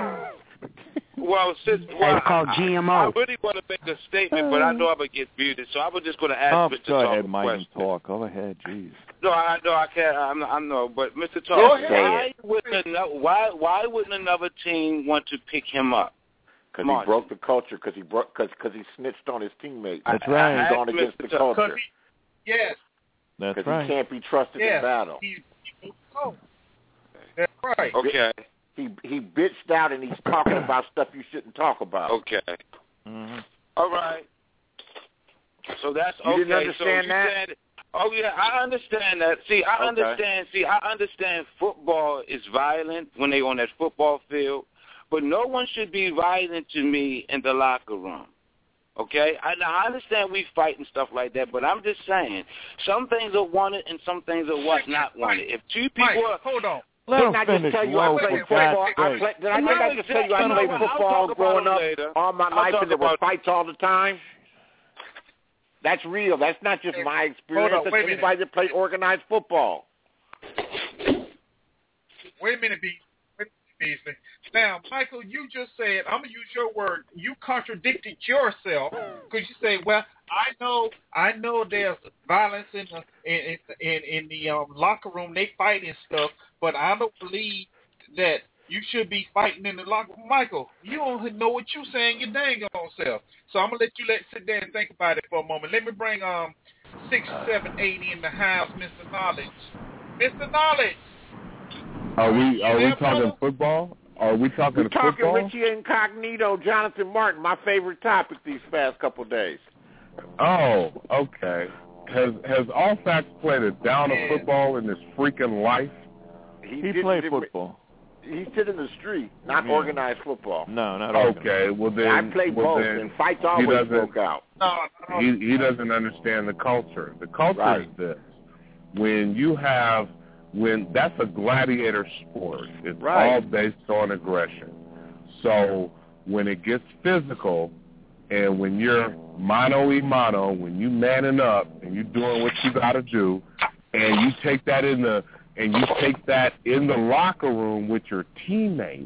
O: Well, since well,
C: It's called
O: I,
C: G M O.
O: I really want to make a statement, but I know I'm gonna get muted, so I was just going to ask
M: Oh,
O: Mister
M: go
O: Talk
M: ahead,
O: a
M: Mike,
O: question.
M: and talk. Go ahead, jeez.
O: No, I no, I can't. I'm, I'm no, but Mister
H: Go
O: Talk,
H: ahead.
O: why wouldn't another, why why wouldn't another team want to pick him up?
H: Because he broke the culture. Because he broke. Because he snitched on his teammates.
M: That's right.
H: He's gone against the culture.
B: He, yes.
M: That's
H: Because
M: right.
H: he can't be trusted
B: Yes.
H: in battle.
B: He, he, oh. That's right.
O: Okay.
H: He he bitched out and he's talking about stuff you shouldn't talk about.
O: Okay.
M: Mm-hmm.
O: All right. So that's
H: You
O: okay.
H: didn't understand
O: so you
H: that?
O: Said, oh yeah, I understand that. See, I
H: Okay.
O: understand. See, I understand football is violent when they on that football field, but no one should be violent to me in the locker room. Okay, I, now, I understand we fight and stuff like that, but I'm just saying some things are wanted and some things are what not wanted. If two people,
B: Mike, hold on.
M: Let
H: Didn't
M: him
H: I just
M: finish.
H: tell you
M: Whoa,
H: I played
M: for God's
H: football? I
M: sake.
H: play, did I,
O: No,
H: did I just tell you I
O: exactly.
H: played
O: I'll
H: football
O: talk about
H: growing
O: it
H: up
O: later.
H: all my
O: I'll
H: life
O: talk
H: and there were
O: about-
H: fights all the time? That's real. That's not just my experience.
B: Hold on,
H: That's
B: wait a minute.
H: anybody that played organized football.
B: Wait a minute, B. Wait a minute, Beasley. Now, Michael, you just said, I'm going to use your word, you contradicted yourself because you say, well, I know I know there's violence in the in in, in the um, locker room. They fight and stuff, but I don't believe that you should be fighting in the locker room. Michael, you don't know what you're saying your dang on self. So I'm going to let you let sit there and think about it for a moment. Let me bring um six, seven, eight in the house, Mister Knowledge. Mister Knowledge.
I: Are we are we
B: Yeah,
I: talking
B: brother?
I: football? Are we talking
H: We're talking
I: football?
H: Richie Incognito, Jonathan Martin, my favorite topic these past couple of days.
I: Oh, okay. Has has All Facts played a down of
B: Yeah.
I: football in his freaking life?
M: He
H: didn't-
M: played
H: didn't-
M: football.
H: He sit in the street, not
M: Yeah.
H: organized football.
M: No, not organized.
I: Okay, well then
H: I played
I: well
H: both,
I: then,
H: and fights
I: he
H: always
I: doesn't-
H: broke out.
B: No, no.
I: he he doesn't understand the culture. The culture
H: Right.
I: is this: when you have when that's a gladiator sport. It's
H: Right.
I: all based on aggression. So when it gets physical, and when you're mano y mano, when you manning up and you're doing what you got to do, and you take that in the and you take that in the locker room with your teammates,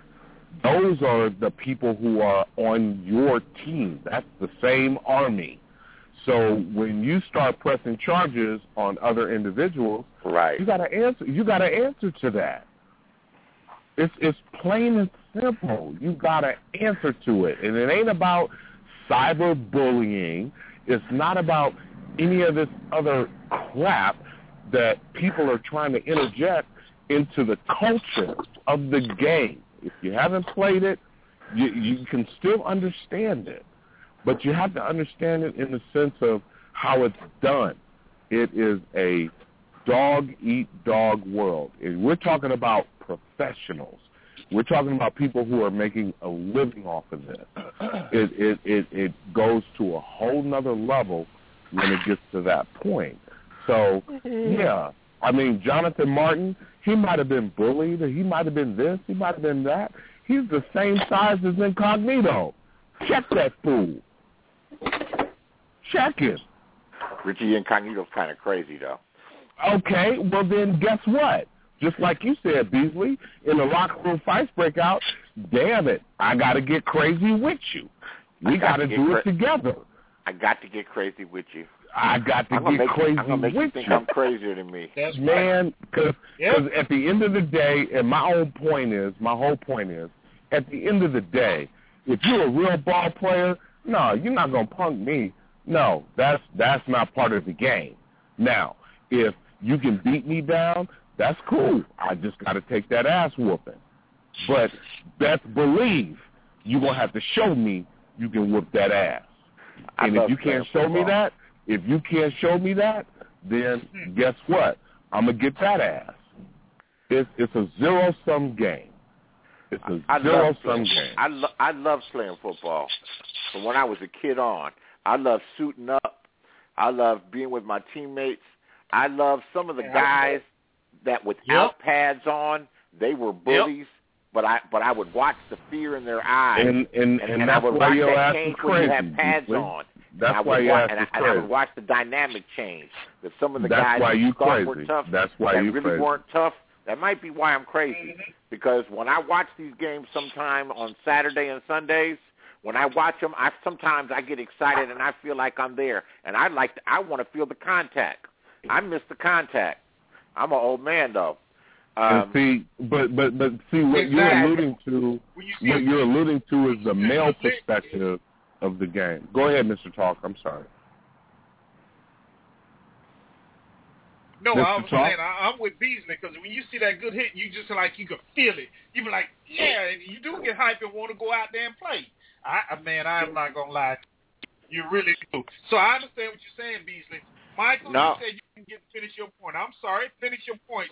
I: those are the people who are on your team. That's the same army. So when you start pressing charges on other individuals,
H: right,
I: you got to answer. You got to answer to that. It's it's plain and simple. You got to answer to it, and it ain't about cyberbullying. It's not about any of this other crap that people are trying to interject into the culture of the game. If you haven't played it, you, you can still understand it, but you have to understand it in the sense of how it's done. It is a dog-eat-dog world. And we're talking about professionals. We're talking about people who are making a living off of this. It it it, it goes to a whole nother level when it gets to that point. So, yeah, I mean, Jonathan Martin, he might have been bullied, or he might have been this, he might have been that. He's the same size as Incognito. Check that fool. Check it.
H: Richie Incognito's kind of crazy, though.
I: Okay, well then guess what? Just like you said, Beasley, in the locker room fights break out, damn it, I got to get crazy with you. We got to do
H: cra-
I: it together.
H: I got to get crazy with you.
I: I got to
H: I'm gonna
I: get
H: make
I: crazy
H: you, I'm gonna make
I: with
H: you think
I: you.
H: I'm crazier than me.
B: That's
I: Man, because
B: Yep.
I: at the end of the day, and my own point is, my whole point is, at the end of the day, if you're a real ball player, no, you're not going to punk me. No, that's that's not part of the game. Now, if you can beat me down, that's cool. I just got to take that ass whooping. But best believe you're going to have to show me you can whoop that ass.
H: I
I: And
H: love
I: if you can't show
H: playing
I: me
H: football.
I: that, if you can't show me that, then guess what? I'm going to get that ass. It's, it's a zero-sum game. It's a
H: I love
I: zero-sum
H: playing,
I: game.
H: I, lo- I love playing football. From when I was a kid on, I love suiting up. I love being with my teammates. I love some of the guys that without
B: Yep.
H: pads on, they were bullies. But I but I would watch the fear in their eyes,
I: And, and, and,
H: and I
I: that's
H: would
I: why
H: watch
I: your
H: that
I: ass
H: change
I: is
H: when you
I: crazy.
H: have pads
I: Beasley.
H: on.
I: That's
H: and I
I: why
H: would
I: your
H: wa-
I: ass
H: and,
I: is
H: I, and I would
I: crazy.
H: watch the dynamic change. That some of the
I: That's
H: guys
I: why
H: who
I: you
H: thought were
I: crazy.
H: tough,
I: That's why
H: that
I: you
H: really
I: crazy.
H: weren't tough. That might be why I'm crazy.
B: Mm-hmm.
H: Because when I watch these games sometime on Saturday and Sundays, when I watch them, I sometimes I get excited and I feel like I'm there. And I like to, I want to feel the contact. I miss the contact. I'm an old man though. Um,
I: and see, but but but see what you're
H: exactly.
I: alluding to.
B: you
I: What you're alluding to is the male perspective of the game. Go ahead, Mister Talk. I'm sorry.
B: No,
I: Mister
B: I was
I: Talk?
B: saying I, I'm with Beasley because when you see that good hit, you just like you can feel it. You be like, yeah, and you do get hyped and want to go out there and play. I, I man, I'm not gonna lie, you really do. So I understand what you're saying, Beasley. Michael,
H: No.
B: you said you can get finish your point. I'm sorry, finish your point.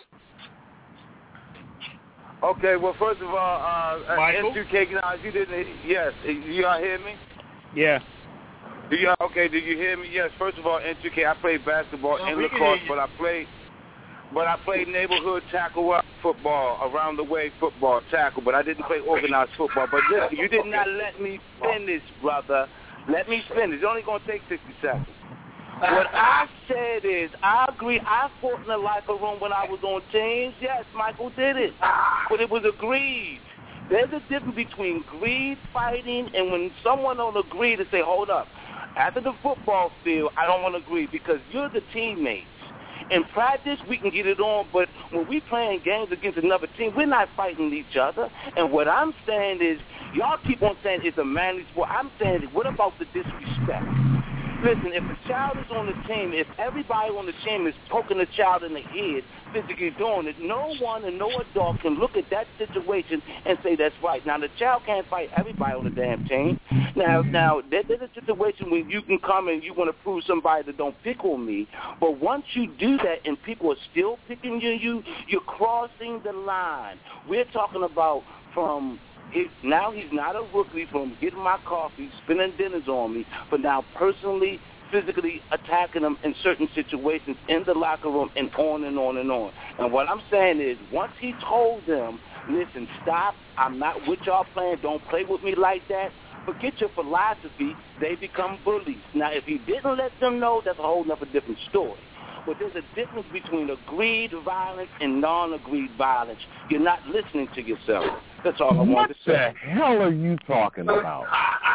N: Okay, well, first of all, uh,
B: Michael?
N: N two K, now, you didn't, yes, you all hear me?
L: Yeah.
N: Do you okay? Did you hear me? Yes. First of all, N two K, I played basketball
B: No,
N: and
B: we can
N: lacrosse,
B: hear you.
N: but I played, but I played neighborhood tackle up football, around the way football tackle, but I didn't play organized football. But listen, you did not let me finish, brother. Let me finish. It's only gonna take sixty seconds. What I said is, I agree. I fought in the locker room when I was on teams. Yes, Michael did it, but it was agreed. There's a difference between greed fighting and when someone don't agree to say, hold up. After the football field, I don't want to agree because you're the teammates. In practice, we can get it on, but when we playing games against another team, we're not fighting each other. And what I'm saying is, y'all keep on saying it's a manly sport. I'm saying, what about the disrespect? Listen, if a child is on the team, if everybody on the team is poking the child in the head, physically doing it, no one and no adult can look at that situation and say that's right. Now, the child can't fight everybody on the damn team. Now, now there, there's a situation where you can come and you want to prove somebody that don't pick on me, but once you do that and people are still picking you, you you're crossing the line. We're talking about from... It, now he's not a rookie from getting my coffee, spending dinners on me, but now personally, physically attacking them in certain situations in the locker room and on and on and on. And what I'm saying is, once he told them, listen, stop, I'm not with y'all playing, don't play with me like that, forget your philosophy, they become bullies. Now, if he didn't let them know, that's a whole other different story. But there's a difference between agreed violence and non-agreed violence. You're not listening to yourself. That's all I
I: What
N: wanted to
I: the
N: say.
I: hell are you talking about?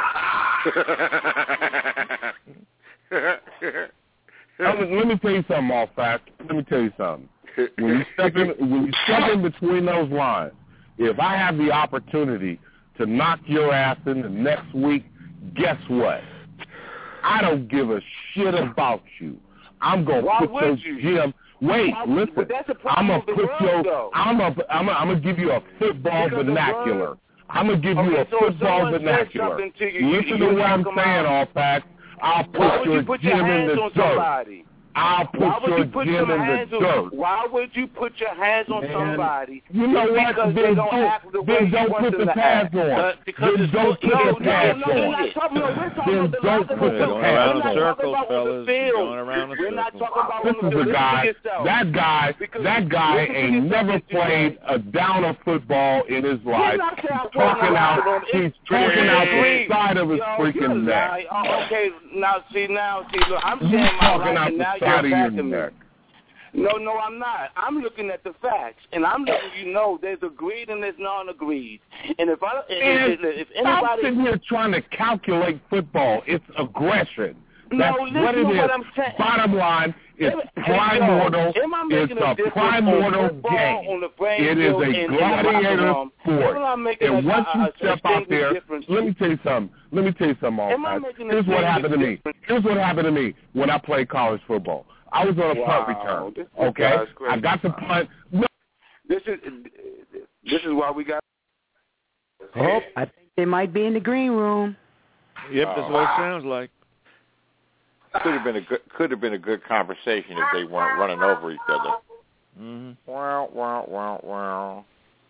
I: I mean, let me tell you something, all fact. Let me tell you something. When you step in, when you step in between those lines, if I have the opportunity to knock your ass in the next week, guess what? I don't give a shit about you. I'm gonna
N: Why
I: put your
N: would you?
I: gym. Wait,
N: Why-
I: listen.
N: but that's a
I: I'm
N: problem
I: gonna
N: with the
I: put
N: world,
I: your.
N: though.
I: I'm gonna. I'm gonna, I'm gonna give you a football
N: Because the
I: vernacular.
N: world-
I: I'm gonna give you
N: Okay,
I: a
N: so if
I: football
N: someone says
I: vernacular.
N: something to you, you-
I: Listen
N: you
I: to what I'm
N: knock 'em
I: saying,
N: out.
I: all facts. I'll put
N: Why would
I: your
N: you put your
I: gym in
N: hands
I: the
N: on
I: dirt.
N: somebody?
I: I'll put
N: Why would
I: your
N: you put
I: gym
N: your
I: in
N: hands
I: the
N: on?
I: dirt.
N: Why would you put your hands on
I: Man,
N: somebody?
I: You know
N: just
I: what?
N: Because they
I: Then
N: don't
I: don't,
N: act the way
I: then
N: you
I: don't
N: want
I: put
N: them
I: the
N: to
I: pads
N: act.
I: on.
N: Uh, because
I: then
N: it's
I: don't put
N: no,
I: the
N: no,
I: pads
N: no, we're
I: on.
N: not talking about. We're talking
I: Then
N: about the
I: don't
N: locker
I: put
N: room.
I: the
M: Going
I: pads
M: around
N: We're not
M: in
I: on.
N: talking
M: circles,
N: about on the
M: fellas.
N: field.
M: Going around in
N: We're not
M: circles.
N: talking about
I: This
N: on the
I: is
N: field.
I: a
N: Listen to
I: guy.
N: yourself.
I: That guy.
N: Because
I: That guy
N: listen to
I: ain't
N: yourself,
I: never
N: Mister
I: played a down of football in his life.
N: not saying I
I: He's
N: wasn't
I: talking
N: in the
I: out.
N: locker room.
I: He's
N: It's-
I: talking
N: it's
I: out the
N: agreed.
I: side of his
N: Yo,
I: freaking
N: you're
I: neck.
N: lying. Oh, okay, now see, now see, look, I'm
I: He's
N: saying my
I: talking
N: life,
I: out
N: and
I: the
N: now
I: side
N: you're
I: of your
N: backing me.
I: neck.
N: No, no, I'm not. I'm looking at the facts, and I'm letting you know there's agreed and there's non-agreed. And if I,
I: And
N: if, if
I: stop
N: anybody,
I: sitting here trying to calculate football. It's aggression. That's
O: no, listen
I: what it
O: to
I: is.
O: what I'm saying.
I: Bottom line, it's
O: Am-
I: primordial.
O: Am I making
I: It's
O: a
I: a
O: difference
I: primordial
O: on football,
I: game.
O: on the playing
I: It is
O: field,
I: a
O: and in the
I: gladiator
O: locker room?
I: sport.
O: Am I making
I: And
O: a,
I: once
O: a,
I: you
O: a,
I: step
O: a
I: out there,
O: difference?
I: let me tell you something. Let me tell you something, all
O: Am I
I: guys.
O: making a
I: Here's what happened to me.
O: difference?
I: Here's what happened to me when I played college football. I was on a
O: Wow,
I: punt return.
O: this- this
I: Okay,
O: guy's crazy.
I: I got the punt. No.
O: This is this is why we got.
C: Oh, I think they might be in the green room.
M: Yep, that's what it sounds like.
H: Could have been a good could have been a good conversation if they weren't running over each other.
M: Mm-hmm.
H: Wow, wow, wow, wow.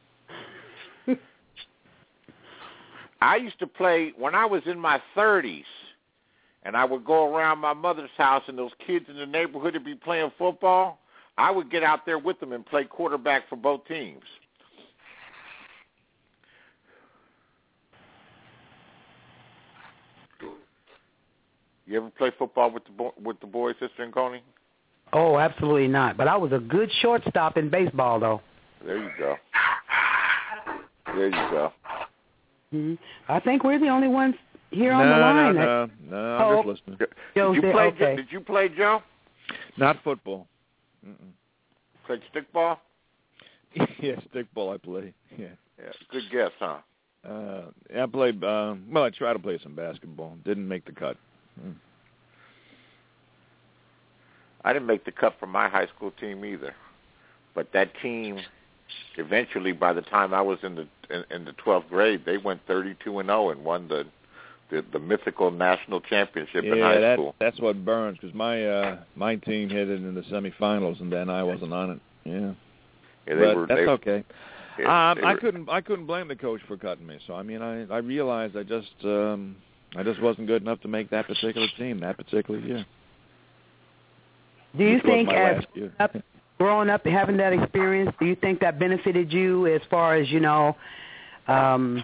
H: I used to play when I was in my thirties, and I would go around my mother's house, and those kids in the neighborhood would be playing football. I would get out there with them and play quarterback for both teams. You ever play football with the bo- with the boys, Sister and Coney?
C: Oh, absolutely not. But I was a good shortstop in baseball, though.
H: There you go. There you go.
C: Mm-hmm. I think we're the only ones here
M: no,
C: on the line.
M: No, no, no. I'm
C: oh,
M: just listening.
C: Joe's
H: Did you
C: there,
H: play?
C: okay.
H: Did you play, Joe?
M: Not football. Mm-mm.
H: Played stickball?
M: Yeah, stickball I play. Yeah.
H: Yeah. Good guess, huh?
M: Uh, I played. Uh, well, I tried to play some basketball. Didn't make the cut. Mm.
H: I didn't make the cut for my high school team either, but that team, eventually, by the time I was in the in, in the twelfth grade, they went thirty-two and zero and won the the, the mythical national championship
M: yeah,
H: in high
M: that,
H: school.
M: that's what burns because my uh, my team hit it in the semifinals, and then I wasn't on it. Yeah,
H: Yeah, they
M: but
H: were,
M: that's
H: they,
M: okay.
H: Yeah,
M: um,
H: they
M: I
H: were,
M: couldn't I couldn't blame the coach for cutting me. So I mean, I I realized I just um, I just wasn't good enough to make that particular team that particular year.
C: Do you
M: Which was
C: think
M: my
C: as
M: last year.
C: up, growing up, having that experience, do you think that benefited you as far as, you know, um,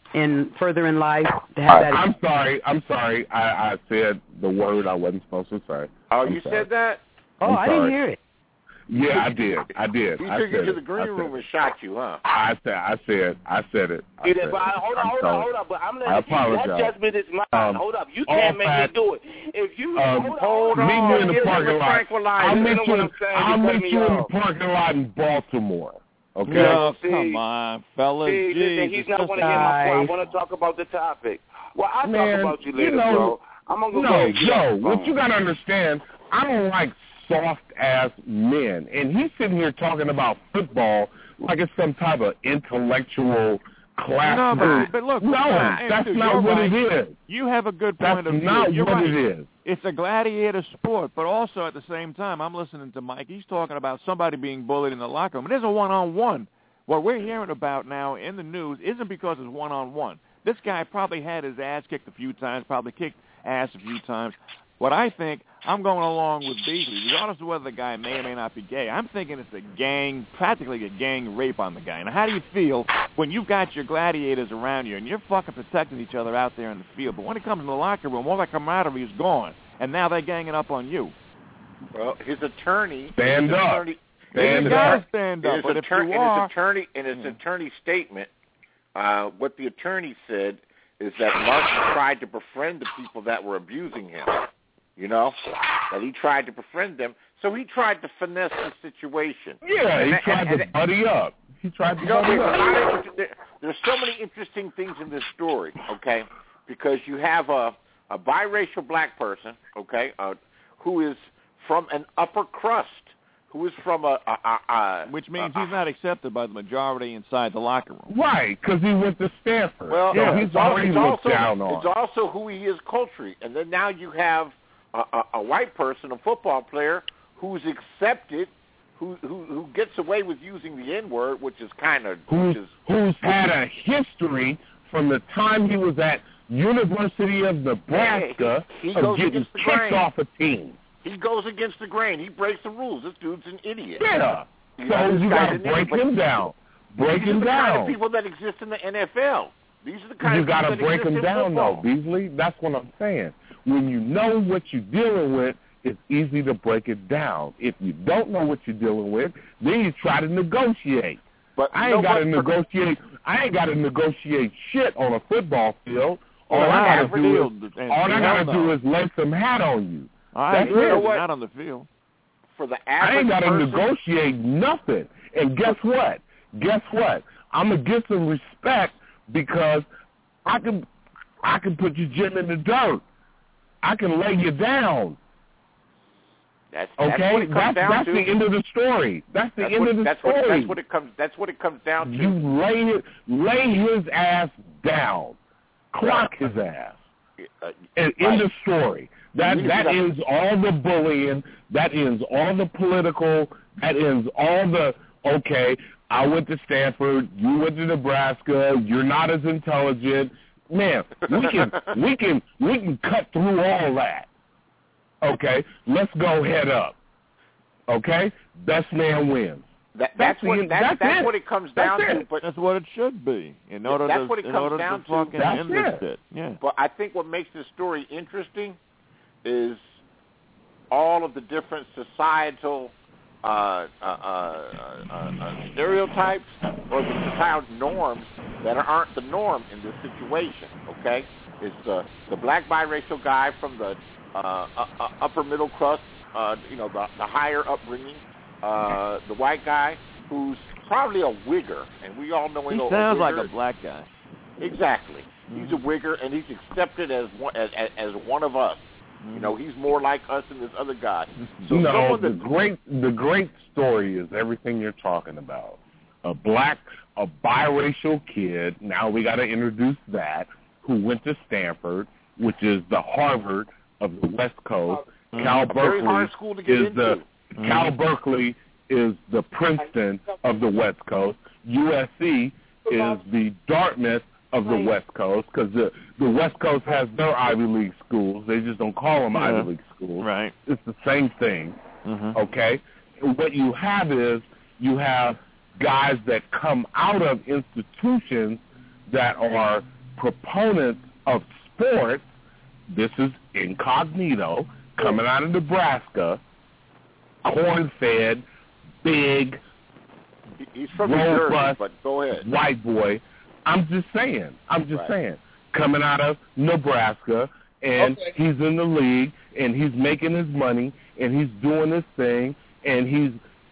C: in further in life to have
I: I,
C: that?
I: I'm sorry. I'm sorry. I, I said the word I wasn't supposed to say.
H: oh,
I: I'm
H: you
I: sorry.
H: said that?
C: Oh,
I: I'm
C: I didn't
I: sorry.
C: hear it.
I: Yeah, I did. I did.
H: He
I: I
H: took you
I: said
H: to
I: it.
H: the green
I: I said
H: room
I: it.
H: and shot you, huh?
I: I said. I said. I said it. I
O: See,
I: said
O: if I,
I: it.
O: hold on,
I: I'm
O: hold
I: sorry.
O: on, hold on. But I'm
I: I
O: letting you,
I: apologize.
O: that judgment is mine.
I: Um,
O: hold up. You
I: all
O: can't make
I: facts-
O: me do it. If you
I: Um,
O: hold,
H: hold
O: on,
I: Meet me in the
H: Get him
I: parking
H: with
I: lot.
H: tranquilizer.
I: I'll
O: You
I: meet
O: know
I: you.
O: what
I: In,
O: I'm saying?
I: I'll
O: You cut
I: meet
O: me
I: you in the
O: off.
I: parking lot in Baltimore. Okay.
M: No,
O: See,
M: come on, fellas.
O: See,
M: Jesus,
O: listen, he's not
M: just
O: want to hear my point.
C: Nice.
O: I want to talk about the topic. Well, I'll
I: Man,
O: talk about you
I: you
O: later,
I: know-
O: bro. I'm gonna go
I: No,
O: ahead and get off
I: Joe.
O: the
I: What
O: phone.
I: you got to understand, I don't like soft ass men, and he's sitting here talking about football like it's some type of intellectual class.
M: No, but, but look,
I: no,
M: uh,
I: that's
M: dude,
I: not
M: you're
I: what
M: right.
I: it is.
M: You have a good
I: That's
M: point of view.
I: not
M: You're
I: what
M: right.
I: it is.
M: It's a gladiator sport, but also at the same time, I'm listening to Mike. He's talking about somebody being bullied in the locker room. And there's a one-on-one. What we're hearing about now in the news isn't because it's one-on-one. This guy probably had his ass kicked a few times, probably kicked ass a few times. What I think, I'm going along with Beasley, regardless of whether the guy may or may not be gay. I'm thinking it's a gang, practically a gang rape on the guy. Now, how do you feel when you've got your gladiators around you and you're fucking protecting each other out there in the field, but when it comes in the locker room, all that camaraderie is gone, and now they're ganging up on you?
H: Well, his attorney.
I: Stand
H: his
I: up.
H: Attorney,
I: Stand
M: you
I: up.
M: gotta stand up,
H: his
M: but if
H: attorney,
M: you
H: in
M: are...
H: his attorney, in his
M: Yeah.
H: attorney statement, uh, what the attorney said is that Martin tried to befriend the people that were abusing him. You know, that he tried to befriend them, so he tried to finesse the situation.
I: Yeah, he
H: And-
I: tried
H: and-
I: to buddy up. He tried to
H: You know,
I: buddy
H: there's, a
I: up.
H: lot of, there, there's so many interesting things in this story, okay? Because you have a, a biracial black person, okay, uh, who is from an upper crust, who is from a... a, a, a
M: Which means
H: a,
M: he's not accepted by the majority inside the locker room.
I: Right, because he went to Stanford.
H: Well,
I: so
H: yeah,
I: he's
H: it's, al-
I: already
H: it's
I: looked
H: also,
I: down on.
H: It's also who he is culturally. And then now you have a, a, a white person, a football player, who's accepted, who who, who gets away with using the N-word, which is kind of...
I: who's,
H: Which is,
I: who's had a history from the time he was at University of Nebraska
H: He- he
I: of
H: goes
I: getting
H: against the
I: kicked
H: grain.
I: off a team.
H: he goes against the grain. He breaks the rules. This dude's an idiot.
I: Yeah.
H: You
I: So
H: know, this
I: you
H: guy's
I: got to
H: an
I: break
H: idiot, but
I: him down. Break
H: These are
I: him
H: the kind
I: down.
H: of people that exist in the N F L. These are the kind
I: You
H: of
I: got
H: people
I: to
H: that
I: break
H: exist
I: him
H: in
I: down,
H: football.
I: though, Beasley. That's what I'm saying. When you know what you're dealing with, it's easy to break it down. If you don't know what you're dealing with, then you try to negotiate.
H: But
I: I
H: you
I: ain't
H: know
I: got to
H: what?
I: negotiate. I ain't got to negotiate shit on a football field. All
M: well,
I: I gotta do
M: field,
I: is all I gotta
M: no.
I: do is lay some hat on you.
M: I
I: That's
M: agree.
I: it.
M: Not on the field.
H: For the
I: I
H: average
I: ain't gotta
H: person,
I: negotiate nothing. And guess what? Guess what? I'm gonna get some respect because I can I can put your gym in the dirt. I can lay you down.
H: That's, that's
I: okay,
H: what it comes
I: that's,
H: down
I: that's
H: to.
I: the end of the story. That's the
H: that's
I: end
H: what,
I: of the
H: that's
I: story.
H: What, that's what it comes. That's what it comes down to.
I: You lay it, lay his ass down, clock his ass,
H: uh,
I: and
H: right.
I: end of story. That that
H: got-
I: ends all the bullying. That ends all the political. That ends all the okay. I went to Stanford. You went to Nebraska. You're not as intelligent. Man, we can we can we can cut through all that. Okay, let's go head up. Okay, best man wins.
H: That, that's,
I: That's
H: what
I: the-
H: that's,
I: that's
H: that's
I: it.
H: what it comes
I: That's
H: down to.
I: it.
H: But
M: That's what it should be in order
H: that's
M: to
H: what it
M: in
H: comes
M: order
H: down
M: to
H: to.
M: fucking
I: That's
M: end
I: it.
M: this shit. Yeah.
H: But I think what makes this story interesting is all of the different societal uh, uh, uh, uh, uh, stereotypes or the societal norms that aren't the norm in this situation. Okay, it's the the black biracial guy from the uh, uh, upper middle crust, uh, you know, the, the higher upbringing, uh, the white guy who's probably a wigger, and we all know
M: He
H: he's a
M: sounds like
H: wigger.
M: a black guy.
H: Exactly. He's a wigger, and he's accepted as one, as, as, as one of us.
M: Mm-hmm.
H: You know, he's more like us than this other guy. So
I: no,
H: someone
I: the
H: that,
I: great the great story is everything you're talking about. A black, a biracial kid. Now we got to introduce that who went to Stanford, which is the Harvard of the West Coast.
H: Mm-hmm.
I: Cal
H: a very
I: Berkeley
H: hard school to get
I: is
H: into.
I: the
M: Mm-hmm.
I: Cal Berkeley is the Princeton of the West Coast. U S C is the Dartmouth of the West Coast because the the West Coast has their Ivy League schools. They just don't call them
M: Yeah.
I: Ivy League schools.
M: Right.
I: It's the same thing.
M: Mm-hmm.
I: Okay? What you have is you have guys that come out of institutions that are proponents of sports. This is incognito, coming out of Nebraska, corn-fed, big,
H: he's from New Jersey,
I: robust
H: but go ahead.
I: white boy. I'm just saying. I'm just
H: Right.
I: saying. Coming out of Nebraska, and
B: Okay.
I: he's in the league, and he's making his money, and he's doing his thing, and he's,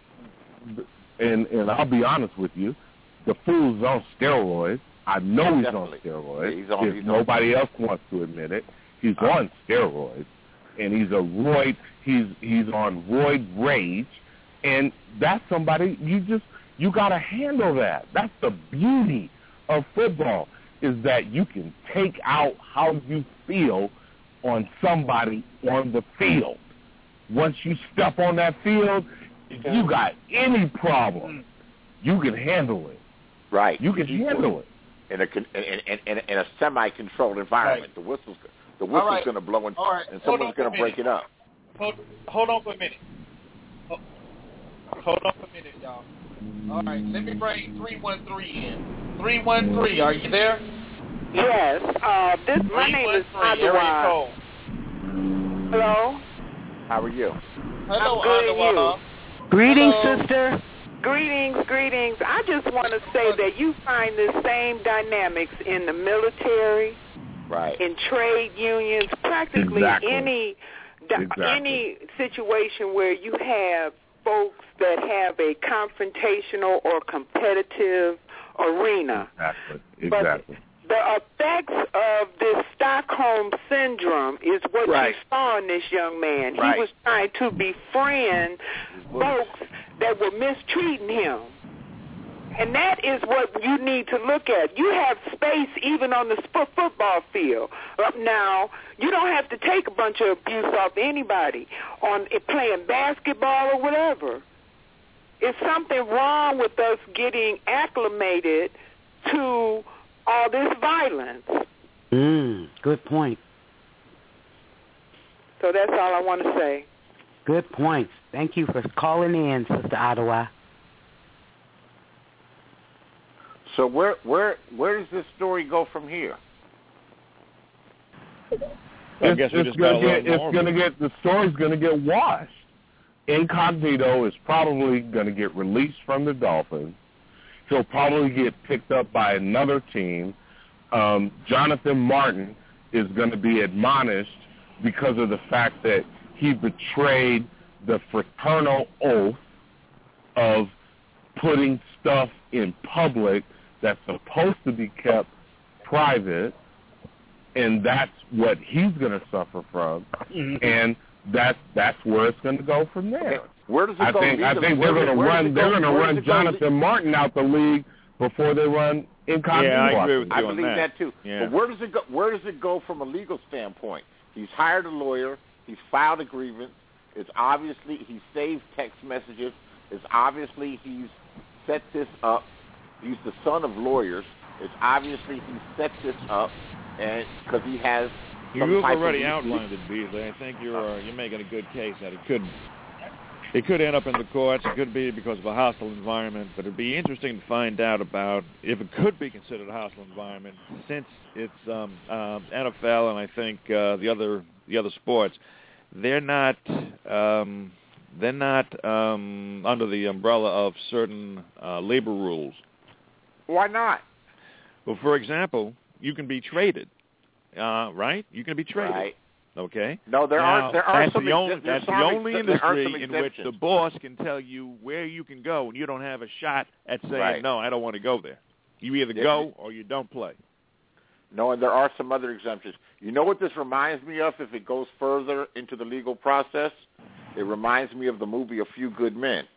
I: and and I'll be honest with you, the fool's on steroids. I know he's
H: Definitely.
I: on steroids.
H: Yeah, he's on-
I: if
H: he's on-
I: nobody else wants to admit it, he's
H: Uh.
I: on steroids, and he's a roid. He's he's on roid rage, and that's somebody you just you got to handle that. That's the beauty of football, is that you can take out how you feel on somebody on the field. Once you step on that field, if you got any problem, you can handle it.
H: Right.
I: You can
H: Equally.
I: handle it.
H: In a con- in, in, in, in a semi-controlled environment.
B: Right.
H: The whistle's the whistle's
B: right.
H: going to blow and,
B: All right.
H: and
B: Hold
H: someone's
B: on for
H: going
B: a
H: to break
B: minute.
H: it up.
B: Hold, hold on for a minute. Hold, hold on for a minute, y'all. All right, let me bring three one three in. three one three, are you there?
Q: Yes. Uh, this my name is
B: Area code.
Q: Hello.
H: How are you?
B: Hello,
Q: I'm good, and
B: Ottawa.
C: Greetings,
B: Hello.
C: sister.
Q: Greetings, greetings. I just want to say that you find the same dynamics in the military,
H: Right.
Q: in trade unions, practically
I: Exactly.
Q: any di-
I: Exactly.
Q: any situation where you have folks that have a confrontational or competitive arena.
I: Exactly.
Q: But
I: Exactly.
Q: the effects of this Stockholm syndrome is what
H: Right.
Q: you saw in this young man.
H: Right.
Q: He was trying to befriend folks that were mistreating him. And that is what you need to look at. You have space even on the sp- football field. Uh, now, you don't have to take a bunch of abuse off anybody on uh, playing basketball or whatever. It's something wrong with us getting acclimated to all this violence.
C: Mm, good point.
Q: So that's all I want to say.
C: Good points. Thank you for calling in, Sister Ottawa.
H: So where where where does this story go from here?
M: I
I: It's,
M: guess we
I: it's
M: just got
I: gonna
M: a
I: get.
M: little
I: It's
M: more.
I: gonna get. The story's gonna get washed. Incognito is probably gonna get released from the Dolphins. He'll probably get picked up by another team. Um, Jonathan Martin is going to be admonished because of the fact that he betrayed the fraternal oath of putting stuff in public that's supposed to be kept private, and that's what he's going to suffer from, mm-hmm. and that that's where it's going to go from there.
H: Okay. Where does it
I: I
H: go?
I: think
H: Legally?
I: I think
H: where
I: they're going to run. They're going to run Jonathan
H: go?
I: Martin out the league before they run Incognito.
M: Yeah, I agree with you
H: I
M: on
H: believe
M: that.
H: that too.
M: Yeah.
H: But where does it go? Where does it go from a legal standpoint? He's hired a lawyer. He's filed a grievance. It's obviously he saved text messages. It's obviously he's set this up. He's the son of lawyers. It's obviously he set this up, and because he has. Some
M: You've
H: type
M: already
H: of
M: outlined it, Beasley. I think you're uh, you're making a good case that it could it could end up in the courts. It could be because of a hostile environment, but it'd be interesting to find out about if it could be considered a hostile environment, since it's um, uh, N F L and I think uh, the other the other sports. They're not um, they're not um, under the umbrella of certain uh, labor rules.
H: Why not?
M: Well, for example, you can be traded. Uh, right? You can be traded.
H: Right.
M: Okay.
H: No, there
M: now,
H: are there are
M: that's
H: some
M: the only,
H: there's
M: that's the
H: some
M: only
H: ex- there are
M: industry
H: some
M: in which the
H: exemptions.
M: boss can tell you where you can go, and you don't have a shot at saying
H: Right.
M: no, I don't want to go there. You either
H: Yeah.
M: go or you don't play.
H: No, and there are some other exemptions. You know what this reminds me of? If it goes further into the legal process, it reminds me of the movie A Few Good Men,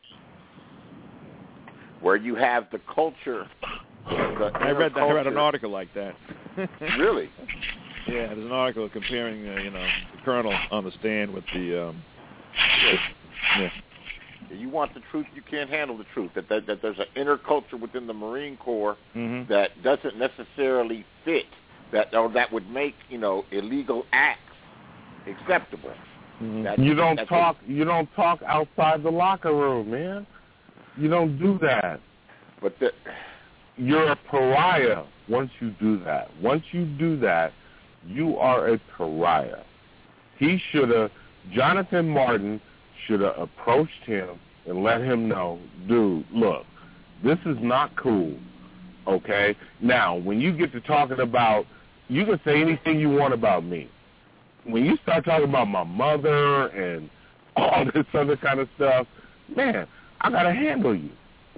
H: where you have the culture. The
M: I read that, I read an
H: culture.
M: article like that.
H: Really?
M: Yeah, there's an article comparing, uh, you know, the colonel on the stand with the. Um, yeah.
H: You want the truth, you can't handle the truth. That that, that there's an inner culture within the Marine Corps
M: Mm-hmm.
H: that doesn't necessarily fit, that or that would make you know illegal acts acceptable.
M: Mm-hmm.
H: That,
I: You don't
H: that's
I: talk. You don't talk outside the locker room, man. You don't do that.
H: But the,
I: you're a pariah once you do that. Once you do that, you are a pariah. He should have, Jonathan Martin should have approached him and let him know, dude, look, this is not cool, okay? Now, when you get to talking about, you can say anything you want about me. When you start talking about my mother and all this other kind of stuff, man, I got to handle you.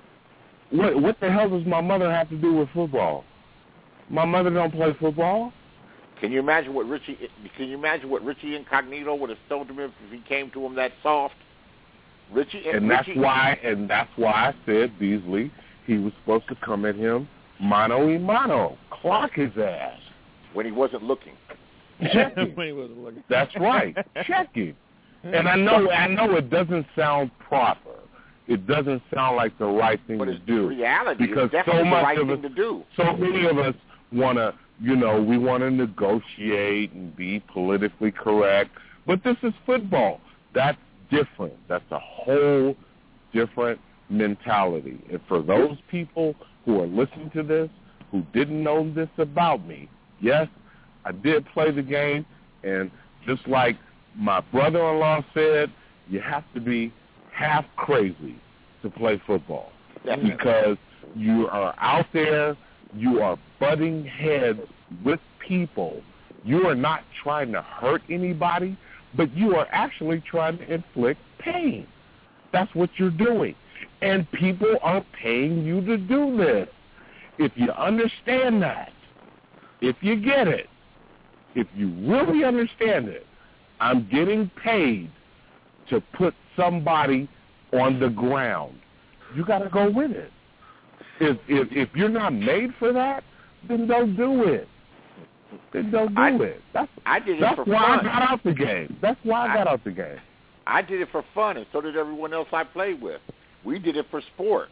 I: What what the hell does my mother have to do with football? My mother don't play football.
H: Can you imagine what Richie? Can you imagine what Richie Incognito would have told him if he came to him that soft? Richie and,
I: and that's
H: Richie,
I: why and that's why I said Beasley, he was supposed to come at him mano a mano, clock his ass
H: when he wasn't looking.
I: Check him.
M: When he wasn't looking.
I: That's right. Check him. And I know I know it doesn't sound proper. It doesn't sound like the right thing
H: but
I: to
H: it's
I: do.
H: reality.
I: Because
H: it's definitely
I: so much
H: the right
I: of
H: thing
I: us,
H: to do.
I: So many of us want to, you know, we want to negotiate and be politically correct. But this is football. That's different. That's a whole different mentality. And for those people who are listening to this who didn't know this about me, yes, I did play the game. And just like my brother-in-law said, you have to be half crazy to play football.
H: Definitely.
I: Because you are out there, you are butting heads with people. You are not trying to hurt anybody, but you are actually trying to inflict pain. That's what you're doing. And people are paying you to do this. If you understand that, if you get it, if you really understand it, I'm getting paid to put somebody on the ground. You got to go with it. If, if if you're not made for that, then don't do it. Then don't do
H: I,
I: it. That's
H: I did it
I: that's
H: for
I: why
H: fun.
I: I got out the game. That's why I got
H: I,
I: out the game.
H: I did it for fun, and so did everyone else I played with. We did it for sport.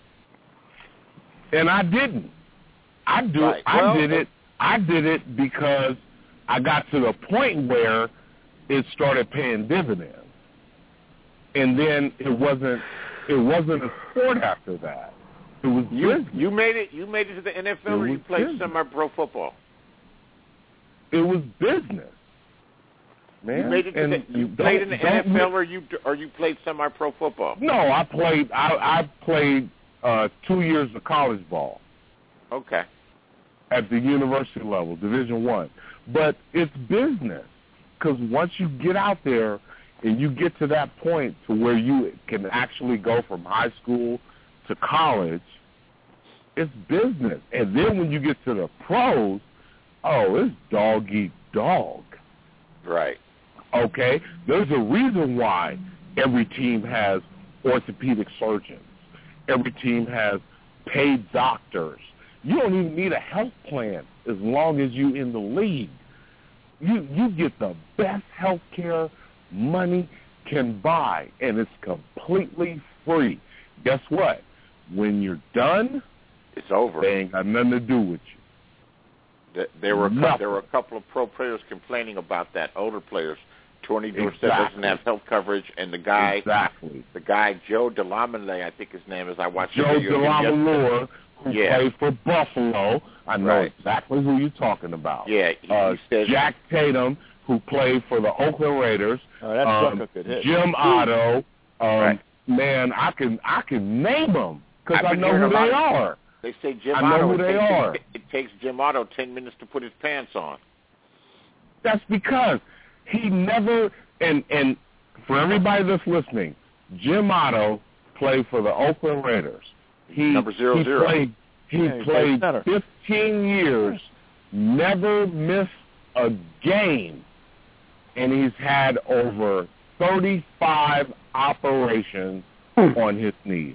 I: And I didn't. I do.
H: Right.
I: I
H: Well,
I: did it. I did it because I got to the point where it started paying dividends, and then it wasn't. It wasn't a sport after that. It was
H: You
I: business.
H: you made it. You made it to the N F L,
I: It
H: or you
I: was
H: played
I: business.
H: semi-pro football.
I: It was business, man.
H: You made it to
I: and
H: the, you
I: don't-
H: played in the
I: don't
H: N F L,
I: mi-
H: or you or you played semi-pro football.
I: No, I played. I, I played uh, two years of college ball.
H: Okay.
I: at the university level, Division One. But it's business, because once you get out there and you get to that point to where you can actually go from high school to college, it's business. And then when you get to the pros, oh, it's dog eat dog.
H: Right.
I: Okay? There's a reason why every team has orthopedic surgeons. Every team has paid doctors. You don't even need a health plan as long as you're in the league. You you get the best health care money can buy, and it's completely free. Guess what? When you're done,
H: it's over.
I: They ain't got nothing to do with you.
H: There were a
I: Nothing.
H: couple, there were a couple of pro players complaining about that. Older players. Tony Dorsett
I: exactly.
H: doesn't have health coverage, and the guy,
I: exactly.
H: the guy Joe DeLamole, I think his name is. I watched
I: Joe
H: the video
I: DeLamole, who
H: yeah.
I: played for Buffalo. I know
H: right.
I: exactly who you're talking about.
H: Yeah, he,
I: uh,
H: he says,
I: Jack Tatum, who played for the Oakland Raiders.
M: Oh, that's
I: um,
M: a good hit.
I: Jim Otto. Um,
H: right.
I: Man, I can I can name them because
H: I've
I: I
H: been
I: know
H: hearing
I: who
H: a lot
I: they
H: of-
I: are.
H: They say Jim
I: I know
H: Otto.
I: who
H: it
I: they
H: takes,
I: are.
H: It, it takes Jim Otto ten minutes to put his pants on.
I: That's because he never and and for everybody that's listening, Jim Otto played for the Oakland Raiders. He
H: Number zero
I: he
H: zero.
I: played he
M: Yeah, he
I: played
M: played center.
I: fifteen years, never missed a game, and he's had over thirty-five operations on his knees.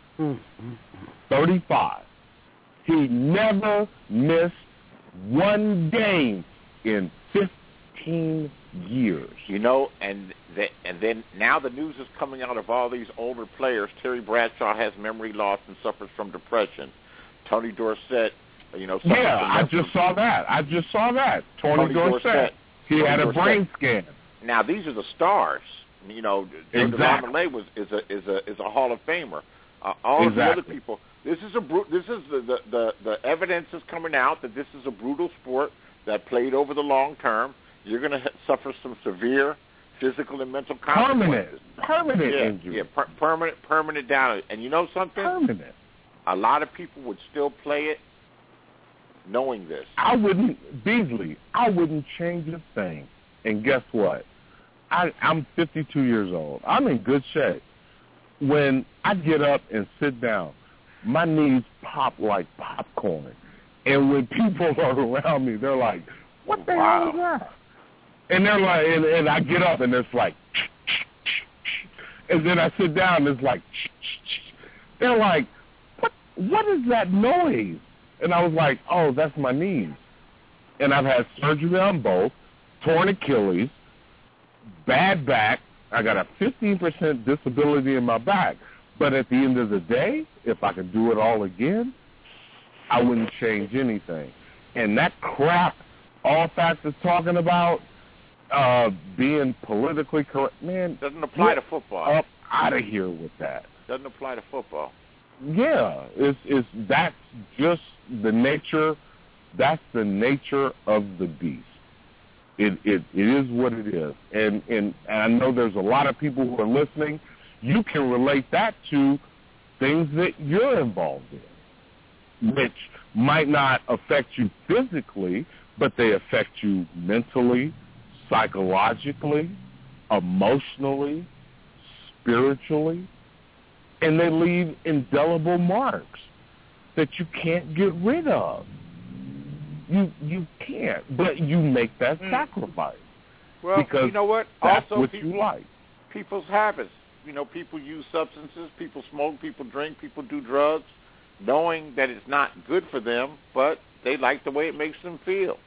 I: thirty-five. He never missed one game in fifteen years.
H: You know, and the, and then now the news is coming out of all these older players. Terry Bradshaw has memory loss and suffers from depression. Tony Dorsett, you know, suffers
I: Yeah,
H: from
I: I just saw that. I just saw that. Tony,
H: Tony
I: Dorsett.
H: Dorsett.
I: He
H: Tony
I: had a
H: Dorsett.
I: brain scan.
H: Now these are the stars. You know, Joe
I: Exactly.
H: DeLamole was is a is a is a Hall of Famer. Uh, all of the
I: Exactly.
H: other people. This is a bru- this is the, the the the evidence is coming out that this is a brutal sport that played over the long term. You're going to ha- suffer some severe physical and mental consequences.
I: Permanent. Permanent
H: yeah,
I: injury.
H: yeah, per- permanent permanent damage. And you know something?
I: Permanent.
H: A lot of people would still play it, knowing this.
I: I wouldn't, Beasley, I wouldn't change a thing. And guess what? I, I'm fifty-two years old. I'm in good shape. When I get up and sit down, my knees pop like popcorn. And when people are around me, they're like, what the
H: Wow.
I: hell is that? And they're like, and, and I get up and it's like, and then I sit down and it's like, they're like, what, what is that noise? And I was like, oh, that's my knees. And I've had surgery on both, torn Achilles, bad back. I got a fifteen percent disability in my back. But at the end of the day, if I could do it all again, I wouldn't change anything. And that crap all facts is talking about, uh, being politically correct, man,
H: Doesn't apply
I: get
H: to football.
I: up out of here with that.
H: Doesn't apply to football.
I: Yeah, it's it's that's just the nature. That's the nature of the beast. It it it is what it is, and and, and I know there's a lot of people who are listening. You can relate that to things that you're involved in, which might not affect you physically, but they affect you mentally, psychologically, emotionally, spiritually, and they leave indelible marks that you can't get rid of. You you can't, but you make that
H: Mm.
I: sacrifice
H: Well,
I: because
H: you know what?
I: that's
H: also,
I: what
H: people,
I: you like.
H: people's habits. You know, people use substances, people smoke, people drink, people do drugs, knowing that it's not good for them, but they like the way it makes them feel.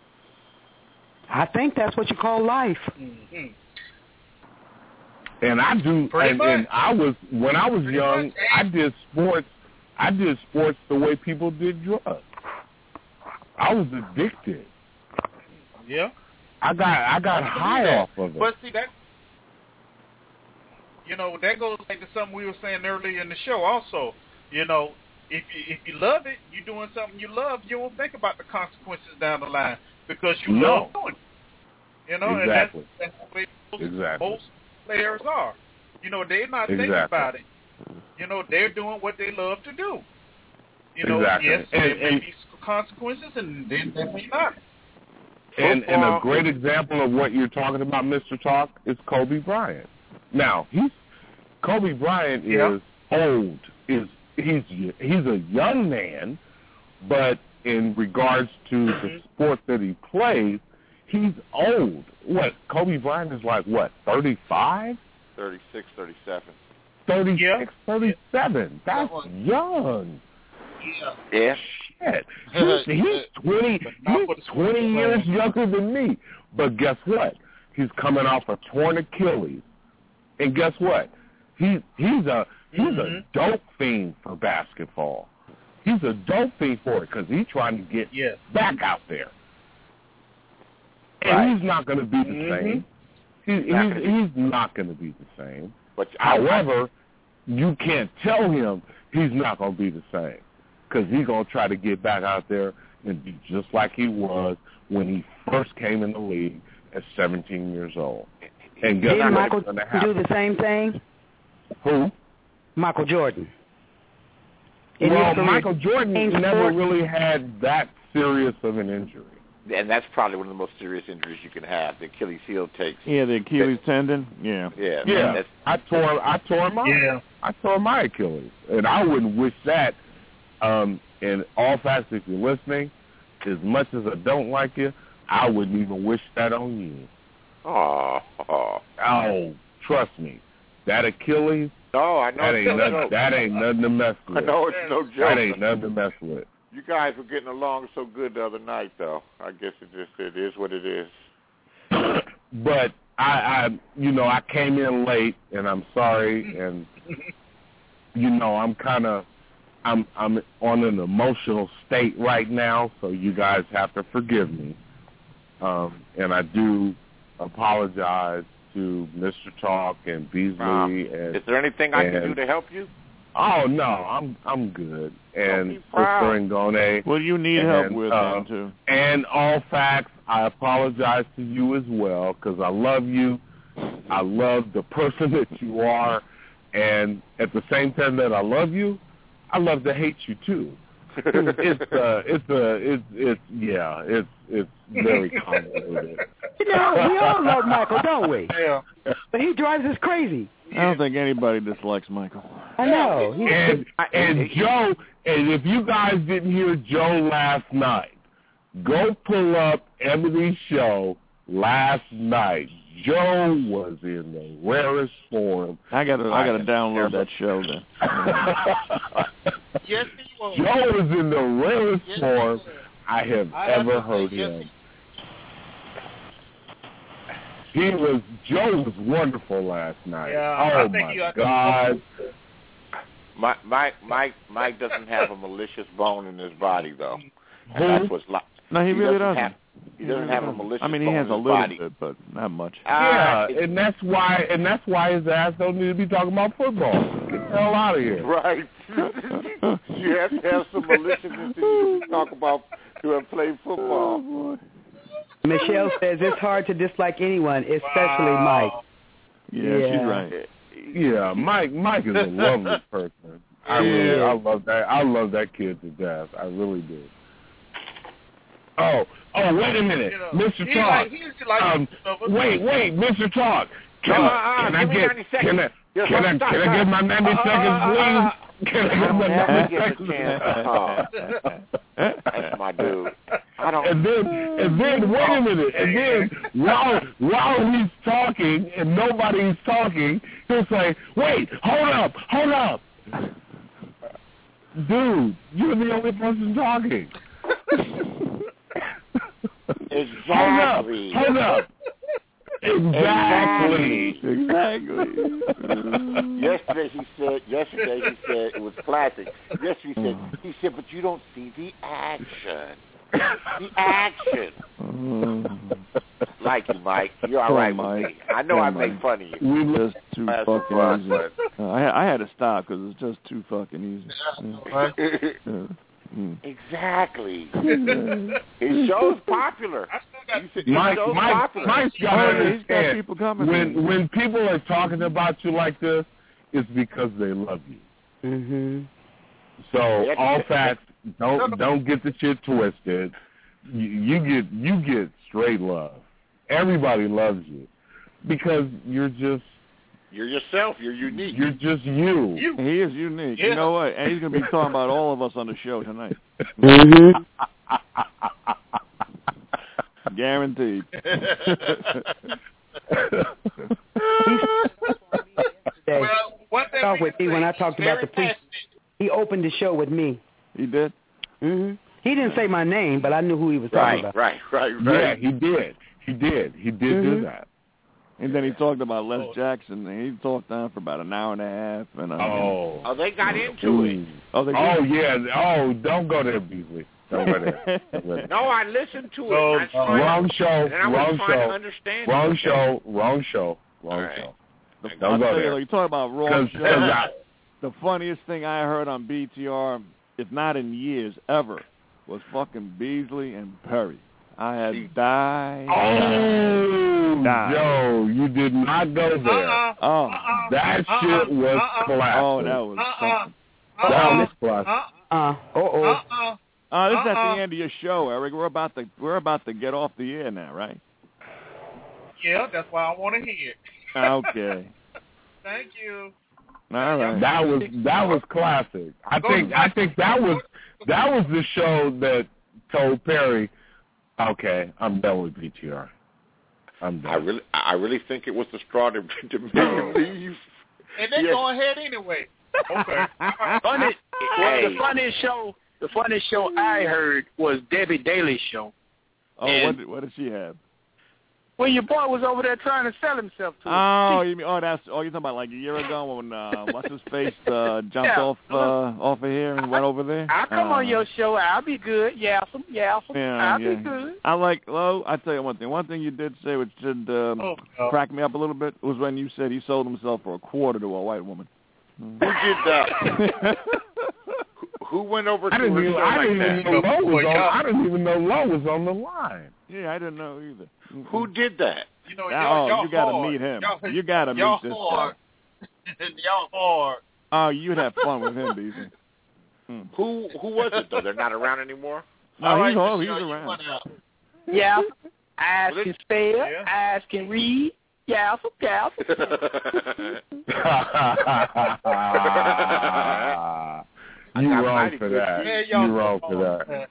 C: I think that's what you call life.
H: Mm-hmm.
I: And I do,
B: Pretty
I: and,
B: much.
I: and I was when I was
B: Pretty
I: young,
B: much.
I: I did sports. I did sports the way people did drugs. I was addicted.
B: Yeah.
I: I got I got high
B: that.
I: off of it.
B: But see that, you know, that goes back to something we were saying earlier in the show. Also, you know, if you, if you love it, you're doing something you love. You won't think about the consequences down the line because you
I: No.
B: love doing it. You know,
I: Exactly.
B: and that's, that's the way most,
I: Exactly.
B: most players are. You know, they're not thinking
I: Exactly.
B: about it. You know, they're doing what they love to do. You know,
I: Exactly.
B: yes,
I: And-
B: there may
I: and-
B: be consequences, and then definitely not.
I: And, and a great example of what you're talking about, Mister Talk, is Kobe Bryant. Now, he's Kobe Bryant
B: yeah.
I: is old. Is he's he's a young man, but in regards to mm-hmm. the sport that he plays, he's old. What, Kobe Bryant is like, what, thirty-five?
H: thirty-six, thirty-seven.
I: thirty-six,
B: yeah.
I: thirty-seven. That's young.
H: Yeah. Yeah.
I: Shit. He's, he's twenty. He's twenty years younger than me. But guess what? He's coming off a torn Achilles, and guess what? He he's a he's mm-hmm. a dope fiend for basketball. He's a dope fiend for it because he's trying to get
B: yes.
I: back out there, and right. he's not going to be the mm-hmm. same. He, he's he's not going to be the same.
H: But
I: however, you can't tell him he's not going to be the same. Because he's going to try to get back out there and be just like he was when he first came in the league at seventeen years old. And guess
C: Didn't
I: what?
C: Michael do the same thing?
I: Who?
C: Michael Jordan.
I: In well, Michael Jordan never really had that serious of an injury.
H: And that's probably one of the most serious injuries you can have. The Achilles heel takes.
M: Yeah, the Achilles tendon. Yeah.
H: Yeah.
I: Yeah.
H: Man,
I: I tore. I tore my.
B: Yeah.
I: I tore my Achilles, and I wouldn't wish that. Um, in all facts, if you're listening, as much as I don't like you, I wouldn't even wish that on you.
H: Oh, oh,
I: oh trust me, that Achilles.
H: No, I know
I: that ain't nothing.
H: No.
I: That ain't nothing to mess with.
H: I know it's no joke.
I: That ain't nothing to mess with.
H: You guys were getting along so good the other night, though. I guess it just it is what it is.
I: But I, I, you know, I came in late, and I'm sorry, and you know, I'm kind of. I'm I'm on an emotional state right now, so you guys have to forgive me. Um, and I do apologize to Mister Talk and Beasley.
H: Uh,
I: and
H: is there anything I
I: and,
H: can do to help you?
I: Oh no, I'm I'm good. And Sister Ngone.
M: Well, you need
I: and,
M: help with
I: uh,
M: them too.
I: And all facts, I apologize to you as well because I love you. I love the person that you are, and at the same time that I love you, I love to hate you too. It's uh, it's uh, it's it's yeah, it's it's very convoluted.
C: You know, we all love Michael, don't we?
B: Yeah.
C: But he drives us crazy.
M: I don't think anybody dislikes Michael.
C: I know. He's
I: and and Joe, and if you guys didn't hear Joe last night, go pull up Emily's show last night. Joe was in the rarest form.
M: I gotta, I gotta download that show then.
B: Yes, he was.
I: Joe was in the rarest yes, form I have
B: I
I: ever
B: have
I: heard
B: say, yes,
I: him. He was Joe was wonderful last night.
B: Yeah,
I: oh
B: I think
I: my
B: he
I: God!
H: Mike, Mike, Mike, Mike doesn't have a malicious bone in his body, though. And
I: Who?
H: that's what's like.
M: No, he,
H: he
M: really
H: doesn't.
M: doesn't.
H: Have, he doesn't have a malicious
M: I mean, he
H: bone
M: has
H: in
M: a
H: his
M: little
H: body.
M: bit, but not much.
I: Yeah,
H: Uh,
I: and that's why, and that's why his ass don't need to be talking about football. Get the hell out of here!
H: Right. You have to have some maliciousness to talk about to have played football.
M: Oh,
C: Michelle says it's hard to dislike anyone, especially
B: wow.
C: Mike.
M: Yeah,
C: yeah,
M: she's right.
I: Yeah, Mike. Mike is a lovely person. I really, I love that. I love that kid to death. I really do. Oh, oh, wait a minute,
B: You know,
I: Mister
B: he
I: Talk.
B: Like, he like
I: um, wait, wait, Mister Talk. Can,
H: uh,
I: I, can
H: uh,
I: I
H: give me
I: get?
H: ninety seconds.
I: Can I?
H: Yes,
I: Can I?
H: stop,
I: Can I
H: stop.
I: get my ninety
H: Uh,
I: seconds,
H: uh, uh,
I: please? Can I get my
H: Never
I: ninety
H: get the
I: seconds?
H: chance to talk. That's my dude. I don't.
I: And then, and then, wait a minute. And then, while while he's talking and nobody's talking, he'll say, "Wait, hold up, hold up, dude, you're the only person talking."
H: Exactly.
I: Hold up, hold up. Exactly.
H: Exactly. yesterday he said. Yesterday he said it was classic. Yesterday he said. He said, but you don't see the action. The action. Like you, Mike. You're all right with me. I know I make fun of you.
M: We just too
H: That's
M: fucking
H: fun,
M: easy.
H: but-
M: Uh, I I had to stop because it's just too fucking easy. Yeah. Yeah. Mm.
H: Exactly. His show's popular. You said,
I: Mike,
H: his show's
I: Mike,
H: popular.
I: Mike's got to
M: Oh, he's got
I: understand.
M: people coming.
I: When when people are talking about you like this, it's because they love you.
C: Mhm.
I: So
H: Yeah,
I: all
H: yeah.
I: facts, don't don't get the shit twisted. You, you get you get straight love. Everybody loves you because you're just
H: you're yourself. You're unique.
I: You're just you.
M: you. He is unique. Yeah. You know what? And he's gonna be talking about all of us on the show tonight.
I: Mm-hmm.
M: Guaranteed.
C: Well, one thing talk with me when I talked about the police. He opened the show with me.
M: He did?
C: Mm-hmm. He didn't say my name, but I knew who he was
H: right,
C: talking about.
H: Right, right, right.
I: Yeah, he did. He did. He did
C: mm-hmm.
I: do that.
M: And then he talked about Les Jackson, and he talked down for about an hour and a half. And uh,
I: oh,
H: oh, they got into it.
M: Oh, they
I: oh yeah. Oh, don't go there, Beasley. Don't go there. Don't go there.
H: No, I listened to it.
I: Oh,
H: I
I: uh, wrong
H: to,
I: show.
H: And I
I: wrong
H: was
I: show.
H: trying to understand
I: wrong
H: it.
I: show. Wrong show. Wrong
H: right.
I: show.
M: The,
I: don't go there.
M: You, you talk about wrong show. I, the funniest thing I heard on B T R, if not in years ever, was fucking Beasley and Perry. I had died.
I: Oh,
M: died.
I: Joe, you did not go there.
M: Uh-uh. Oh,
I: uh-uh. that uh-uh. shit was uh-uh. classic.
M: Oh, that was
I: uh-uh.
M: something.
I: That was classic.
C: Uh, oh,
M: uh, uh, this is at the end of your show, Eric. We're about to we're about to get off the air now, right?
B: Yeah, that's why I want to hear it.
M: Okay.
B: Thank you.
M: All right.
I: That was that was classic. I think I think that was that was the show that told Perry, okay, I'm done with B T R. I'm done.
H: I really I really think it was the straw to, to make him leave.
B: And they
H: yes.
B: go ahead anyway. Okay.
L: Funny, well,
H: hey.
L: the funniest show, the funniest show I heard was Debbie Daly's show.
M: Oh, and what did, what did she have?
L: Well, your boy was over there trying to sell himself to
M: Oh,
L: her.
M: you mean, oh, that's oh, you're talking about like a year ago when uh, what's his face uh, jumped
L: yeah.
M: off uh, off of here and went over there.
L: I'll come
M: uh,
L: on your show. I'll be good. Yeah, some, yeah, some.
M: Yeah,
L: I'll
M: yeah.
L: be good.
M: I like. Well, I tell you one thing. One thing you did say, which did um,
B: oh, no.
M: crack me up a little bit, was when you said he sold himself for a quarter to a white woman.
H: Who did that? Who went over to
I: I didn't
H: her
I: even,
H: show
I: I
H: like
I: didn't
H: that?
I: even know Lo was on. I didn't even know Lo was on the line.
M: Yeah, I didn't know either. Mm-hmm.
H: Who did that?
B: You know,
M: now,
B: y'all,
M: oh,
B: y'all
M: you got
B: hard.
M: to meet him.
B: Y'all,
M: you got to meet
B: y'all
M: this
B: hard.
M: guy.
B: Y'all hard.
M: Oh, you'd have fun with him, Beasley.
H: Hmm. Who who was it though? They're not around anymore.
M: No,
B: All
M: he's
B: right,
M: oh, he's
B: you know,
M: around.
L: Yeah, eyes
H: Well,
L: can spell,
B: yeah.
L: eyes can read. Yeah, some yeah.
I: You wrong for that.
B: Yeah,
I: you wrong for that.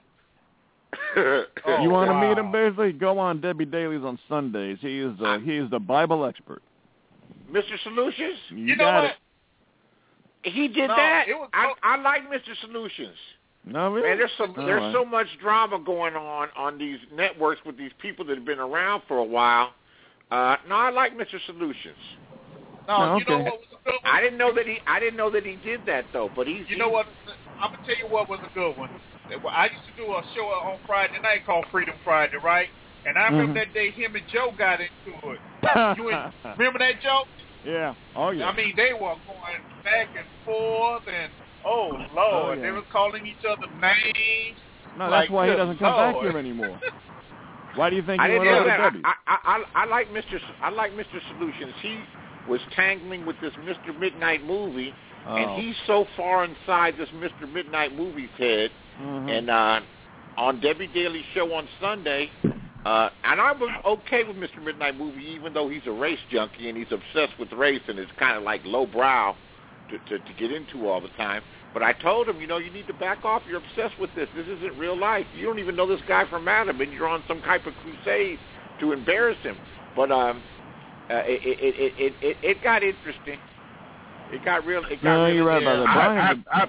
B: Oh,
M: you want to
B: wow.
M: meet him, Beasley? Go on Debbie Daly's on Sundays. He is uh, he is the Bible expert.
H: Mister Solutions?
M: You,
B: You know
M: got
B: what?
H: it. He did
B: No,
H: that.
B: it was
H: I, I like Mister Solutions.
M: No, really?
H: Man, there's some
M: All
H: there's
M: right.
H: so much drama going on on these networks with these people that have been around for a while. Uh, no, I like Mister Solutions.
B: No,
M: Oh,
B: you know
M: okay.
B: what was a good one?
H: I didn't know that he I didn't know that he did that though. But he's
B: You know what? I'm gonna tell you what was a good one. I used to do a show on Friday night called Freedom Friday, right? And I remember
M: Mm-hmm.
B: that day him and Joe got into it. You and, remember that, Joe?
M: Yeah. Oh yeah.
B: I mean, they were going back and forth, and oh Lord,
M: Oh, yeah.
B: they was calling each other names.
M: No,
B: like,
M: that's why he
B: good
M: doesn't come
B: Lord.
M: back here anymore. Why do you think
H: I
M: he
H: didn't
M: went
H: know
M: over
H: that.
M: to Debbie?
H: I, I, I, I like Mister S- I like Mister Solutions. He was tangling with this Mister Midnight movie,
M: Oh.
H: and he's so far inside this Mister Midnight movie's head.
M: Mm-hmm.
H: And uh, on Debbie Daly's show on Sunday, uh, and I was okay with Mister Midnight movie, even though he's a race junkie and he's obsessed with race and it's kind of like lowbrow to, to, to get into all the time. But I told him, you know, you need to back off. You're obsessed with this. This isn't real life. You don't even know this guy from Adam, and you're on some type of crusade to embarrass him. But um, uh, it, it, it, it, it, it got interesting. It got real. It got
M: No,
H: really
M: you're right about that. Brian,
I: I, I, I,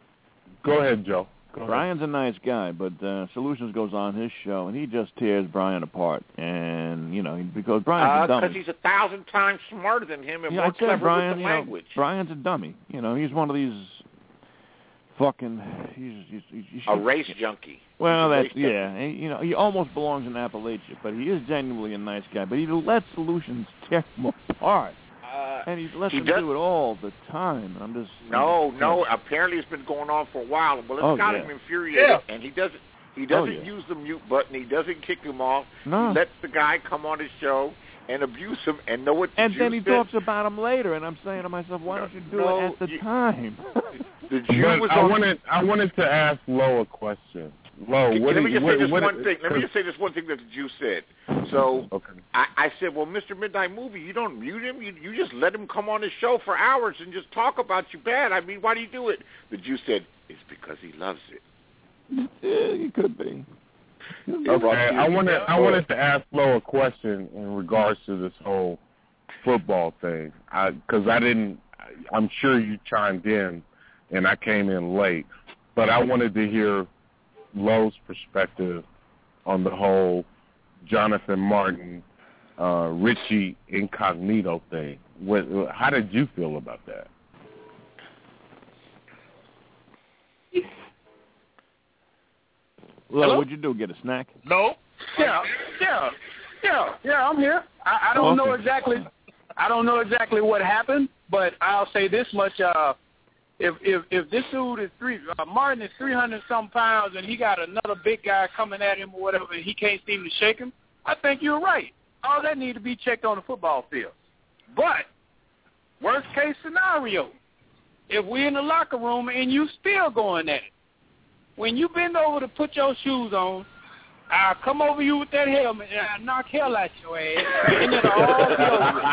I: go ahead, Joe. Go ahead.
M: Brian's a nice guy, but uh, Solutions goes on his show, and he just tears Brian apart. And, you know, because Brian's a
H: Because
M: dummy.
H: uh, he's a thousand times smarter than him and
M: Yeah,
H: more
M: I said
H: clever
M: Brian,
H: with the
M: you know,
H: language.
M: Brian's a dummy. You know, he's one of these fucking... He's, he's, he's, he's
H: A race junkie.
M: Well,
H: He's a
M: that's,
H: race junkie.
M: yeah. He, you know, he almost belongs in Appalachia, but he is genuinely a nice guy. But he lets Solutions tear him apart.
H: Uh,
M: And he lets
H: he
M: him
H: does-
M: do it all the time. I'm just...
H: No, no. Apparently, it's been going on for a while. Well, it's
M: Oh,
H: got
M: yeah.
H: him infuriated,
B: Yeah.
H: and he doesn't. He doesn't
M: yeah.
H: use the mute button. He doesn't kick him off.
M: No.
H: He lets the guy come on his show. and abuse him and know what the
M: And
H: Jew
M: then he
H: said.
M: talks about him later, and I'm saying to myself, why don't you do
H: No,
M: it at the
H: you,
M: time?
H: The Jew
I: but
H: was
I: I
H: on.
I: wanted I wanted to ask Lo a question. Lo,
H: Let
I: what
H: me
I: do you,
H: just
I: what,
H: say this
I: what,
H: one thing. Let me just say this one thing that the Jew said. So
I: okay.
H: I, I said, well, Mister Midnight Movie, you don't mute him. You you just let him come on the show for hours and just talk about you bad. I mean, why do you do it? The Jew said, it's because he loves it.
M: Yeah, he could be.
I: Okay, I wanted I wanted to ask Flo a question in regards to this whole football thing, because I, I didn't. I'm sure you chimed in, and I came in late, but I wanted to hear Lo's perspective on the whole Jonathan Martin, uh, Richie Incognito thing. What? How did you feel about that?
M: Lo, what'd you do? Get a snack?
B: No.
L: Yeah, yeah, yeah, yeah. I'm here. I, I don't
M: Okay.
L: know exactly. I don't know exactly what happened, but I'll say this much: uh, if if if this dude is three, uh, Martin is three hundred some pounds, and he got another big guy coming at him or whatever, and he can't seem to shake him, I think you're right. All that need to be checked on the football field. But worst case scenario, if we in the locker room and you still going at it, when you bend over to put your shoes on, I'll come over you with that helmet and I'll knock hell out your ass, and it'll all be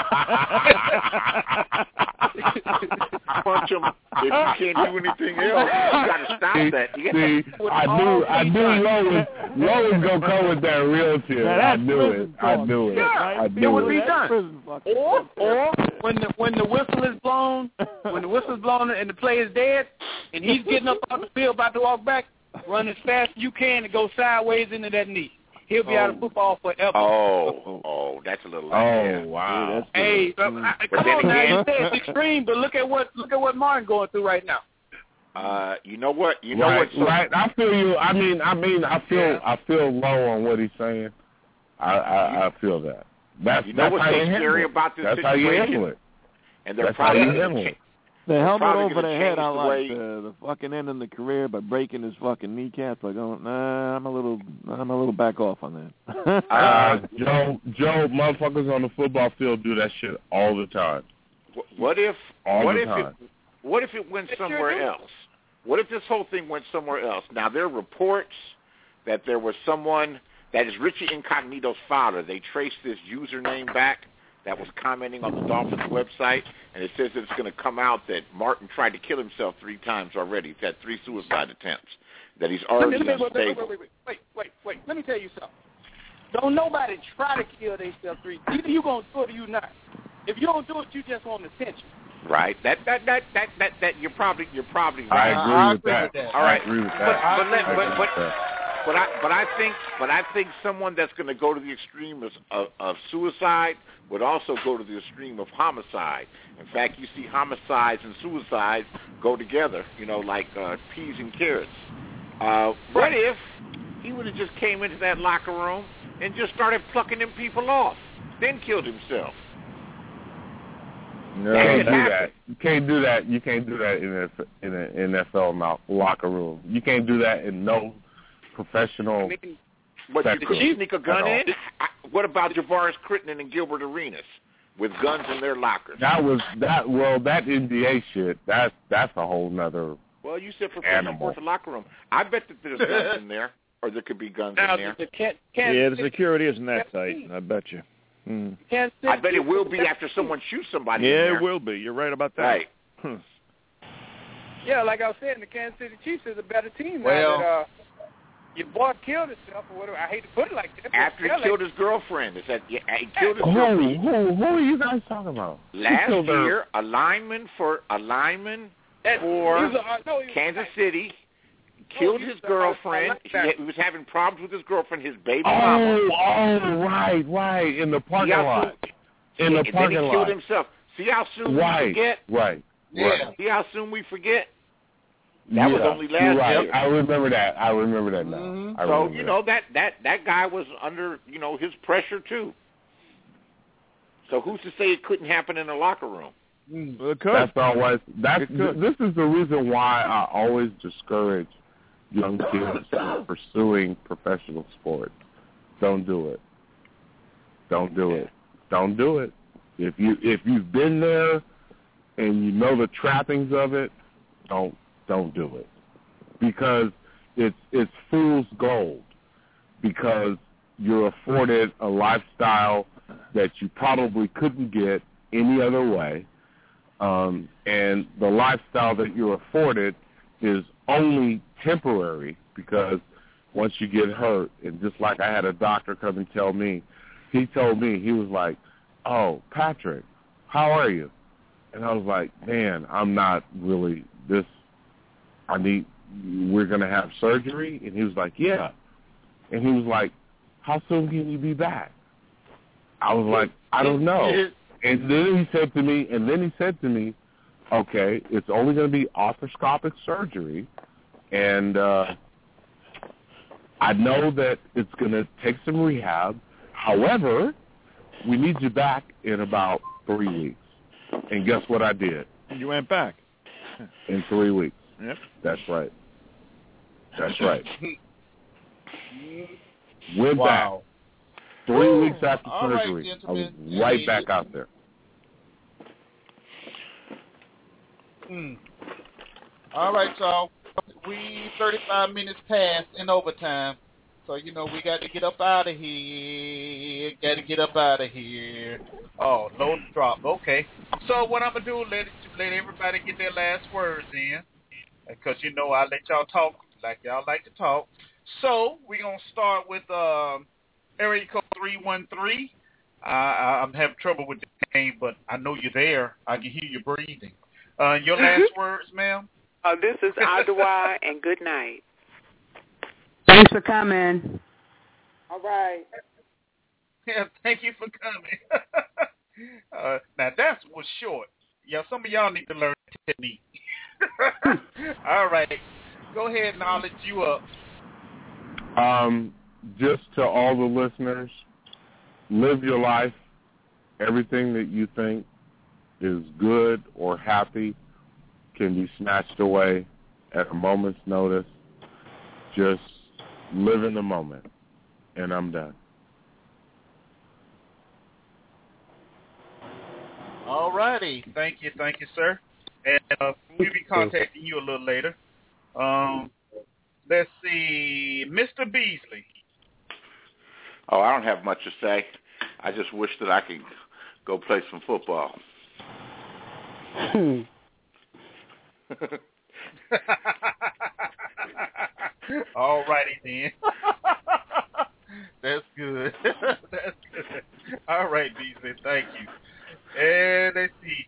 L: over.
H: Punch him if you can't do anything else. You got to stop
I: see,
H: that. You
I: see, I knew I knew Lo was Lo was gonna come with that real shit.
M: Now,
I: I
M: that's
I: knew it.
M: prison
I: I
M: talk.
I: knew it.
L: Yeah,
I: I
L: it
I: knew
L: would
I: it.
L: be done.
M: Prison fuck.
L: Or, or when the when the whistle is blown, when the whistle is blown and the play is dead, and he's getting up on the field about to walk back, run as fast as you can and go sideways into that knee. He'll be
H: Oh.
L: out of football forever.
H: Oh, oh, that's a little.
I: Oh wow.
M: Yeah,
L: Hey, uh, I,
H: But
L: come
H: then
L: on now,
H: again-
L: you say it's extreme, but look at what look at what Martin going through right now.
H: Uh, you know what? You know
I: right,
H: what? So,
I: right. I feel you. I mean, I mean, I feel,
L: Yeah.
I: I feel low on what he's saying. I, I, I feel that. That's
H: You know
I: that's
H: what's
I: how
H: so
I: you handle
H: scary
I: it.
H: about this
I: That's how you
H: situation?
I: handle it.
H: and they're
I: That's how
H: probably
I: you
H: gonna
I: handle
H: cha-
I: it.
M: The helmet
H: probably
M: over
H: gonna
M: the head,
H: change
M: I
H: the
M: like
H: way-
M: the, the fucking ending the career by breaking his fucking kneecap. Like, oh, nah, I'm a little, I'm a little back off on that.
I: Uh, Joe, Joe, motherfuckers on the football field do that shit all the time.
H: Wh- What if?
I: All
H: what
I: the
H: if
I: time.
H: it? What if it went somewhere else? What if this whole thing went somewhere else? Now there are reports that there was someone that is Richie Incognito's father. They traced this username back that was commenting on the Dolphins website, and it says that it's going to come out that Martin tried to kill himself three times already. He's had three suicide attempts. That he's
L: Let me,
H: already
L: let me, wait, wait,
H: unstable.
L: wait, wait, wait, wait, wait. Let me tell you something. Don't nobody try to kill themselves three. Either you gonna do it or you not. If you don't do it, you just want attention.
H: Right. That that that that that that you're probably you're probably
I: I
H: right.
I: agree,
B: I
I: with,
B: agree
I: that.
B: with that.
H: All right.
I: I agree with
H: But
I: that.
H: but let,
I: I
H: but
I: agree
H: but
I: with that.
H: but I but I think but I think someone that's going to go to the extreme of, of of suicide would also go to the extreme of homicide. In fact, you see homicides and suicides go together. You know, like uh, peas and carrots. Uh, what if he would have just came into that locker room and just started plucking them people off, then killed himself?
I: No,
H: That
I: you
H: could
I: can't do
H: happen.
I: that. You can't do that. You can't do that in a in an N F L mo- locker room. You can't do that in no professional.
L: I mean,
H: What, did
I: sector
H: you sneak a gun
I: at
H: in? I, what about Javaris Crittenden and Gilbert Arenas with guns in their lockers?
I: That was that. Well, that N B A shit. That's that's a whole nother.
H: Well, you said professional
I: Animal.
H: sports locker room. I bet that there's guns in there, or there could be guns
L: now
H: in there.
L: the Kansas Kansas
M: yeah, the
L: City-
M: security isn't that tight, I bet you. Hmm.
L: Kansas City
H: I bet it will be
L: Chiefs-
H: after someone shoots somebody in
M: Yeah,
H: there.
M: it will be. You're right about that.
H: Right.
M: Hmm.
L: Yeah, like I was saying, the Kansas City Chiefs is a better team
B: Well-
L: now that uh, your boy killed himself or whatever. I hate to put it like that. but
H: After
L: yeah,
H: he killed
L: like,
H: his girlfriend. Is that, yeah, he killed his
I: Who
H: girlfriend.
I: who who are you guys talking about?
H: Last
I: killed her.
H: year, a lineman for a lineman
L: that,
H: for
L: he was a, uh, no, he was
H: Kansas
L: a-
H: City killed
L: he was
H: his
L: a-
H: girlfriend.
L: a
H: He,
L: linebacker.
H: had- he was having problems with his girlfriend, his baby mama.
I: Oh, oh, right, right, in the
H: See
I: parking
H: how
I: lot.
H: soon-
I: In the
H: and then
I: parking
H: he
I: lot.
H: killed himself. See how soon we
I: Right,
H: forget?
I: right,
B: Yeah.
I: right.
H: See how soon we forget? That was
I: Yeah,
H: only last
I: you're right.
H: year.
I: I remember that. I remember that now.
B: Mhm.
I: I
H: So,
I: remember
H: you know, that, that, that guy was under, you know, his pressure too. So who's to say it couldn't happen in a locker room?
M: Well, it
I: that.
M: could.
I: That's always that's
M: It could.
I: this is the reason why I always discourage young kids from pursuing professional sport. Don't do it. Don't do it. don't do it. If you if you've been there and you know the trappings of it, don't don't do it, because it's it's fool's gold, because you're afforded a lifestyle that you probably couldn't get any other way, um, and the lifestyle that you're afforded is only temporary, because once you get hurt, and just like I had a doctor come and tell me, he told me, he was like, oh, Patrick, how are you? And I was like, man, I'm not really this, I need, we're going to have surgery? And he was like, yeah. And he was like, how soon can you be back? I was like, I don't know. And then he said to me, and then he said to me, okay, it's only going to be arthroscopic surgery, and uh, I know that it's going to take some rehab. However, we need you back in about three weeks. And guess what I did?
M: You went back.
I: In three weeks.
M: Yep.
I: That's right. That's right. Went
B: Wow.
I: back. Three
B: Ooh,
I: weeks after
B: all right,
I: surgery. I was
B: gentlemen.
I: right back out there.
B: Hmm. All right, y'all. We thirty-five minutes past in overtime. So, you know, we got to get up out of here. Got to get up out of here. Oh, load drop. Okay. So what I'm going to do, let let everybody get their last words in. Because, you know, I let y'all talk like y'all like to talk. So we're going to start with um, area code three one three. Uh, I'm having trouble with the name, but I know you're there. I can hear you breathing. Uh, your last words, ma'am?
Q: Uh, this is Adwa, and good night.
C: Thanks for coming.
Q: All right.
B: Yeah, thank you for coming. uh, now, that was short. Yeah, some of y'all need to learn technique. All right. Go ahead and I'll let you up.
I: Um, just to all the listeners, live your life. Everything that you think is good or happy can be snatched away at a moment's notice. Just live in the moment. And I'm done.
B: All righty. Thank you. Thank you, sir. And uh, we'll be contacting you a little later. Um, let's see. Mister Beasley.
H: Oh, I don't have much to say. I just wish that I could go play some football.
C: Hmm.
B: All righty then. That's good. That's good. All right, Beasley. Thank you. And let's see.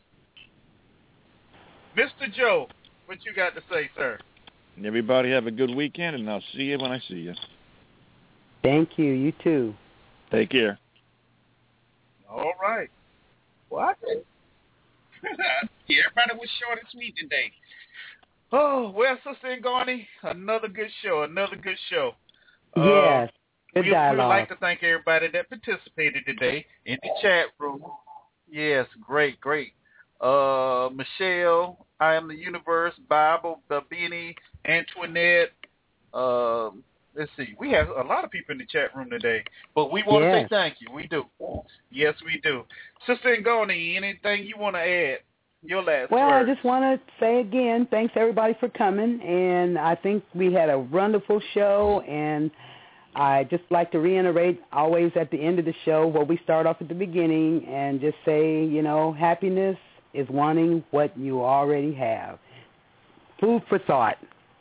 B: Mister Joe, what you got to say, sir?
M: Everybody have a good weekend, and I'll see you when I see you.
C: Thank you. You too.
M: Take care.
B: All right. What? Yeah, everybody was short and sweet today. Oh, well, Sister Ngani, another good show, another good show.
C: Yes,
B: uh,
C: good
B: we,
C: dialogue.
B: We would like to thank everybody that participated today in the chat room. Yes, great, great. Uh, Michelle, I Am the Universe, Bible, Benny, Antoinette. Um, let's see. We have a lot of people in the chat room today, but we want
C: yes.
B: to say thank you. We do. Yes, we do. Sister Ngani, anything you want to add? Your last
C: well,
B: word.
C: I just want to say again, thanks everybody for coming, and I think we had a wonderful show, and I just like to reiterate always at the end of the show what we start off at the beginning and just say, you know, happiness is wanting what you already have. Food for thought.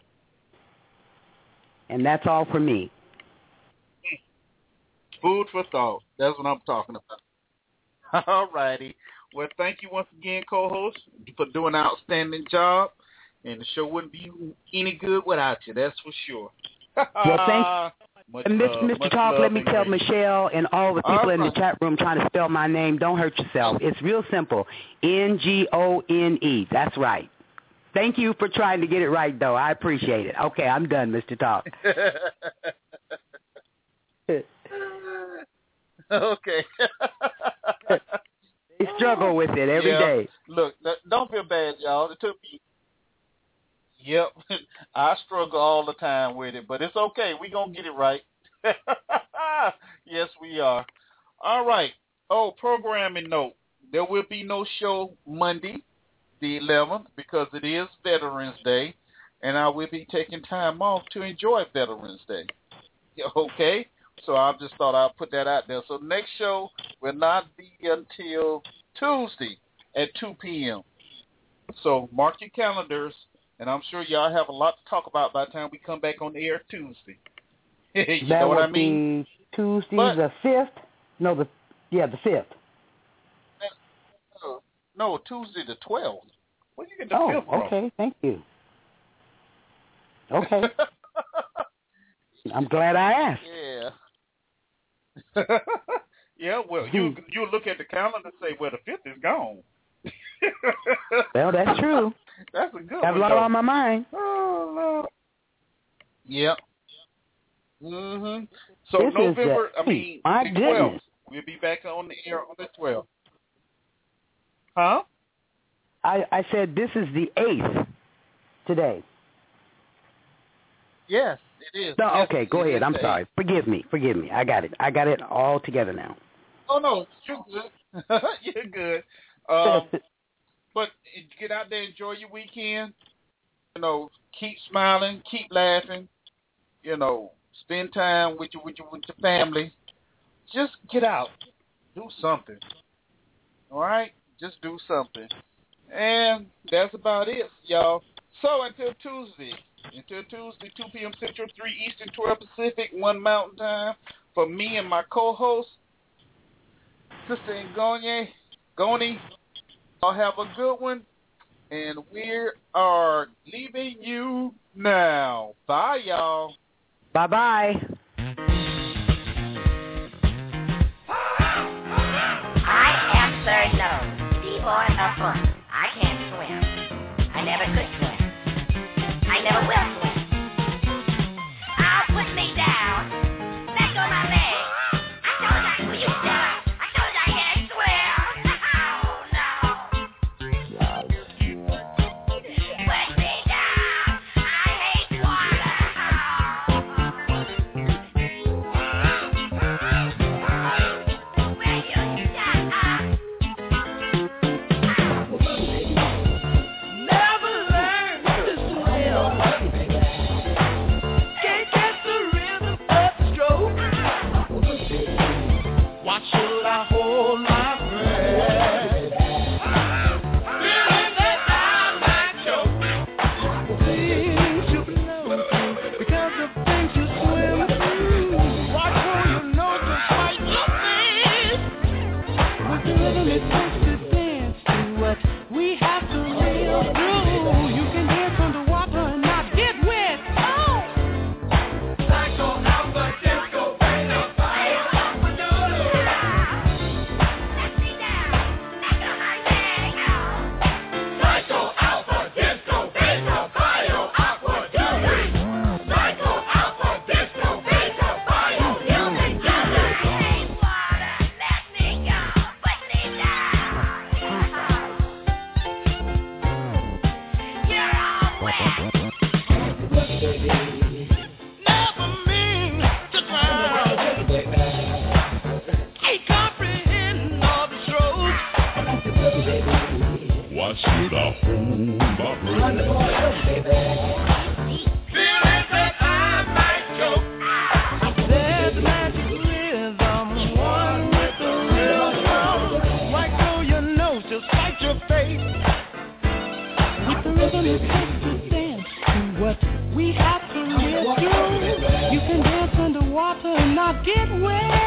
C: And that's all for me.
B: Food for thought. That's what I'm talking about. All righty. Well, thank you once again, co-host, for doing an outstanding job. And the show wouldn't be any good without you, that's for sure.
C: Well, thanks.
B: Much
C: and
B: love,
C: Mister
B: much
C: Talk,
B: love
C: let me
B: and
C: tell
B: grace.
C: Michelle and all the people
B: All
C: in the
B: right.
C: chat room trying to spell my name, don't hurt yourself. It's real simple. N G O N E. That's right. Thank you for trying to get it right, though. I appreciate it. Okay, I'm done, Mister Talk.
B: Okay.
C: They struggle with it every
B: yeah.
C: day.
B: Look, don't feel bad, y'all. It took me. Yep, I struggle all the time with it, but it's okay. We're going to get it right. Yes, we are. All right. Oh, programming note. There will be no show Monday, the eleventh, because it is Veterans Day, and I will be taking time off to enjoy Veterans Day. Okay? So I just thought I'd put that out there. So next show will not be until Tuesday at two p.m. So mark your calendars, and I'm sure y'all have a lot to talk about by the time we come back on the air Tuesday. you
C: that
B: know what
C: would
B: I mean?
C: Be Tuesday
B: but,
C: the fifth? No, the yeah, the fifth.
B: Uh, no, Tuesday the twelfth. Where you get the
C: oh,
B: fifth from?
C: okay. Thank you. Okay. I'm glad I asked.
B: Yeah. yeah, well, you you look at the calendar and say, well, the fifth is gone.
C: Well, that's true.
B: That's a good
C: Have
B: one.
C: Have a lot on my mind.
B: Oh, Lord. Yep. Mhm. So
C: this
B: November,
C: is a,
B: I mean,
C: my
B: the
C: goodness.
B: twelfth. We'll be back on the air on the twelfth. Huh?
C: I I said this is the eighth today.
B: Yes, it is.
C: No,
B: yes,
C: okay, go ahead. I'm sorry.
B: eighth.
C: Forgive me. Forgive me. I got it. I got it all together now.
B: Oh no, you're good. You're good. Um, but get out there, enjoy your weekend. You know, keep smiling, keep laughing. You know, spend time with your with your with your family. Just get out, do something. All right, just do something. And that's about it, y'all. So until Tuesday, until Tuesday, two p.m. Central, three Eastern, twelve Pacific, one Mountain Time. For me and my co-host, Sister Ngoni, Ngoni, y'all have a good one. And we are leaving you now. Bye, y'all.
C: Bye-bye.
R: I am Sir No, D-Boy of Fun. I can't swim. I never could swim. I never will swim. I'll put me down. Let go my leg. I told you, will you stop? I told you I can't swim. Oh, no. Put me down. I hate water. Will you shut up?
A: Never learned to swim. Can't catch the rhythm of the stroke. Why should I hold my breath? Feeling that I might choke. Things you know because of things you swim through. Watch where you know to fight your fears. With the rhythm it takes to dance to what we have to live through. You can dance underwater and not get wet. Oh! Psycho Alpha Disco Beta Fire Alpha Doodle. Let me down. Let go my leg. Psycho Alpha Disco Beta Fire Aqua Doodle. Psycho Alpha Disco Beta Fire Doodle. I hate water. Let me go. Put me down. You're all wet. Never mean to drown. Can't comprehend all the strokes.
E: Why should I hold my breath?
A: Feeling that I might choke. There's magic rhythm, one with the rhythm. Right through your nose, just fight your face. With the rhythm it takes to dance to what we have to live through. You can dance underwater and not get wet.